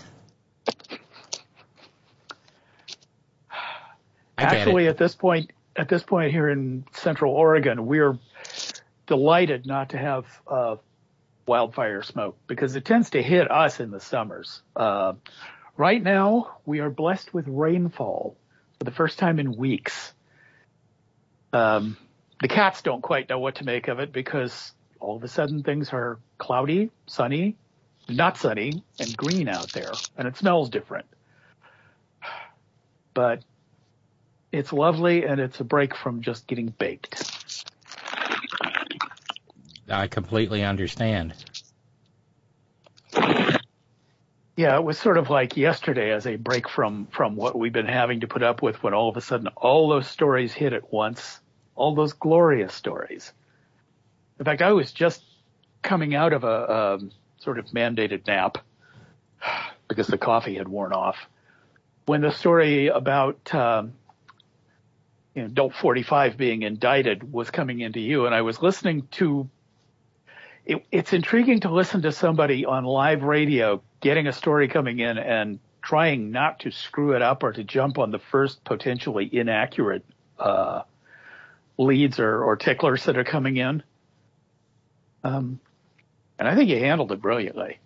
Actually, at this point, at this point here in Central Oregon, we're delighted not to have uh, wildfire smoke because it tends to hit us in the summers. Uh, right now, we are blessed with rainfall for the first time in weeks. Um, the cats don't quite know what to make of it because all of a sudden things are cloudy, sunny, not sunny, and green out there, and it smells different. But it's lovely, and it's a break from just getting baked. I completely understand. Yeah, it was sort of like yesterday as a break from, from what we've been having to put up with when all of a sudden all those stories hit at once, all those glorious stories. In fact, I was just coming out of a um, sort of mandated nap because the coffee had worn off when the story about um, you know, Dope forty-five being indicted was coming into you, and I was listening to it, it's intriguing to listen to somebody on live radio getting a story coming in and trying not to screw it up or to jump on the first potentially inaccurate uh, leads or, or ticklers that are coming in. Um, and I think you handled it brilliantly.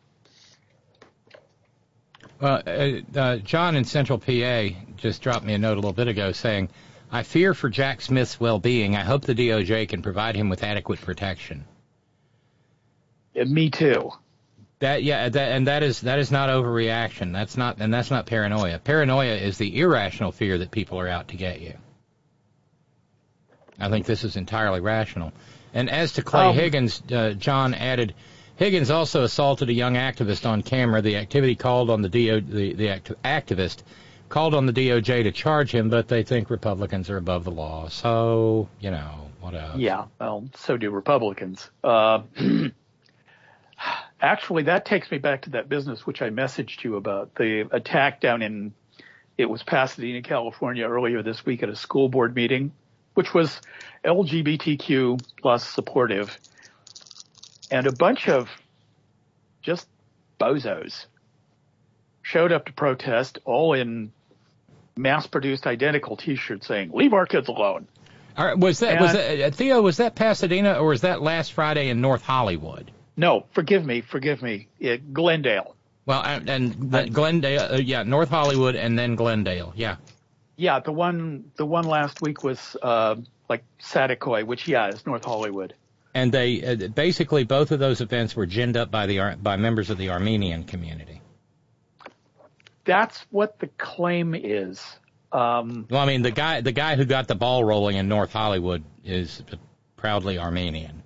Well, uh, uh, John in Central P A just dropped me a note a little bit ago saying, I fear for Jack Smith's well-being. I hope the D O J can provide him with adequate protection. And me too. That yeah, that, and that is that is not overreaction. That's not and that's not paranoia. Paranoia is the irrational fear that people are out to get you. I think this is entirely rational. And as to Clay um, Higgins, uh, John added, Higgins also assaulted a young activist on camera. The activity called on the D O, the the act, activist called on the D O J to charge him, but they think Republicans are above the law. So you know what else? Yeah, well, so do Republicans. Uh, Actually, that takes me back to that business which I messaged you about, the attack down in, it was Pasadena, California earlier this week at a school board meeting, which was L G B T Q plus supportive, and a bunch of just bozos showed up to protest, all in mass-produced identical T-shirts saying, leave our kids alone. All right, was that, and, was that, uh, Theo, was that Pasadena or was that last Friday in North Hollywood? No, forgive me, forgive me. It, Glendale. Well, and, and uh, Glendale, uh, yeah, North Hollywood, and then Glendale, yeah. Yeah, the one, the one last week was uh, like Saticoy, which yeah is North Hollywood. And they uh, basically both of those events were ginned up by the by members of the Armenian community. That's what the claim is. Um, well, I mean, the guy the guy who got the ball rolling in North Hollywood is proudly Armenian.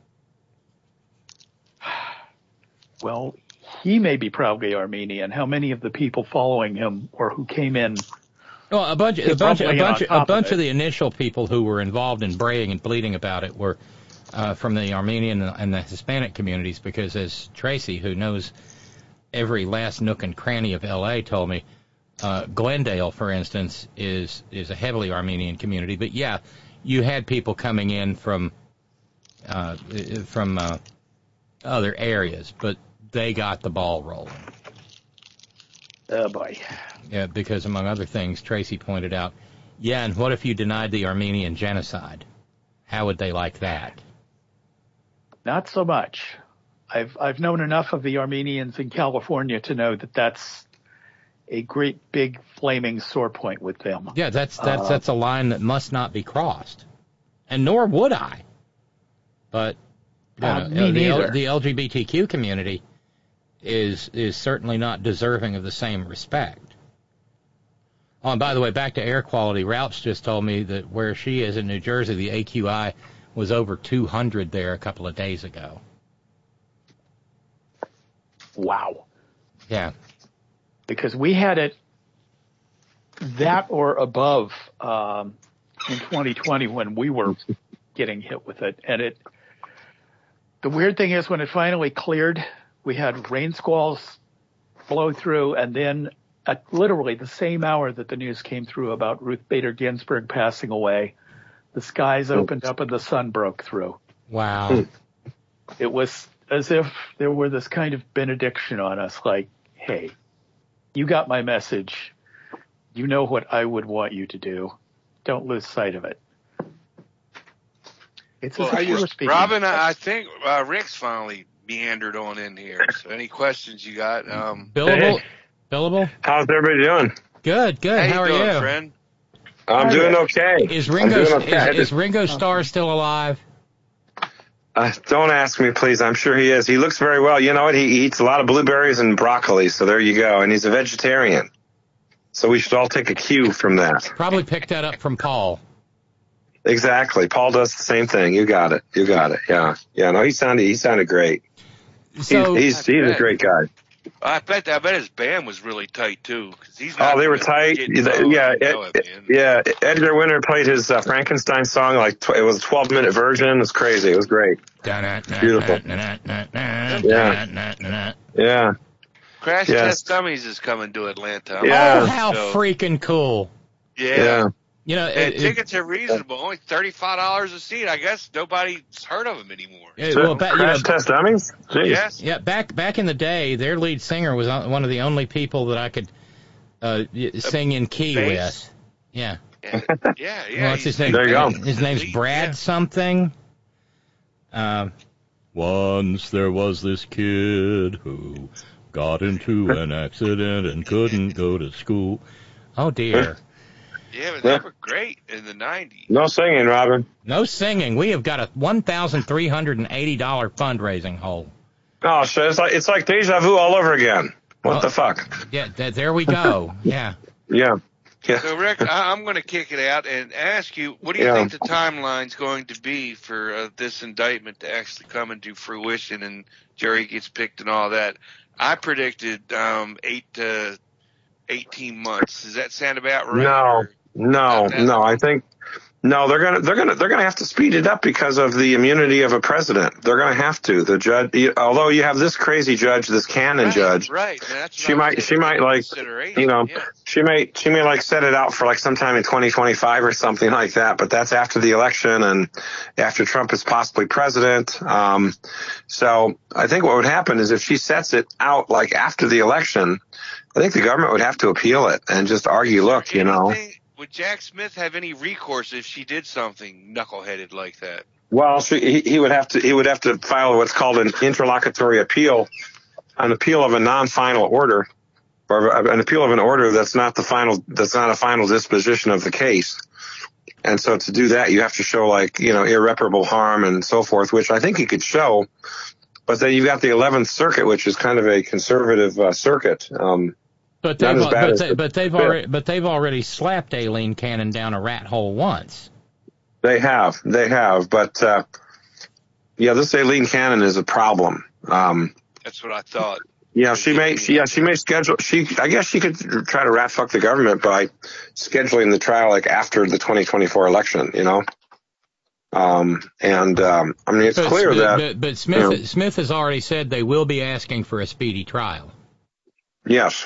Well, he may be proudly Armenian. How many of the people following him or who came in? Well, a bunch, a bunch, a bunch, a bunch of, of the initial people who were involved in braying and bleating about it were uh, from the Armenian and the Hispanic communities, because as Tracy, who knows every last nook and cranny of L A, told me, uh, Glendale, for instance, is is a heavily Armenian community. But yeah, you had people coming in from uh, from uh, other areas, but they got the ball rolling. Oh, boy. Yeah, because among other things, Tracy pointed out, yeah, and what if you denied the Armenian genocide? How would they like that? Not so much. I've I've known enough of the Armenians in California to know that that's a great big flaming sore point with them. Yeah, that's that's uh, that's a line that must not be crossed, and nor would I. But you uh, know, me the, neither. the L G B T Q community is is certainly not deserving of the same respect. Oh, and by the way, back to air quality, Ralph's just told me that where she is in New Jersey, the A Q I was over two hundred there a couple of days ago. Wow. Yeah. Because we had it that or above um, in twenty twenty when we were getting hit with it. And it, the weird thing is when it finally cleared, we had rain squalls blow through, and then at literally the same hour that the news came through about Ruth Bader Ginsburg passing away, the skies opened up and the sun broke through. Wow. It was as if there were this kind of benediction on us, like, hey, you got my message. You know what I would want you to do. Don't lose sight of it. It's well, as if we were speaking. Robin, I think uh, Rick's finally meandered on in here. So any questions you got? Um, Billable? Hey. Billable? How's everybody doing? Good, good. How, How you are doing, you? Friend? I'm Hi, doing Rick. okay. Is Ringo, doing okay. Is, is Ringo Starr still alive? Uh, don't ask me, please. I'm sure he is. He looks very well. You know what? He, he eats a lot of blueberries and broccoli, so there you go. And he's a vegetarian. So we should all take a cue from that. Probably picked that up from Paul. Exactly. Paul does the same thing. You got it. You got it. Yeah. Yeah. No, he sounded he sounded great. So, he's he's, he's a great guy. I bet I bet his band was really tight too. Cause he's not oh, they were tight. Yeah, yeah. Ed, yeah. Edgar Winter played his uh, Frankenstein song like tw- it was a twelve minute version. It was crazy. It was great. Beautiful. Yeah. Yeah. Crash yes. Test Dummies is coming to Atlanta. Yeah. Oh, how so, freaking cool! Yeah. yeah. You know, and it, tickets it, are reasonable, only thirty-five dollars a seat. I guess nobody's heard of them anymore. It, well, ba- Crash you know, Test Dummies? Jeez. Yes. Yeah, back back in the day, their lead singer was one of the only people that I could uh, sing in key bass? with. Yeah. Yeah, yeah. yeah What's his name? There you go. His name's Brad yeah. something. Uh, Once there was this kid who got into an accident and couldn't go to school. Oh, dear. Yeah, but they were great in the nineties. No singing, Robin. No singing. We have got a one thousand three hundred eighty dollars fundraising hole. Oh, so it's like it's like deja vu all over again. What well, the fuck? Yeah, th- there we go. Yeah. Yeah. Yeah. So, Rick, I- I'm going to kick it out and ask you, what do you Yeah. think the timeline's going to be for uh, this indictment to actually come into fruition and Jerry gets picked and all that? I predicted um, eight to eighteen months. Does that sound about right? No, no, that- no. I think no. They're gonna they're gonna they're gonna have to speed it up because of the immunity of a president. They're gonna have to. The judge, although you have this crazy judge, this Cannon Right, judge, right. And that's she what I was might she saying, might like consideration, you know yeah. she may she may like set it out for like sometime in twenty twenty-five or something like that. But that's after the election and after Trump is possibly president. Um, so I think what would happen is if she sets it out like after the election, I think the government would have to appeal it and just argue, look, you know. Would Jack Smith have any recourse if she did something knuckleheaded like that? Well, she, he, he would have to he would have to file what's called an interlocutory appeal, an appeal of a non-final order, or an appeal of an order that's not the final that's not a final disposition of the case. And so to do that, you have to show like you know irreparable harm and so forth, which I think he could show. But then you've got the eleventh Circuit, which is kind of a conservative uh, circuit. Um, But Not they've, as bad but, as they, the but they've Fifth. already but they've already slapped Aileen Cannon down a rat hole once. They have, they have, but uh, yeah, this Aileen Cannon is a problem. Um, That's what I thought. yeah, she may, she, yeah, she may schedule. She, I guess, she could try to rat fuck the government by scheduling the trial like after the twenty twenty-four election. You know, um, and um, I mean, it's But, clear but, that. but, but Smith you know, Smith has already said they will be asking for a speedy trial. yes,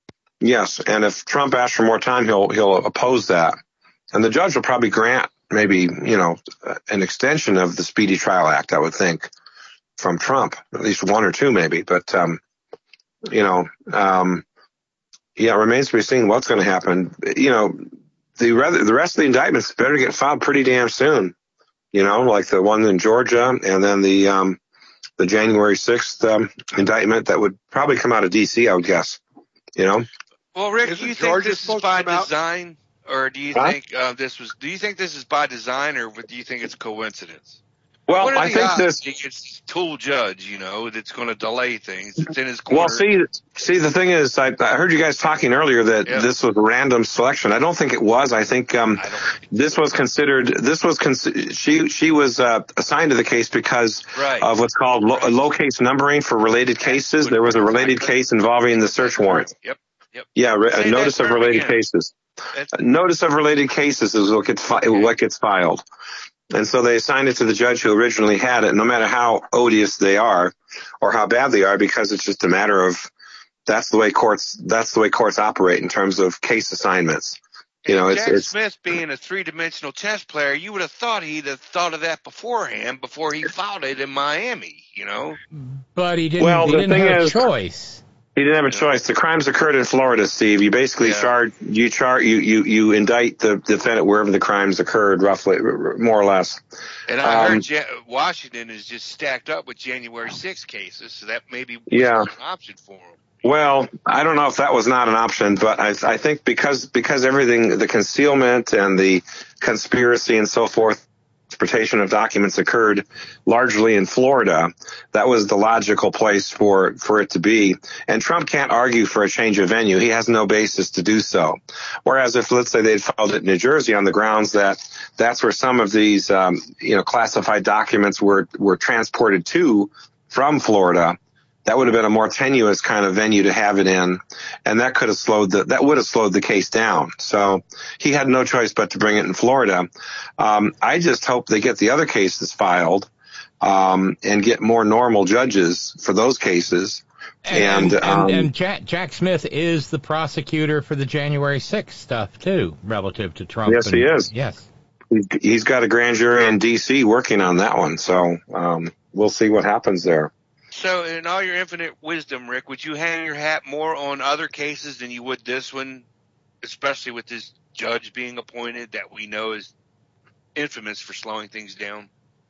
yes, and if Trump asks for more time, he'll he'll oppose that, and the judge will probably grant maybe you know an extension of the Speedy Trial Act. I would think from Trump, at least one or two maybe, but um, you know, um, yeah, it remains to be seen what's going to happen. You know, the rather the rest of the indictments better get filed pretty damn soon. You know, like the one in Georgia, and then the um, the January sixth um, indictment that would probably come out of D C, I would guess. You know. Well, Rick, do Isn't you think Georgia this is supposed to by come out? design, or do you Huh? think uh, this was? Do you think this is by design, or do you think it's coincidence? Well, what are I the think odds this. he gets this tool judge, you know, that's going to delay things. It's in his corner. Well, see, see, the thing is, I, I heard you guys talking earlier that Yeah. this was random selection. I don't think it was. I think um, I don't this was considered. This was con- she she was uh, assigned to the case because Right. of what's called lo- Right. low case numbering for related cases. would There was a be related right. case involving the search warrant. Yep. Yep. Yeah, re- Say a that notice of term related again. cases. That's, A notice of related cases is what gets fi- what gets filed. And so they assigned it to the judge who originally had it, no matter how odious they are or how bad they are, because it's just a matter of that's the way courts that's the way courts operate in terms of case assignments. You know, it's Jack it's Smith being a three-dimensional chess player, you would have thought he'd have thought of that beforehand before he filed it in Miami, you know? But he didn't. Well, he the didn't thing have is- a choice. he didn't have a choice. The crimes occurred in Florida, Steve. You basically Yeah. charge you char you, you you indict the defendant wherever the crimes occurred, roughly, r- r- more or less. And I Um, heard ja- Washington is just stacked up with January sixth cases, so that maybe was Yeah. an option for him. Well, I don't know if that was not an option, but I, I think because because everything, the concealment and the conspiracy and so forth, transportation of documents occurred largely in Florida, that was the logical place for for it to be. And Trump can't argue for a change of venue; he has no basis to do so. Whereas if, let's say, they'd filed it in New Jersey on the grounds that that's where some of these, um, you know, classified documents were were transported to from Florida, that would have been a more tenuous kind of venue to have it in, and that could have slowed the that would have slowed the case down. So he had no choice but to bring it in Florida. Um, I just hope they get the other cases filed um, and get more normal judges for those cases. And And, and, um, and Jack Jack Smith is the prosecutor for the January sixth stuff too, relative to Trump. Yes, and, he is. Yes. He's, he's got a grand jury in D C working on that one. So um, we'll see what happens there. So, in all your infinite wisdom, Rick, would you hang your hat more on other cases than you would this one, especially with this judge being appointed that we know is infamous for slowing things down?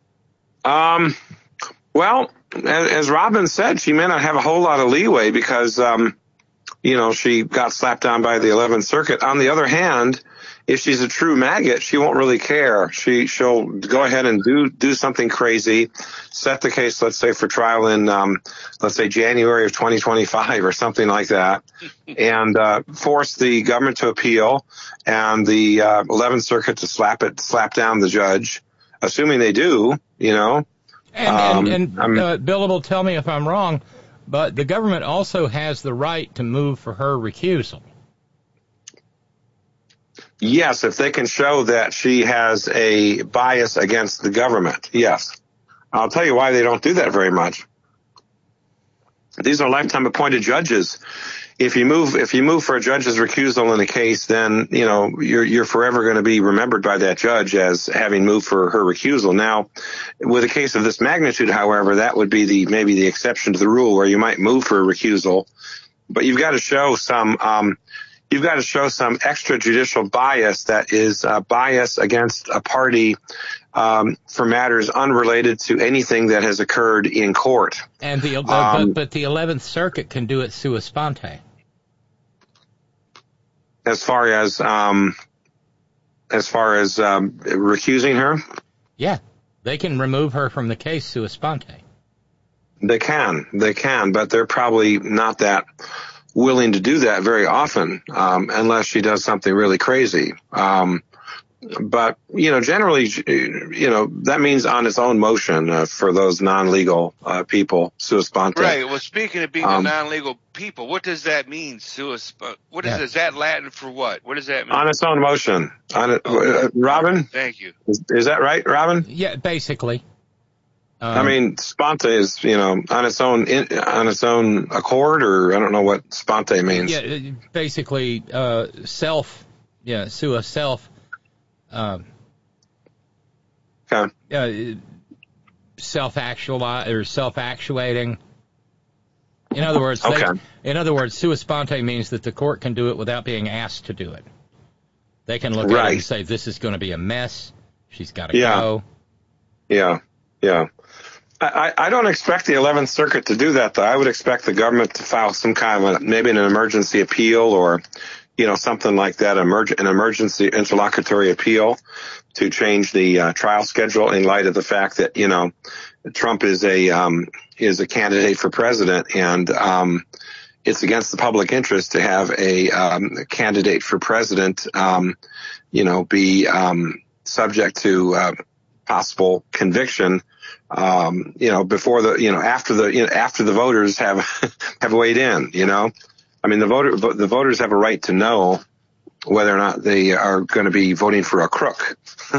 Um, well, as, as Robin said, she may not have a whole lot of leeway because, um, you know, she got slapped down by the eleventh Circuit. On the other hand, if she's a true maggot, she won't really care. She she'll go ahead and do do something crazy, set the case, let's say, for trial in um, let's say January of twenty twenty-five or something like that, and uh, force the government to appeal and the uh, eleventh Circuit to slap it slap down the judge, assuming they do, you know. And, um, and, and uh, Billable, tell me if I'm wrong, but the government also has the right to move for her recusal. Yes, if they can show that she has a bias against the government, yes. I'll tell you why they don't do that very much. These are lifetime appointed judges. If you move, if you move for a judge's recusal in a case, then, you know, you're, you're forever going to be remembered by that judge as having moved for her recusal. Now, with a case of this magnitude, however, that would be the, maybe the exception to the rule where you might move for a recusal, but you've got to show some, um, You've got to show some extrajudicial bias that is uh, bias against a party um, for matters unrelated to anything that has occurred in court. And the uh, um, but, but the eleventh Circuit can do it sua sponte. As far as um, as far as um, recusing her, yeah, they can remove her from the case sua sponte. They can, they can, but they're probably not that willing to do that very often, um, unless she does something really crazy. Um, but, you know, generally, you know, that means on its own motion uh, for those non-legal uh, people, sua sponte. Right. Well, speaking of being Um, a non-legal people, what does that mean, sua sponte? What is, Yeah. is that Latin for what? What does that mean? On its own motion. On it, uh, Robin? Thank you. Is, is that right, Robin? Yeah, basically. Um, I mean, sponte is, you know, on its own, in, on its own accord, or I don't know what sponte means. Yeah, basically, uh, self, yeah, sua self, um, okay. uh, self-actualize or self-actuating. In other words, Okay. they, in other words, sua sponte means that the court can do it without being asked to do it. They can look at it Right. and say, "This is going to be a mess. She's got to Yeah. go." Yeah, yeah. I, I don't expect the eleventh Circuit to do that, though. I would expect the government to file some kind of a, maybe an emergency appeal or, you know, something like that, emerg- an emergency interlocutory appeal to change the uh, trial schedule in light of the fact that, you know, Trump is a um, is a candidate for president, and um, it's against the public interest to have a, um, a candidate for president, um, you know, be um, subject to uh, possible conviction. Um, you know, before the, you know, after the, you know, after the voters have, have weighed in, you know, I mean, the voter, the voters have a right to know whether or not they are going to be voting for a crook.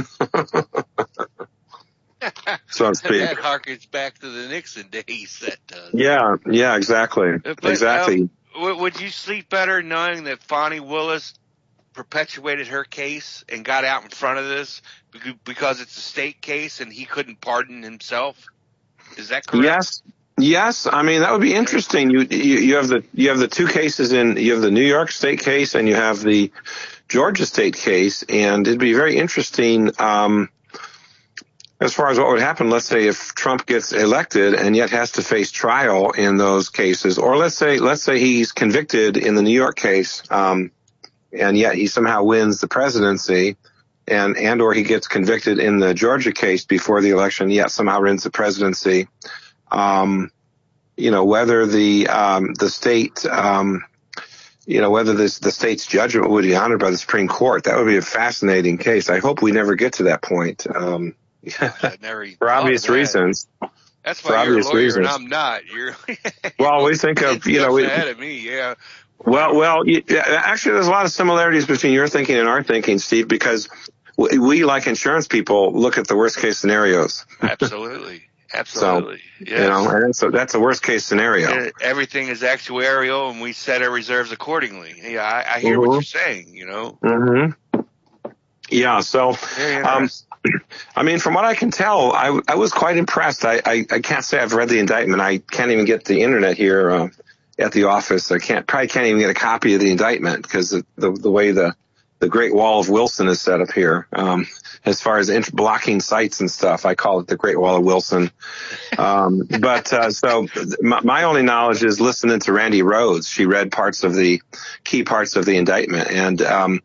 So to speak. That harkens back to the Nixon days. That does. Yeah. Yeah, exactly. But, exactly. Um, w- would you sleep better knowing that Fani Willis perpetuated her case and got out in front of this because it's a state case and he couldn't pardon himself? Is that correct? Yes. Yes. I mean, that would be interesting. You, you, you have the, you have the two cases in, you have the New York state case and you have the Georgia state case. And it'd be very interesting, um, as far as what would happen, let's say if Trump gets elected and yet has to face trial in those cases, or let's say, let's say he's convicted in the New York case, um, and yet he somehow wins the presidency, and, and or he gets convicted in the Georgia case before the election, yet somehow wins the presidency. Um, you know, whether the, um, the state, um, you know, whether this, the state's judgment would be honored by the Supreme Court. That would be a fascinating case. I hope we never get to that point. Um, for obvious reasons. That's for why you're a obvious lawyer reasons. and I'm not. You're Well, we think of, you know, we, ahead of me, yeah. Well, well, you- yeah, actually, there's a lot of similarities between your thinking and our thinking, Steve, because we, we like insurance people, look at the worst case scenarios. Absolutely. Absolutely. So, yes. you know, and that's a, that's a worst case scenario. Uh, Everything is actuarial and we set our reserves accordingly. Yeah, I, I hear Mhm. what you're saying, you know. Mm-hmm. Yeah. So, um, I mean, from what I can tell, I, I was quite impressed. I, I, I can't say I've read the indictment. I can't even get the internet here uh, at the office. I can't probably can't even get a copy of the indictment because the, the the way the the Great Wall of Wilson is set up here. Um, as far as int- blocking sites and stuff, I call it the Great Wall of Wilson. Um, but uh, so my, my only knowledge is listening to Randy Rhodes. She read parts of the key parts of the indictment, and um,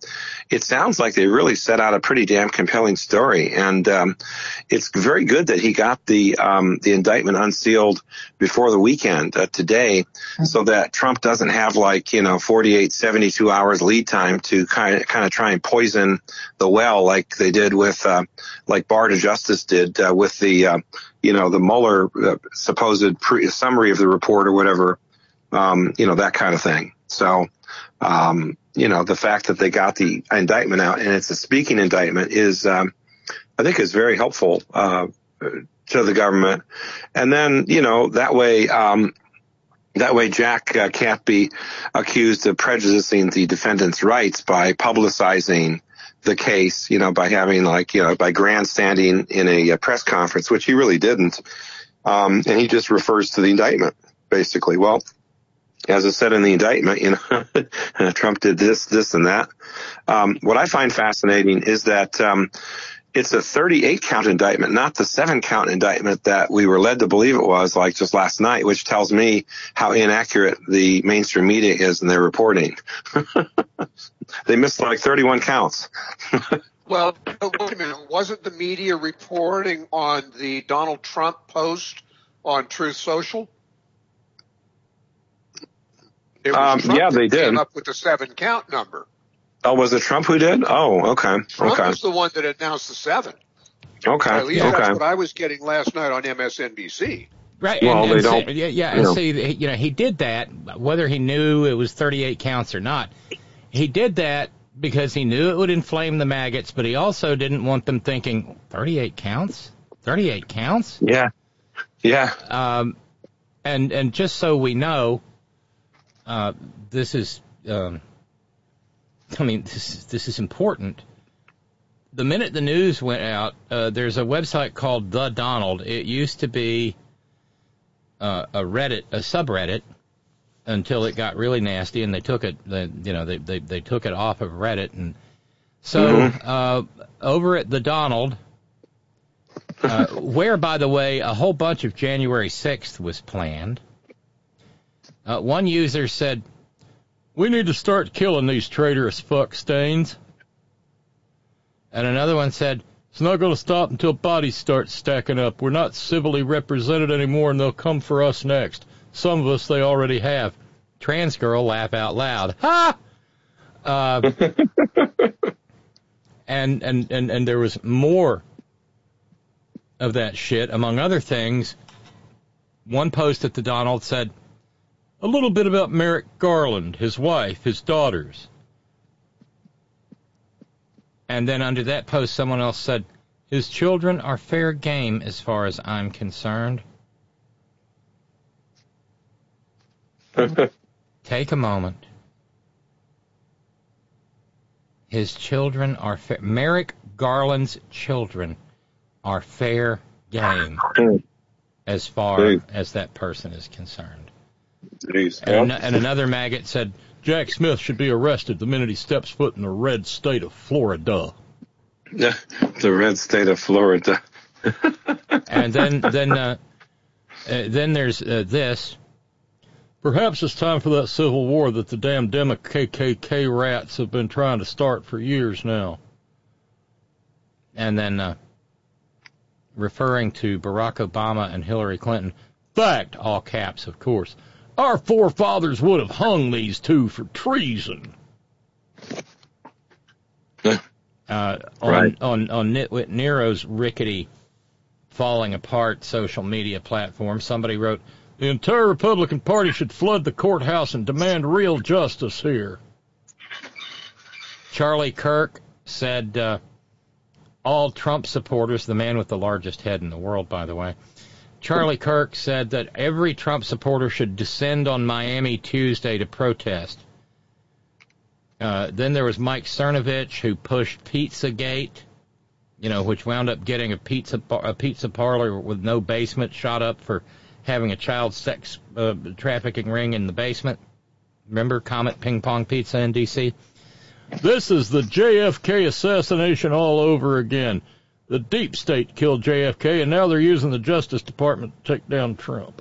it sounds like they really set out a pretty damn compelling story. And um, it's very good that he got the um, the indictment unsealed before the weekend uh, today, so that Trump doesn't have like, you know, forty-eight, seventy-two hours lead time to kind of kind of try and poison the well like they did with uh, like Bar to Justice did uh, with the uh, you know, the Mueller uh, supposed pre- summary of the report or whatever, um, you know, that kind of thing. So, um, you know, the fact that they got the indictment out and it's a speaking indictment is, um, I think is very helpful, uh, to the government. And then, you know, that way, um, that way Jack uh, can't be accused of prejudicing the defendant's rights by publicizing the case, you know, by having like, you know, by grandstanding in a, a press conference, which he really didn't. Um, and he just refers to the indictment, basically. Well, as I said in the indictment, you know, Trump did this, this, and that. Um, what I find fascinating is that um, it's a thirty-eight count indictment, not the seven count indictment that we were led to believe it was, like just last night, which tells me how inaccurate the mainstream media is in their reporting. They missed like thirty-one counts. Well, wait a minute. Wasn't the media reporting on the Donald Trump post on Truth Social? It was Um, Trump yeah, that they did. came up with the seven count number. Oh, was it Trump who did? Oh, okay. Trump okay. was the one that announced the seven. Okay. At least okay. that's what I was getting last night on M S N B C. Right. Well, and, they and don't- so- yeah, yeah. you And know. see, you know, he did that whether he knew it was thirty-eight counts or not. He did that because he knew it would inflame the maggots, but he also didn't want them thinking thirty-eight counts, thirty-eight counts. Yeah. Yeah. Um, and and just so we know, uh, this is, um, I mean, this this is important. The minute the news went out, uh, there's a website called The Donald. It used to be uh, a Reddit, a subreddit, until it got really nasty, and they took it. They, you know, they, they they took it off of Reddit, and so Mhm. uh, over at The Donald, uh, where, by the way, a whole bunch of January sixth was planned. Uh, one user said, "We need to start killing these traitorous fuck stains." And another one said, "It's not going to stop until bodies start stacking up. We're not civilly represented anymore, and they'll come for us next. Some of us they already have." Trans girl laugh out loud. Ha! Uh, and, and, and, and there was more of that shit. Among other things, one post at the Donald said, "A little bit about Merrick Garland, his wife, his daughters." And then under that post, someone else said, "His children are fair game as far as I'm concerned." Take a moment. His children are fair. Merrick Garland's children are fair game as far Jeez. as that person is concerned. Jeez. And, an- and another maggot said, "Jack Smith should be arrested the minute he steps foot in the red state of Florida." The red state of Florida. And then, then, uh, uh, then there's uh, this. "Perhaps it's time for that civil war that the damn Demo K K K rats have been trying to start for years now." And then, uh, referring to Barack Obama and Hillary Clinton, "Fact," all caps, of course, "our forefathers would have hung these two for treason." Uh, on, Right. on on Nitwit Nero's rickety, falling apart social media platform, somebody wrote, "The entire Republican Party should flood the courthouse and demand real justice here." Charlie Kirk said, uh, all Trump supporters, the man with the largest head in the world, by the way, Charlie Kirk said that every Trump supporter should descend on Miami Tuesday to protest. Uh, then there was Mike Cernovich, who pushed Pizzagate, you know, which wound up getting a pizza a pizza parlor with no basement shot up for having a child sex uh, trafficking ring in the basement. Remember Comet Ping Pong Pizza in D C? "This is the J F K assassination all over again. The deep state killed J F K, and now they're using the Justice Department to take down Trump."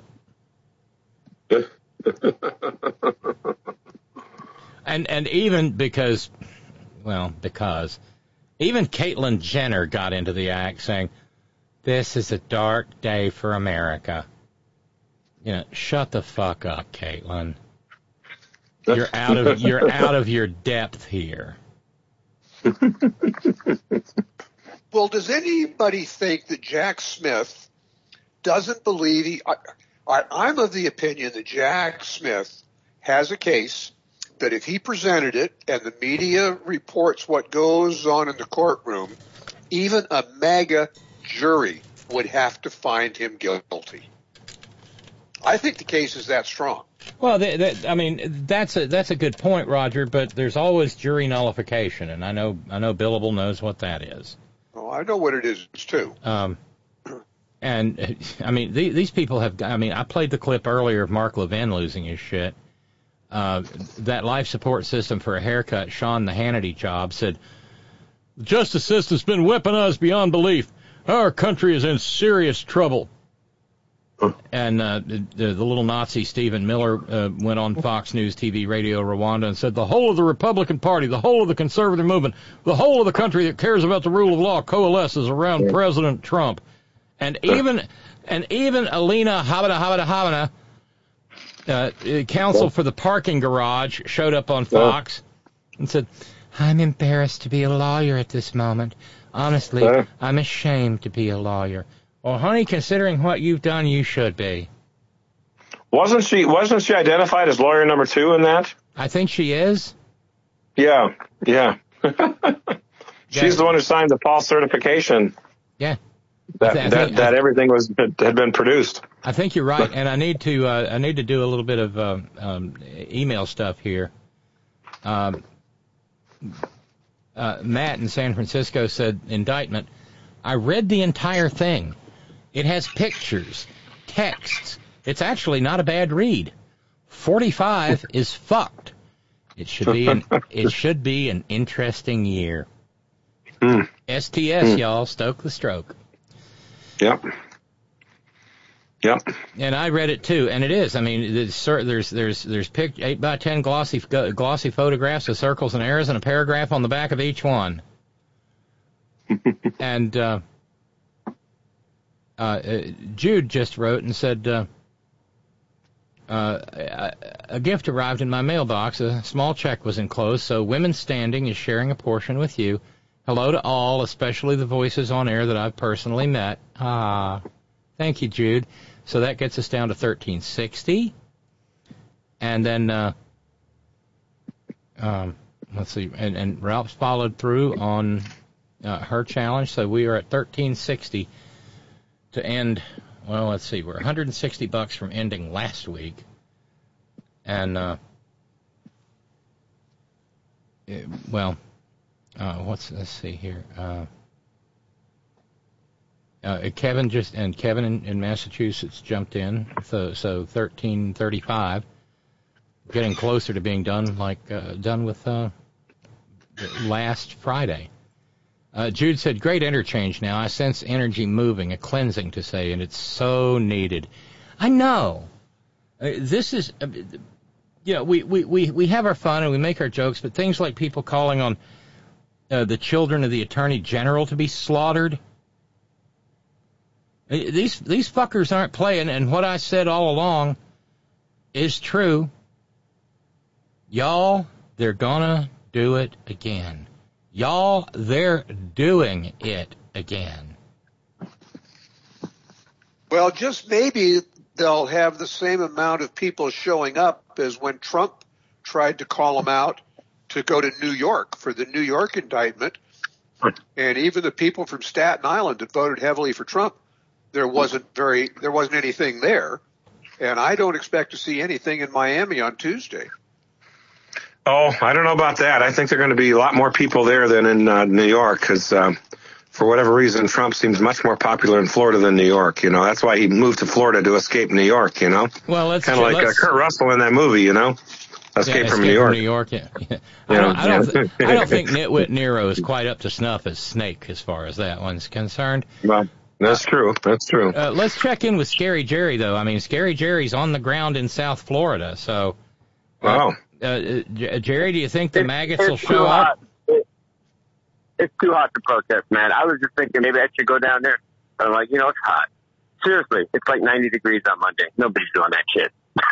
And and even because well, because even Caitlyn Jenner got into the act saying, this is a dark day for America. You know, shut the fuck up, Caitlyn. You're out of you're out of your depth here. Well, does anybody think that Jack Smith doesn't believe he? I, I, I'm of the opinion that Jack Smith has a case that if he presented it and the media reports what goes on in the courtroom, even a MAGA jury would have to find him guilty. I think the case is that strong. Well, th- th- I mean, that's a that's a good point, Roger. But there's always jury nullification, and I know I know Billable knows what that is. Oh, I know what it is too. Um, and I mean, th- these people have. I mean, I played the clip earlier of Mark Levin losing his shit. Uh, that life support system for a haircut, Sean the Hannity job, said, the justice system's been weaponized beyond belief. Our country is in serious trouble. And uh, the, the little Nazi Stephen Miller uh, went on Fox News T V Radio Rwanda and said the whole of the Republican Party, the whole of the conservative movement, the whole of the country that cares about the rule of law coalesces around President Trump. And even and even Alina Habana Habana Habana, uh, counsel for the parking garage, showed up on Fox and said, I'm embarrassed to be a lawyer at this moment. Honestly, I'm ashamed to be a lawyer. Well, honey, considering what you've done, you should be. Wasn't she Wasn't she identified as lawyer number two in that? I think she is. Yeah, yeah. She's yeah. the one who signed the false certification. Yeah. That I th- I that, think, that I, everything was had been produced. I think you're right, and I need to uh, I need to do a little bit of uh, um, email stuff here. Um, uh, Matt in San Francisco said, indictment. I read the entire thing. It has pictures, texts. It's actually not a bad read. forty-five is fucked. It should be an it should be an interesting year. Mm. S T S, mm. y'all, stoke the stroke. Yep. Yep. And I read it too, and it is. I mean, there's there's there's there's pic, eight by ten glossy glossy photographs of circles and arrows, and a paragraph on the back of each one. and uh, uh, Jude just wrote and said, uh, uh, a, a gift arrived in my mailbox. A small check was enclosed, so Women's Standing is sharing a portion with you. Hello to all, especially the voices on air that I've personally met. Ah, thank you, Jude. So that gets us down to thirteen sixty. And then, uh, um, let's see, and, and Ralph's followed through on uh, her challenge. So we are at thirteen sixty to end. Well, let's see, we're one hundred sixty bucks from ending last week. And, uh, it, well, uh, what's, let's see here. Uh, Uh, Kevin just and Kevin in, in Massachusetts jumped in, so so thirteen thirty-five, getting closer to being done like uh, done with uh, last Friday. Uh, Jude said, "Great interchange now. I sense energy moving, a cleansing to say, and it's so needed." I know. Uh, this is, uh, you know, we, we, we, we have our fun and we make our jokes, but things like people calling on uh, the children of the Attorney General to be slaughtered. These these fuckers aren't playing, and what I said all along is true. Y'all, they're gonna do it again. Y'all, they're doing it again. Well, just maybe they'll have the same amount of people showing up as when Trump tried to call them out to go to New York for the New York indictment. And even the people from Staten Island that voted heavily for Trump, there wasn't very, there wasn't anything there. And I don't expect to see anything in Miami on Tuesday. Oh, I don't know about that. I think there are going to be a lot more people there than in uh, New York because, um, for whatever reason, Trump seems much more popular in Florida than New York. You know, that's why he moved to Florida to escape New York. You know, well, let's kind of like uh, Kurt Russell in that movie. You know, Escape, yeah, from, escape New York. from New York. Yeah. yeah. I don't. I don't, th- I don't think Nitwit Nero is quite up to snuff as Snake as far as that one's concerned. Well, that's true. That's true. Uh, let's check in with Scary Jerry, though. I mean, Scary Jerry's on the ground in South Florida, so. Wow. Uh, uh, Jerry, do you think the maggots will show up? it's too hot to protest, man. I was just thinking maybe I should go down there. But I'm like, you know, it's hot. Seriously, it's like ninety degrees on Monday. Nobody's doing that shit.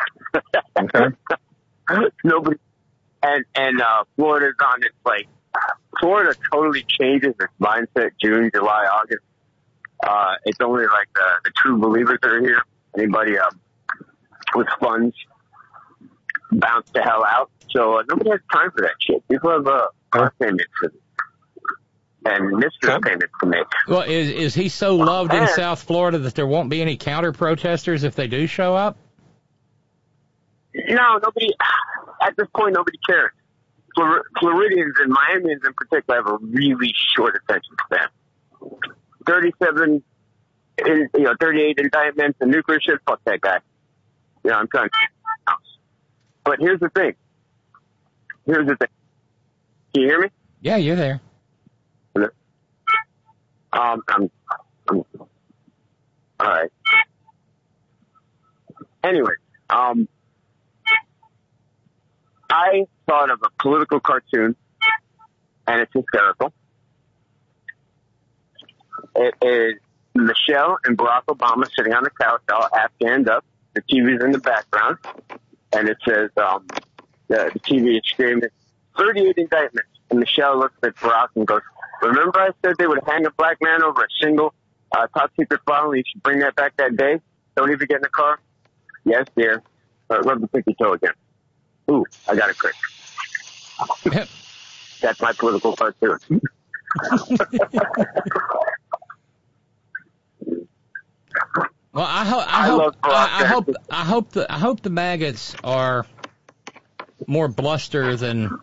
Okay. Nobody. And and uh, Florida's on its like. Florida totally changes its mindset June, July, August. Uh, it's only like the, the true believers that are here. Anybody uh, with funds bounce the hell out. So uh, nobody has time for that shit. People have uh, car payments and mistress payments to make. Well, is is he so loved in South Florida that there won't be any counter protesters if they do show up? No, nobody. At this point, nobody cares. Flor- Floridians and Miamians in particular have a really short attention span. thirty-seven, in, you know, thirty-eight indictments and nuclear shit. Fuck that guy. You know, I'm trying to. But here's the thing. Here's the thing. Can you hear me? Yeah, you're there. Um, I'm, I'm, all right. Anyway, um, I thought of a political cartoon, and it's hysterical. It is Michelle and Barack Obama sitting on the couch, all half stand up. The T V's in the background, and it says, um, the, the T V is screaming, thirty-eight indictments. And Michelle looks at Barack and goes, remember I said they would hang a black man over a single uh, top secret file and you should bring that back that day? Don't even get in the car? Yes, dear. Uh, rub the pinky toe again. Ooh, I got it correct. That's my political cartoon. Well, I, ho- I, I hope love I, I hope I hope the I hope the maggots are more bluster than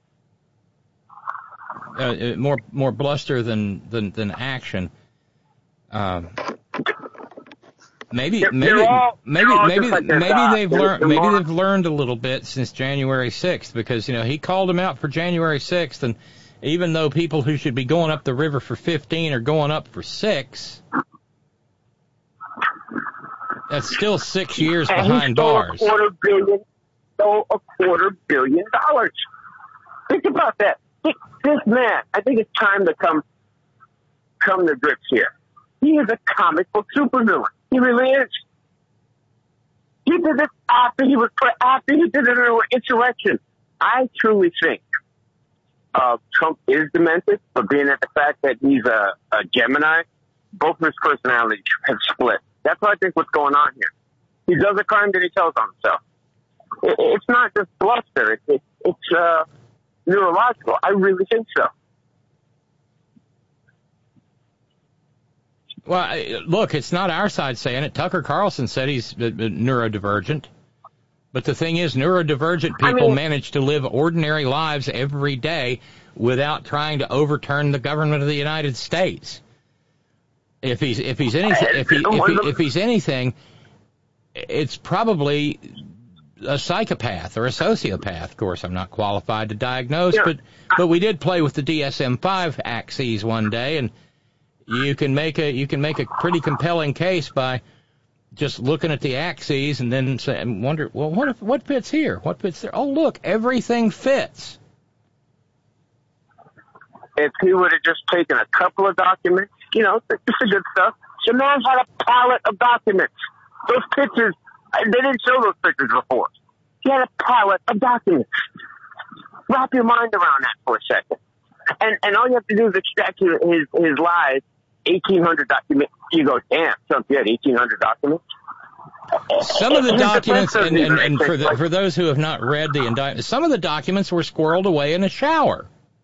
uh, more more bluster than than, than action. Um, maybe They're- maybe they're all- maybe they're all maybe just like their maybe God. they've They're- learned they're maybe more- they've learned a little bit since January sixth, because you know he called them out for January sixth, and even though people who should be going up the river for fifteen are going up for six, that's still six years And he behind stole bars. A quarter billion, stole a quarter billion dollars. Think about that. This, this man, I think it's time to come, come to grips here. He is a comic book supervillain. He really is. He did this after he was pre- after he did an insurrection. I truly think uh, Trump is demented, but being at the fact that he's a, a Gemini, both of his personalities have split. That's what I think what's going on here. He does a crime that he tells on himself. It, it's not just bluster. It, it, it's uh, neurological. I really think so. Well, I- look, it's not our side saying it. Tucker Carlson said he's uh, uh, neurodivergent. But the thing is, neurodivergent people I mean, manage to live ordinary lives every day without trying to overturn the government of the United States. If he's if he's anything if he, if, he, if he's anything, it's probably a psychopath or a sociopath. Of course, I'm not qualified to diagnose, Yeah. but but we did play with the D S M five axes one day, and you can make a you can make a pretty compelling case by just looking at the axes and then say, and wonder, well, what if what fits here? What fits there? Oh, look, everything fits. If he would have just taken a couple of documents, you know, this is good stuff. The man had a pallet of documents. Those pictures, they didn't show those pictures before. He had a pallet of documents. Wrap your mind around that for a second. And and all you have to do is extract his his lies, eighteen hundred documents. You go, damn, Trump, you had eighteen hundred documents? Some of the His documents, defense and, and, doesn't and even for take the, place. for those who have not read the indictment, some of the documents were squirreled away in a shower.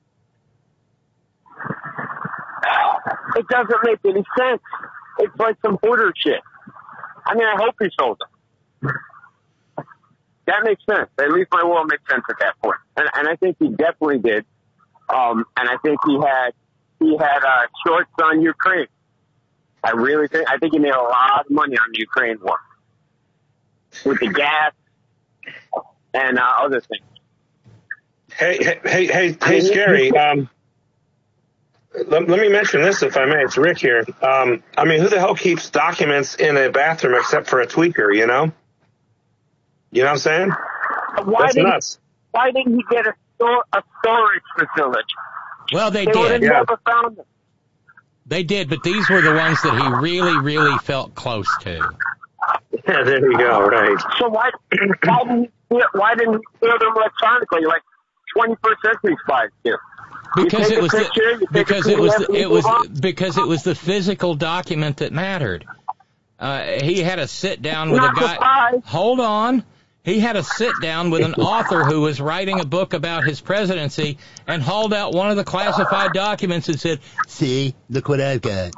It doesn't make any sense. It's like some border shit. I mean, I hope he sold them. That makes sense. At least my world makes sense at that point. And, and I think he definitely did. Um, and I think he had, he had, uh, shorts on Ukraine. I really think, I think he made a lot of money on the Ukraine war. With the gas and, uh, other things. Hey, hey, hey, hey, hey, Scary. Um, let, let me mention this, if I may. It's Rick here. Um, I mean, who the hell keeps documents in a bathroom except for a tweaker? You know? You know what I'm saying? Why That's didn't, nuts. Why didn't he get a store, a storage facility? Well, they, they did. would have Yeah. never found them. They did, but these were the ones that he really, really felt close to. Yeah, there you go. Right. So why why didn't he, why didn't he steal them electronically like twenty-first century spies do? Because You it was take a picture, you the, take a because it was P D F, the, and it you was move on? because it was the physical document that mattered. Uh, he had a sit down with Not a guy. surprised. Hold on. He had a sit down with an author who was writing a book about his presidency and hauled out one of the classified documents and said, "See, look what I've got."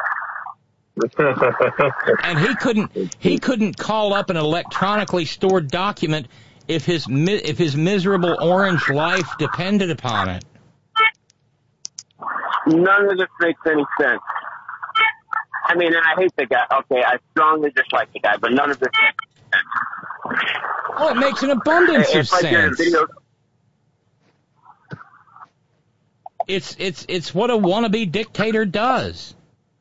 And he couldn't he couldn't call up an electronically stored document if his mi- if his miserable orange life depended upon it. None of this makes any sense. I mean, and I hate the guy. Okay, I strongly dislike the guy, but none of this makes sense. Well, it makes an abundance of It's like a sense. video. It's it's it's what a wannabe dictator does.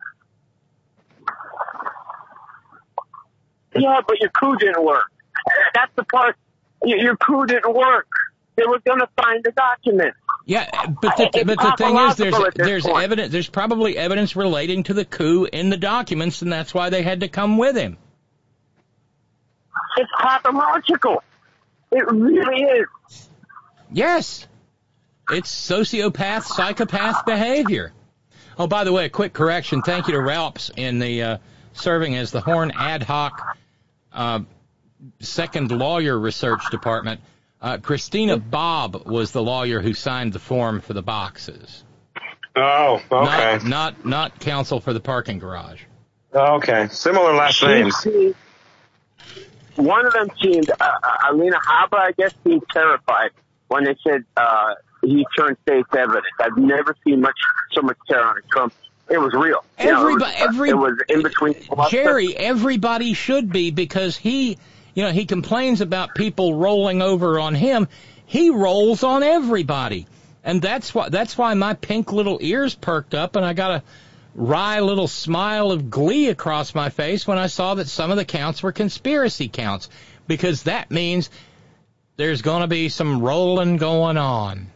Yeah, but your coup didn't work. That's the part. Your, your coup didn't work. They were going to find the document. Yeah, but the, It's but the thing is, there's pathological at this there's point. evidence. There's probably evidence relating to the coup in the documents, and that's why they had to come with him. It's pathological. It really is. Yes, it's sociopath, psychopath behavior. Oh, by the way, a quick correction. Thank you to Ralphs in the uh, serving as the Horn Ad Hoc uh, Second Lawyer Research Department. Uh, Christina Bobb was the lawyer who signed the form for the boxes. Oh, okay. Not not, not counsel for the parking garage. Okay. Similar last names. She- One of them seemed, uh, uh, Alina Habba, I guess, seemed terrified when they said uh, he turned state's evidence. I've never seen much so much terror on Trump. It was real. You know, it was, Everybody, uh, every, it was in between. Jerry, everybody should be, because he, you know, he complains about people rolling over on him. He rolls on everybody. And that's why, that's why my pink little ears perked up and I got a wry little smile of glee across my face when I saw that some of the counts were conspiracy counts, because that means there's going to be some rolling going on.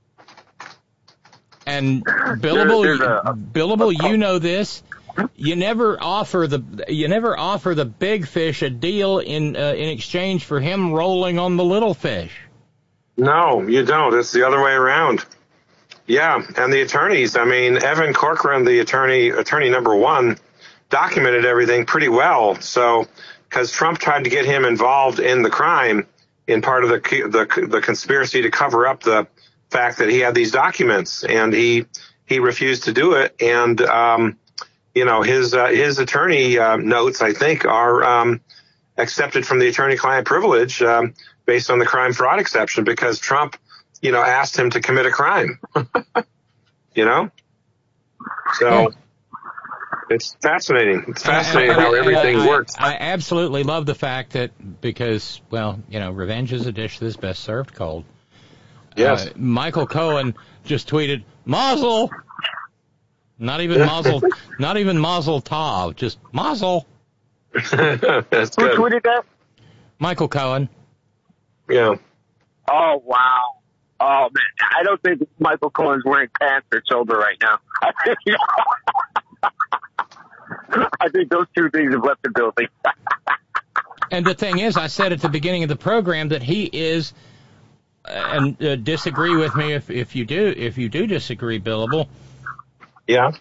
And Billable, There- there's a- Billable, you know this. You never offer the you never offer the big fish a deal in uh, in exchange for him rolling on the little fish. No, you don't. It's the other way around. Yeah, and the attorneys, I mean, Evan Corcoran, the attorney, attorney number one, documented everything pretty well. So, because Trump tried to get him involved in the crime in part of the, the the conspiracy to cover up the fact that he had these documents, and he he refused to do it. And um, you know, his uh, his attorney uh, notes, I think, are um, accepted from the attorney-client privilege um, based on the crime fraud exception, because Trump, you know, asked him to commit a crime. You know? So it's fascinating. It's fascinating how everything I, I, works. I absolutely love the fact that, because, well, you know, revenge is a dish that's best served cold. Yes. Uh, Michael Cohen just tweeted, Mazel! Not even Mazel, not even Mazel Tov, just Mazel. That's Who good. tweeted that? Michael Cohen. Yeah. Oh, wow. Oh, man. I don't think Michael Cohen's wearing pants or sober right now. I think, I think those two things have left the building. And the thing is, I said at the beginning of the program that he is, uh, and uh, disagree with me if, if you do, if you do disagree, Billable. Yeah.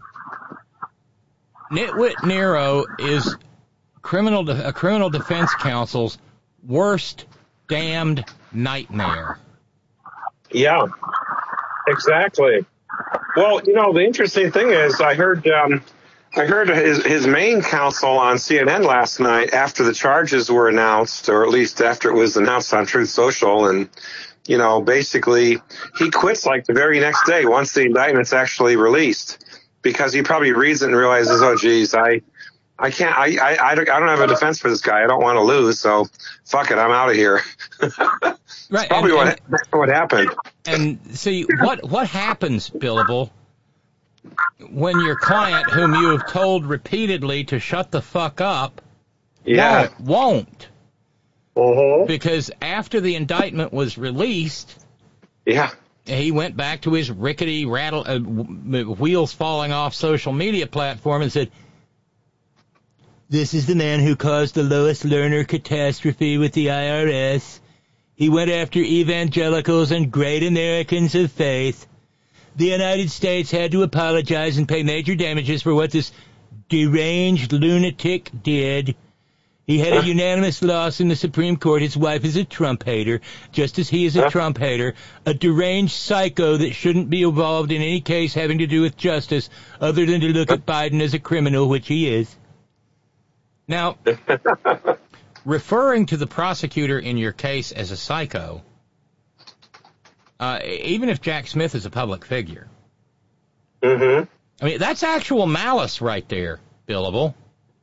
Nitwit Nero is criminal de- a criminal defense counsel's worst damned nightmare. Yeah. Exactly. Well, you know, the interesting thing is, I heard, um, I heard his his main counsel on C N N last night after the charges were announced, or at least after it was announced on Truth Social, and you know, basically he quits like the very next day once the indictment's actually released, because he probably reads it and realizes, oh, geez, I, I can't, I, I, I don't I don't have a defense for this guy. I don't want to lose, so fuck it, I'm out of here. Right. Probably and, what and, what happened. And see what what happens, Billable, when your client, whom you have told repeatedly to shut the fuck up, Yeah. won't. won't. Uh-huh. Because after the indictment was released, Yeah. he went back to his rickety rattle uh, wheels falling off social media platform and said, "This is the man who caused the Lois Lerner catastrophe with the I R S. He went after evangelicals and great Americans of faith. The United States had to apologize and pay major damages for what this deranged lunatic did. He had a unanimous loss in the Supreme Court. His wife is a Trump hater, just as he is a Trump hater, a deranged psycho that shouldn't be involved in any case having to do with justice other than to look at Biden as a criminal, which he is." Now, referring to the prosecutor in your case as a psycho, uh, even if Jack Smith is a public figure, mm-hmm. I mean, that's actual malice right there, Billable.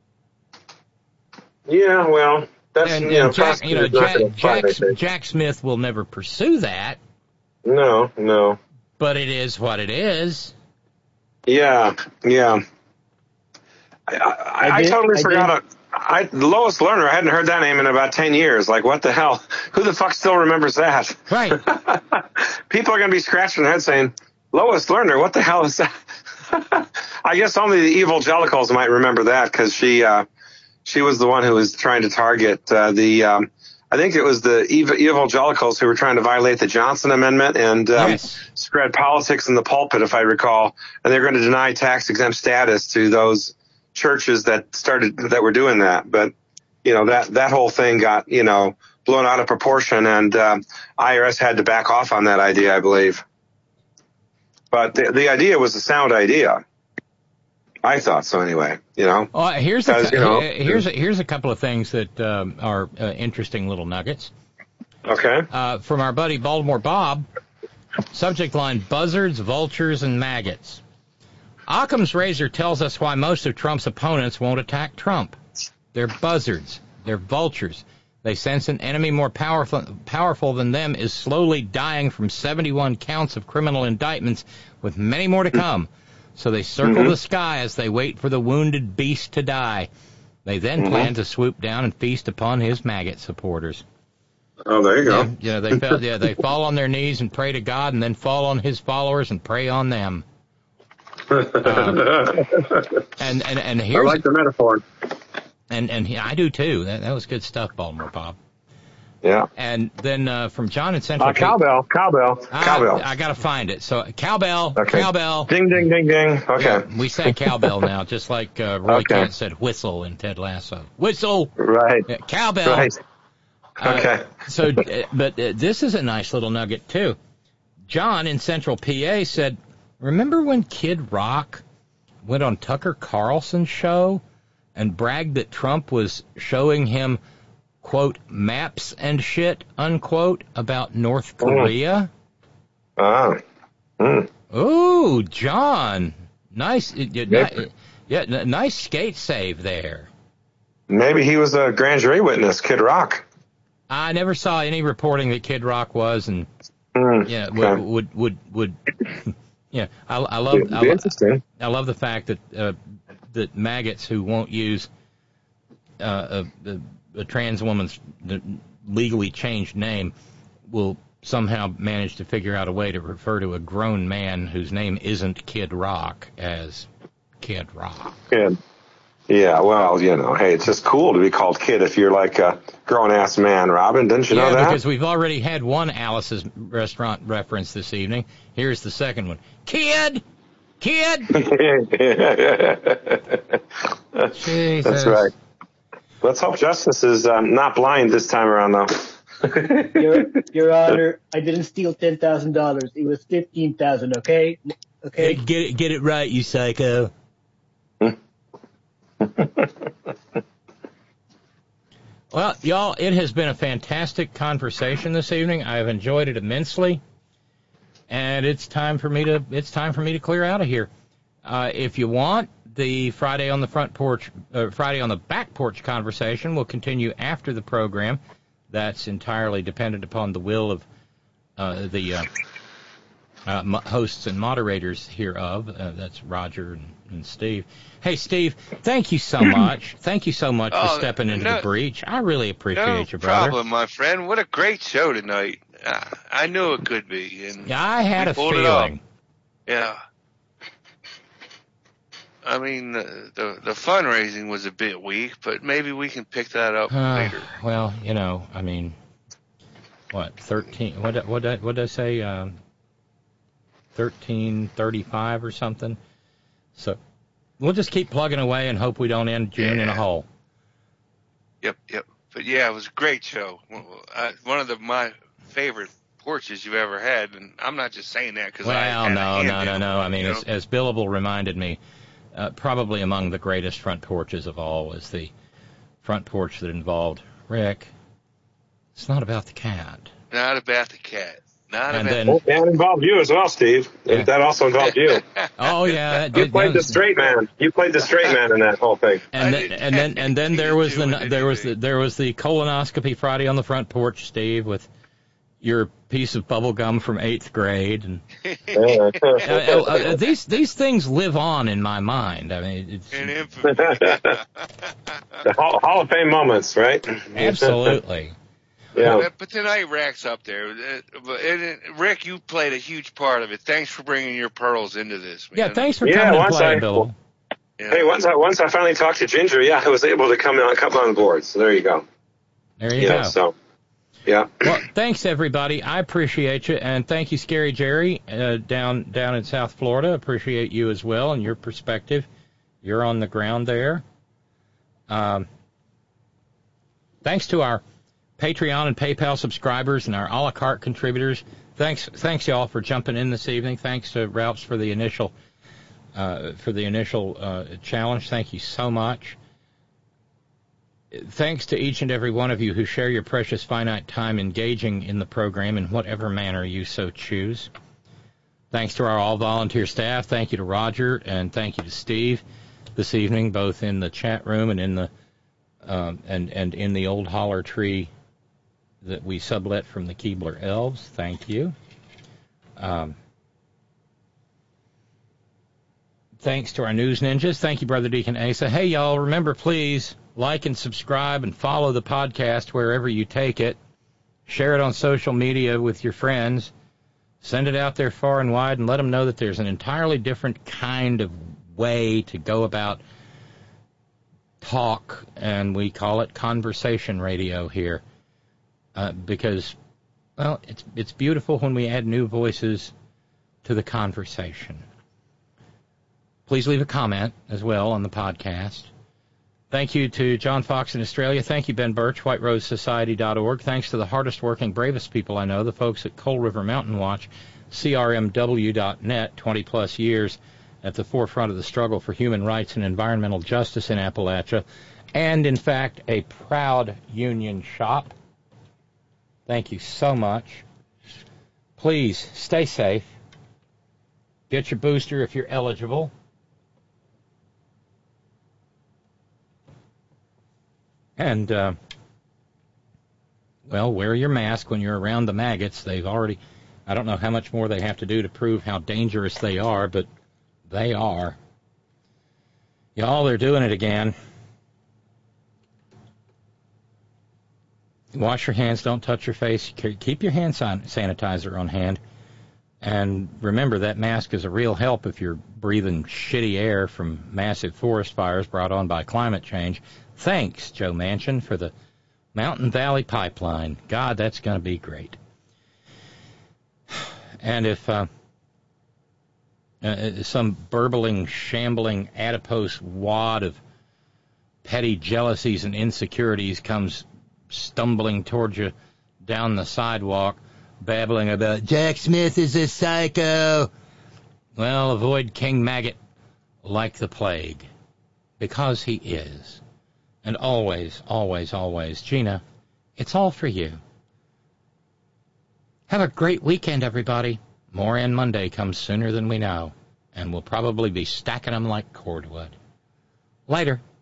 Yeah, well, that's, and, you know, and Jack, you know, Jack, Jack, fun, Jack Smith will never pursue that. No, no. But it is what it is. Yeah, yeah. I, I, I, I totally I forgot. Did. I, Lois Lerner, I hadn't heard that name in about ten years. Like, what the hell? Who the fuck still remembers that? Right. People are going to be scratching their head saying, Lois Lerner, what the hell is that? I guess only the evangelicals might remember that because she, uh, she was the one who was trying to target uh, the, um, I think it was the ev- evangelicals who were trying to violate the Johnson Amendment and um, yes. spread politics in the pulpit, if I recall. And they're going to deny tax-exempt status to those churches that started, that were doing that. But, you know, that, that whole thing got, you know, blown out of proportion, and um, I R S had to back off on that idea, I believe. But the, the idea was a sound idea. I thought so, anyway. You know. Well, here's a, you know, here's a, here's a couple of things that um, are uh, interesting little nuggets. Okay. Uh, from our buddy Baltimore Bob. Subject line: buzzards, vultures, and maggots. Occam's razor tells us why most of Trump's opponents won't attack Trump. They're buzzards. They're vultures. They sense an enemy more powerful, powerful than them is slowly dying from seventy-one counts of criminal indictments, with many more to come. So they circle mm-hmm. the sky as they wait for the wounded beast to die. They then mm-hmm. plan to swoop down and feast upon his maggot supporters. Oh, there you go. Yeah, you know, they fell, yeah, they fall on their knees and pray to God, and then fall on his followers and pray on them. Um, and, and, and here's, I like the metaphor. And and I do too. That that was good stuff, Baltimore Bob. Yeah. And then uh, from John in Central. Uh, cowbell, cowbell, I, cowbell. I got to find it. So cowbell, okay. cowbell. Ding, ding, ding, ding. Okay. Yeah, we say cowbell now, just like uh, Roy okay. Kent said whistle in Ted Lasso. Whistle. Right. Yeah, cowbell. Right. Okay. Uh, so, uh, but uh, this is a nice little nugget too. John in Central P A said, "Remember when Kid Rock went on Tucker Carlson's show and bragged that Trump was showing him, quote, maps and shit, unquote, about North Korea?" Ah. Mm. Ooh, John. Nice. Yeah, yeah, nice skate save there. Maybe he was a grand jury witness, Kid Rock. I never saw any reporting that Kid Rock was, and mm, yeah, okay. would, would, would, would, yeah, I, I love, It'd be I, interesting. I love the fact that, uh, that maggots who won't use uh, a, a, a trans woman's legally changed name will somehow manage to figure out a way to refer to a grown man whose name isn't Kid Rock as Kid Rock. Kid. Yeah, well, you know, hey, it's just cool to be called Kid if you're like a grown-ass man, Robin. Didn't you yeah, know that? Yeah, because we've already had one Alice's Restaurant reference this evening. Here's the second one. Kid! Kid! Jesus. That's right. Let's hope Justice is um, not blind this time around, though. Your, Your Honor, I didn't steal ten thousand dollars. It was fifteen thousand dollars, okay? Okay. Get, get, it, get it right, you psycho. Well, y'all, it has been a fantastic conversation this evening. I have enjoyed it immensely, and it's time for me to it's time for me to clear out of here. Uh, if you want, the Friday on the front porch, uh, Friday on the back porch conversation will continue after the program. That's entirely dependent upon the will of uh, the uh, uh, hosts and moderators hereof. Uh, that's Roger and, and Steve. Hey, Steve, thank you so much. Thank you so much oh, for stepping into no, the breach. I really appreciate no you, brother. No problem, my friend. What a great show tonight. Uh, I knew it could be. And yeah, I had we a pulled feeling. It off. Yeah. I mean, the, the the fundraising was a bit weak, but maybe we can pick that up Uh, later. well, you know, I mean, what thirteen? What what did what did I say? Um, thirteen thirty-five or something. So we'll just keep plugging away and hope we don't end June yeah. in a hole. Yep, yep. But yeah, it was a great show. Uh, one of the my favorite porches you've ever had, and I'm not just saying that because well, I had no, a hand no, no, in no. it, I mean, you as, know? as Billable reminded me, uh, probably among the greatest front porches of all was the front porch that involved Rick. It's not about the cat. Not about the cat. Not and about then, oh, that involved you as well, Steve. Yeah. That also involved you. Oh yeah, that You did, played that the was, straight man. You played the straight man in that whole thing. And then, and then and then there was the there was the there was the colonoscopy Friday on the front porch, Steve, with your piece of bubble gum from eighth grade, and uh, uh, uh, these these things live on in my mind. I mean, it's in infamy. The Hall, Hall of Fame moments, right? Absolutely. Yeah. But, but tonight, Rack's up there. Uh, but and, and Rick, you played a huge part of it. Thanks for bringing your pearls into this, man. Yeah, thanks for Yeah, coming and once playing, I- Bill. Yeah. Hey, once I once I finally talked to Ginger, yeah, I was able to come on come on board. So there you go. There you Yeah. go. So, yeah. Well, thanks everybody. I appreciate you, and thank you, Scary Jerry, uh, down down in South Florida. Appreciate you as well and your perspective. You're on the ground there. Um, thanks to our Patreon and PayPal subscribers and our a la carte contributors. Thanks, thanks y'all for jumping in this evening. Thanks to Ralphs for the initial uh, for the initial uh, challenge. Thank you so much. Thanks to each and every one of you who share your precious finite time engaging in the program in whatever manner you so choose. Thanks to our all-volunteer staff. Thank you to Roger, and thank you to Steve this evening, both in the chat room and in the um, and and in the old holler tree that we sublet from the Keebler Elves. Thank you. Um, thanks to our news ninjas. Thank you, Brother Deacon Asa. Hey, y'all, remember, please, like and subscribe and follow the podcast wherever you take it. Share it on social media with your friends. Send it out there far and wide and let them know that there's an entirely different kind of way to go about talk, and we call it conversation radio here. Uh, because, well, it's it's beautiful when we add new voices to the conversation. Please leave a comment as well on the podcast. Thank you to John Fox in Australia. Thank you, Ben Birch, white rose society dot org. Thanks to the hardest working, bravest people I know, the folks at Coal River Mountain Watch, C R M W dot net, twenty plus years at the forefront of the struggle for human rights and environmental justice in Appalachia, and, in fact, a proud union shop. Thank you so much. Please stay safe. Get your booster if you're eligible. And, uh, well, wear your mask when you're around the maggots. They've already, I don't know how much more they have to do to prove how dangerous they are, but they are. Y'all, they're doing it again. Wash your hands, don't touch your face. Keep your hand sanitizer on hand. And remember, that mask is a real help if you're breathing shitty air from massive forest fires brought on by climate change. Thanks, Joe Manchin, for the Mountain Valley Pipeline. God, that's going to be great. And if uh, uh, some burbling, shambling, adipose wad of petty jealousies and insecurities comes stumbling towards you down the sidewalk, babbling about Jack Smith is a psycho, well, avoid King Maggot like the plague, because he is. And always, always, always, Gina, it's all for you. Have a great weekend, everybody. More N Monday comes sooner than we know, and we'll probably be stacking them like cordwood. Later.